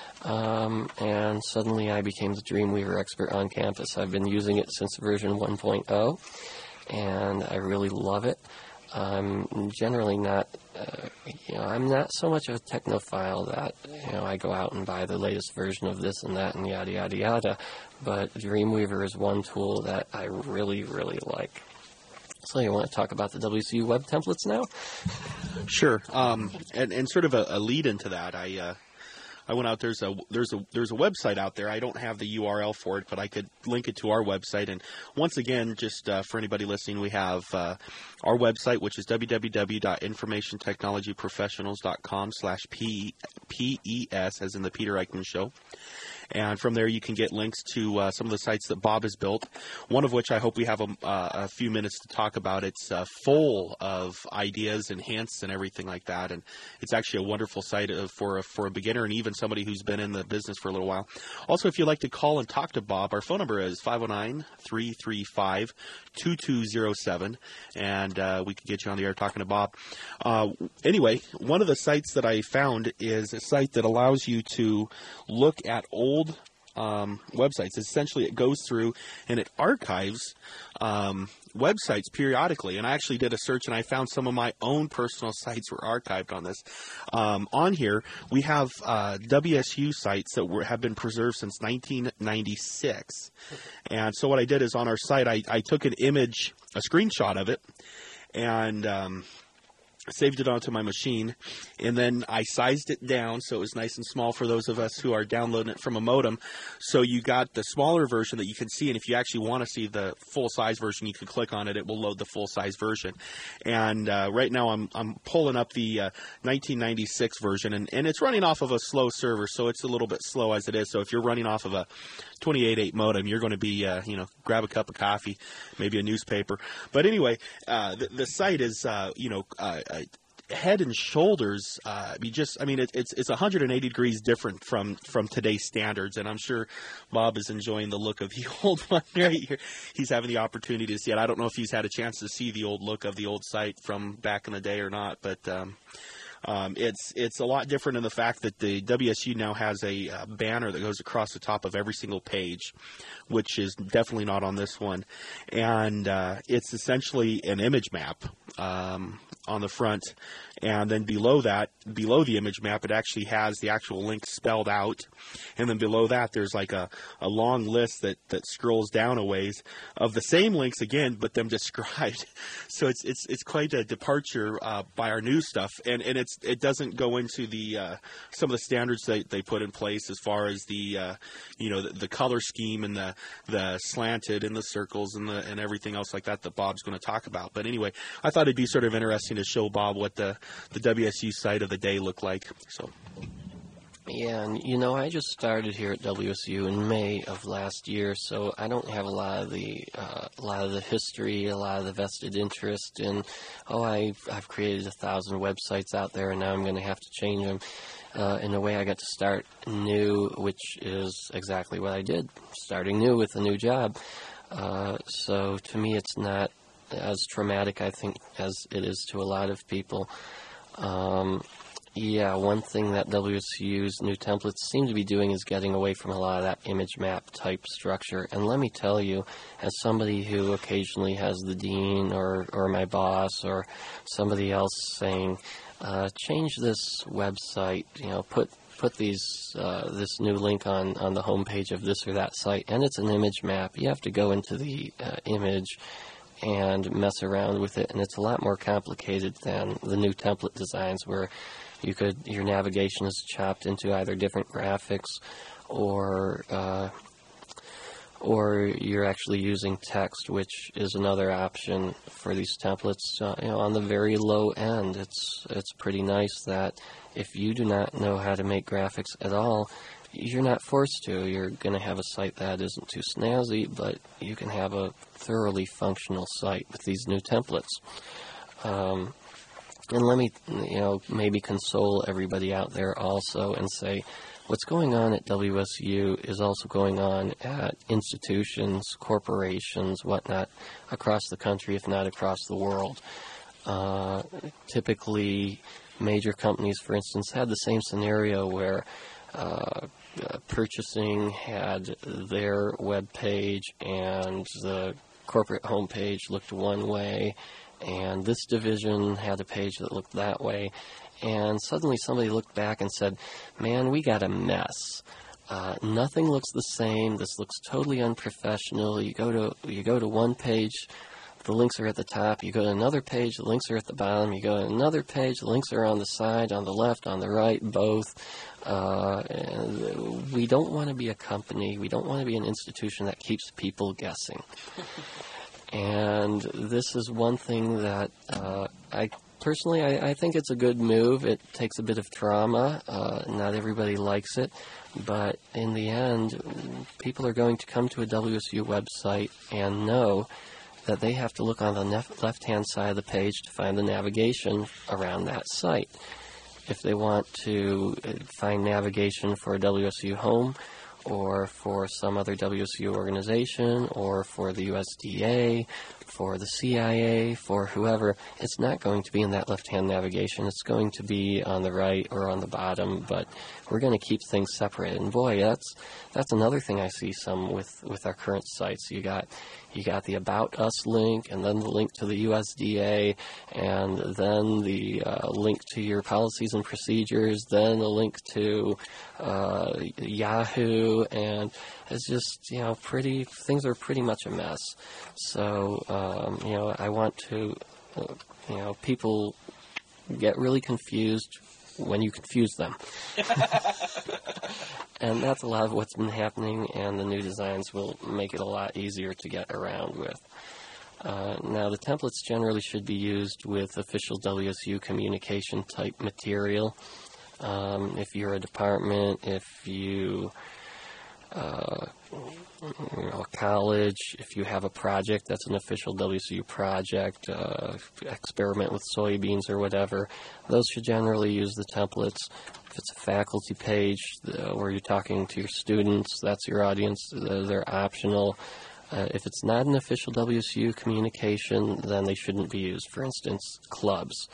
And suddenly I became the Dreamweaver expert on campus. I've been using it since version 1.0, and I really love it. I'm generally not, I'm not so much of a technophile that, I go out and buy the latest version of this and that and yada, yada, yada. But Dreamweaver is one tool that I really, really like. So you want to talk about the WCU web templates now? Sure. And sort of a lead into that, I went out. There's a website out there. I don't have the URL for it, but I could link it to our website. And once again, just for anybody listening, we have our website, which is www.informationtechnologyprofessionals.com/PES, as in the Peter Eichmann Show. And from there, you can get links to some of the sites that Bob has built, one of which I hope we have a few minutes to talk about. It's full of ideas and hints and everything like that. And it's actually a wonderful site for a beginner and even somebody who's been in the business for a little while. Also, if you'd like to call and talk to Bob, our phone number is 509-335-2207. And we can get you on the air talking to Bob. Anyway, one of the sites that I found is a site that allows you to look at old websites. Essentially, it goes through and it archives websites periodically. And I actually did a search and I found some of my own personal sites were archived on this. On here, we have WSU sites that have been preserved since 1996. And so what I did is on our site, I took an image, a screenshot of it, and saved it onto my machine, and then I sized it down so it was nice and small for those of us who are downloading it from a modem. So you got the smaller version that you can see, and if you actually want to see the full-size version, you can click on it. It will load the full-size version. And right now I'm pulling up the 1996 version, and it's running off of a slow server, so it's a little bit slow as it is. So if you're running off of a 28.8 modem, you're going to be, grab a cup of coffee, maybe a newspaper. But anyway, the site is, head and shoulders. It's 180 degrees different from today's standards, and I'm sure Bob is enjoying the look of the old one right here. He's having the opportunity to see it. I don't know if he's had a chance to see the old look of the old site from back in the day or not, but it's a lot different in the fact that the WSU now has a banner that goes across the top of every single page, which is definitely not on this one. And it's essentially an image map on the front. And then below that, below the image map, it actually has the actual link spelled out. And then below that, there's like a long list that scrolls down a ways of the same links again, but them described. So it's quite a departure by our new stuff. And it doesn't go into the some of the standards they put in place as far as the color scheme and the slanted and the circles and everything else like that Bob's going to talk about. But anyway, I thought it'd be sort of interesting to show Bob what the WSU site of the day looked like. So, Yeah, and I just started here at WSU in May of last year, so I don't have a lot of the history, a lot of the vested interest in. I've created 1,000 websites out there, and now I'm going to have to change them. In a way, I got to start new, which is exactly what I did, starting new with a new job. So to me, it's not as traumatic, I think, as it is to a lot of people. Yeah, one thing that WSU's new templates seem to be doing is getting away from a lot of that image map type structure. And let me tell you, as somebody who occasionally has the dean or my boss or somebody else saying, change this website, put this new link on the homepage of this or that site, and it's an image map. You have to go into the image and mess around with it, and it's a lot more complicated than the new template designs where your navigation is chopped into either different graphics or you're actually using text, which is another option for these templates. On the very low end, it's pretty nice that if you do not know how to make graphics at all, you're not forced to. You're going to have a site that isn't too snazzy, but you can have a thoroughly functional site with these new templates. And let me, maybe console everybody out there also and say what's going on at WSU is also going on at institutions, corporations, whatnot, across the country, if not across the world. Typically, major companies, for instance, had the same scenario where purchasing had their web page and the corporate homepage looked one way, and this division had a page that looked that way, and suddenly somebody looked back and said, man, we got a mess. Nothing looks the same. This looks totally unprofessional. You go to one page, the links are at the top. You go to another page, the links are at the bottom. You go to another page, the links are on the side, on the left, on the right, both. And we don't want to be a company. We don't want to be an institution that keeps people guessing. And this is one thing that I think it's a good move. It takes a bit of trauma. Not everybody likes it. But in the end, people are going to come to a WSU website and know that they have to look on the left-hand side of the page to find the navigation around that site. If they want to find navigation for a WSU home, or for some other WSU organization, or for the USDA, for the CIA, for whoever, it's not going to be in that left-hand navigation. It's going to be on the right or on the bottom, but we're going to keep things separated. And boy, that's another thing I see some with our current sites. You got the About Us link, and then the link to the USDA, and then the link to your policies and procedures, then a link to Yahoo, and it's just, things are pretty much a mess. So, I want to, people get really confused when you confuse them. And that's a lot of what's been happening, and the new designs will make it a lot easier to get around with. Now, the templates generally should be used with official WSU communication type material. If you're a department, if you a college, if you have a project that's an official WSU project, experiment with soybeans or whatever, those should generally use the templates. If it's a faculty page where you're talking to your students, that's your audience, they're optional. If it's not an official WSU communication, then they shouldn't be used. For instance, clubs.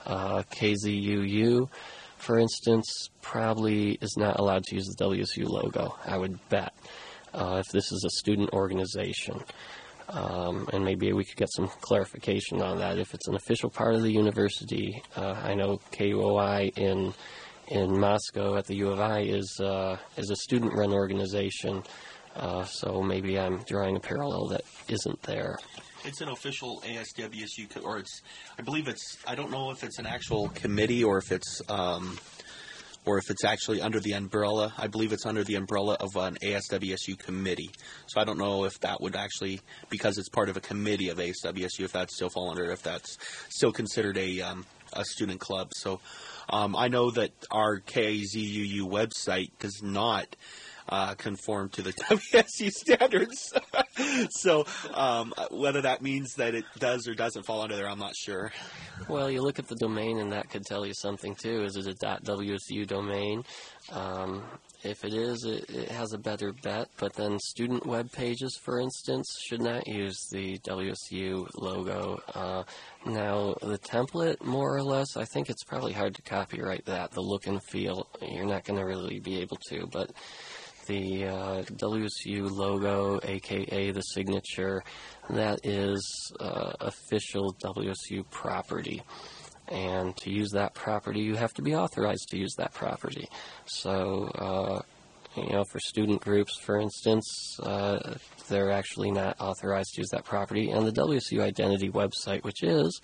KZUU, for instance, probably is not allowed to use the WSU logo, I would bet, if this is a student organization. And maybe we could get some clarification on that. If it's an official part of the university, I know KUOI in Moscow at the U of I is a student-run organization, so maybe I'm drawing a parallel that isn't there. It's an official ASWSU, or I don't know if it's an actual committee or if it's or if it's actually under the umbrella. I believe it's under the umbrella of an ASWSU committee. So I don't know if that would actually, because it's part of a committee of ASWSU, if that still fall under, if that's still considered a student club. So I know that our KAZUU website does not conform to the WSU standards. So whether that means that it does or doesn't fall under there, I'm not sure. Well, you look at the domain, and that could tell you something, too. Is it a .wsu domain? If it is, it has a better bet. But then student web pages, for instance, should not use the WSU logo. Now, the template, more or less, I think it's probably hard to copyright that. The look and feel, you're not going to really be able to. But the WSU logo, a.k.a. the signature, that is official WSU property. And to use that property, you have to be authorized to use that property. So, for student groups, for instance, they're actually not authorized to use that property. And the WSU Identity website, which is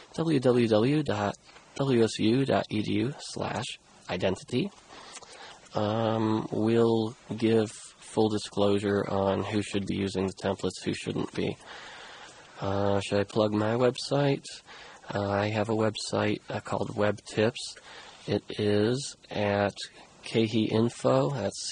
www.wsu.edu/identity, will give full disclosure on who should be using the templates, who shouldn't be. Should I plug my website? I have a website called Web Tips. It is at CahieInfo, that's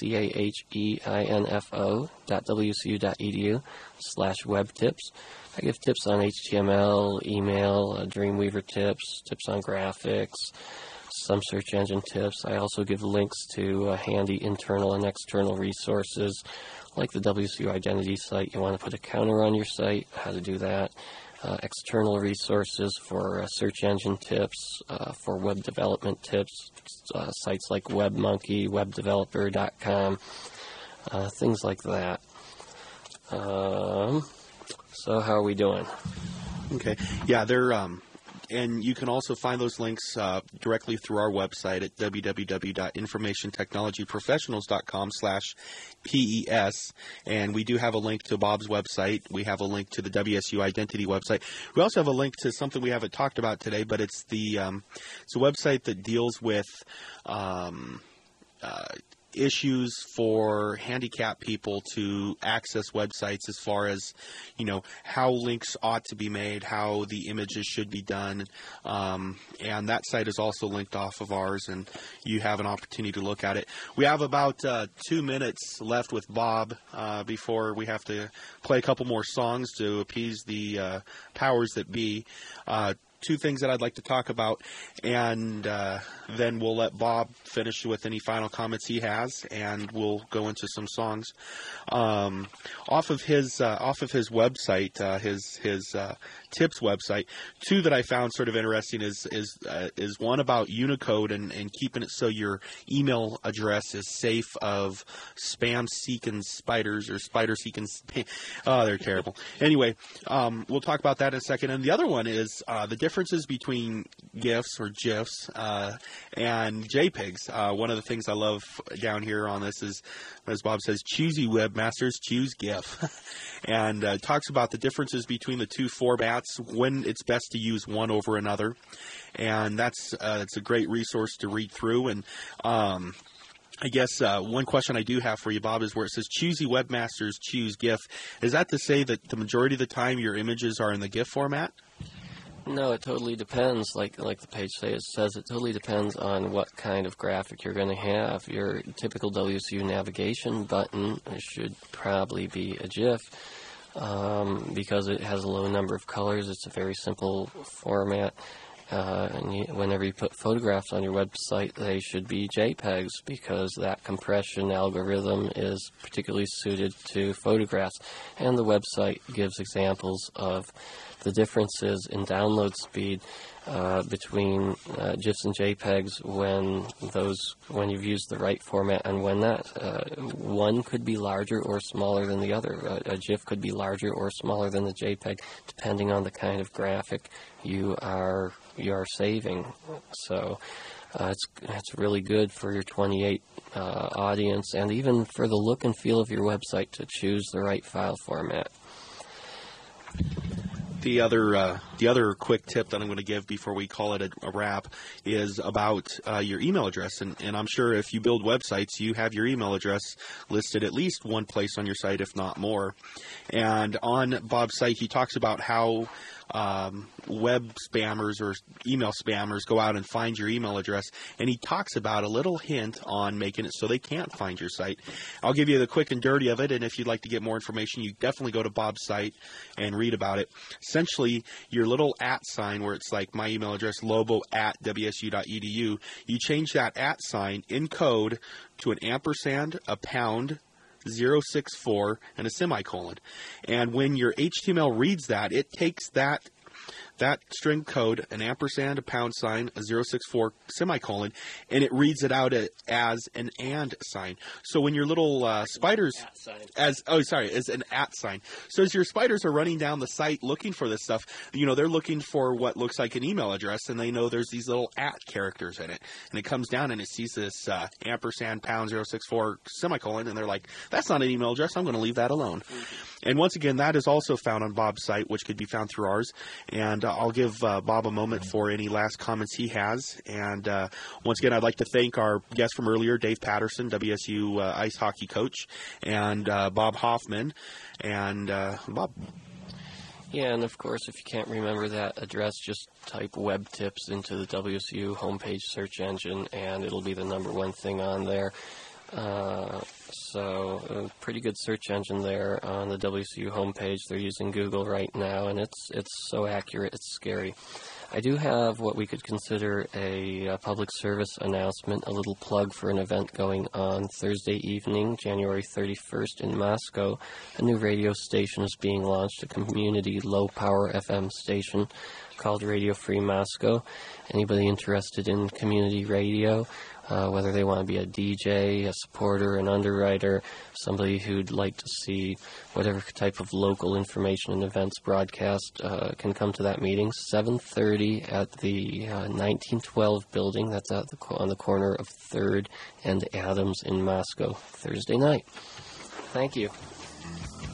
CahieInfo.wsu.edu/webtips. I give tips on HTML, email, Dreamweaver tips, tips on graphics, some search engine tips. I also give links to handy internal and external resources, like the WSU Identity site. You want to put a counter on your site, how to do that. External resources for search engine tips, for web development tips, sites like WebMonkey, WebDeveloper.com, things like that. So how are we doing? Okay. Yeah, they're and you can also find those links directly through our website at www.informationtechnologyprofessionals.com/PES. And we do have a link to Bob's website. We have a link to the WSU Identity website. We also have a link to something we haven't talked about today, but it's it's a website that deals with issues for handicapped people to access websites, as far as, how links ought to be made, how the images should be done. And that site is also linked off of ours, and you have an opportunity to look at it. We have about 2 minutes left with Bob before we have to play a couple more songs to appease the powers that be. Two things that I'd like to talk about, and then we'll let Bob finish with any final comments he has, and we'll go into some songs. Off of his website, his tips website, two that I found sort of interesting is one about Unicode and keeping it so your email address is safe of spam-seeking spiders or spider-seeking. Oh, they're terrible. Anyway, we'll talk about that in a second. And the other one is the differences between GIFs or GIFs and JPEGs. One of the things I love down here on this is, as Bob says, choosy webmasters, choose GIF. And talks about the differences between the two formats, when it's best to use one over another. And it's a great resource to read through. And I guess one question I do have for you, Bob, is where it says choosy webmasters, choose GIF. Is that to say that the majority of the time your images are in the GIF format? No, it totally depends. Like the page says, it totally depends on what kind of graphic you're going to have. Your typical WSU navigation button should probably be a GIF because it has a low number of colors. It's a very simple format. And whenever you put photographs on your website, they should be JPEGs because that compression algorithm is particularly suited to photographs. And the website gives examples of the differences in download speed between GIFs and JPEGs when you've used the right format and when not. One could be larger or smaller than the other. A GIF could be larger or smaller than the JPEG, depending on the kind of graphic you are saving. So it's really good for your 28 audience, and even for the look and feel of your website, to choose the right file format. The other quick tip that I'm going to give before we call it a wrap is about your email address. And I'm sure if you build websites, you have your email address listed at least one place on your site, if not more. And on Bob's site, he talks about how web spammers or email spammers go out and find your email address, and he talks about a little hint on making it so they can't find your site. I'll give you the quick and dirty of it, and if you'd like to get more information, you definitely go to Bob's site and read about it. Essentially, your little @ sign where it's like my email address, lobo@wsu.edu, you change that @ sign in code to an ampersand, a pound, 064, and a semicolon. And when your HTML reads that, it takes that string code, an ampersand, a pound sign, a 064 semicolon, and it reads it out as an and sign. So when your little spiders, as an @ sign. So as your spiders are running down the site looking for this stuff, they're looking for what looks like an email address, and they know there's these little @ characters in it. And it comes down and it sees this ampersand, pound, 064 semicolon, and they're like, that's not an email address, I'm going to leave that alone. And once again, that is also found on Bob's site, which could be found through ours. And I'll give Bob a moment for any last comments he has. And once again, I'd like to thank our guest from earlier, Dave Patterson, WSU ice hockey coach, and Bob Hoffman. And Bob. Yeah, and of course, if you can't remember that address, just type web tips into the WSU homepage search engine, and it'll be the #1 thing on there. So a pretty good search engine there on the WSU homepage. They're using Google right now, and it's so accurate, it's scary. I do have what we could consider a public service announcement, a little plug for an event going on Thursday evening, January 31st in Moscow. A new radio station is being launched, a community low-power FM station called Radio Free Moscow. Anybody interested in community radio, whether they want to be a DJ, a supporter, an underwriter, somebody who'd like to see whatever type of local information and events broadcast, can come to that meeting, 7:30 at the 1912 building. That's on the corner of 3rd and Adams in Moscow, Thursday night. Thank you.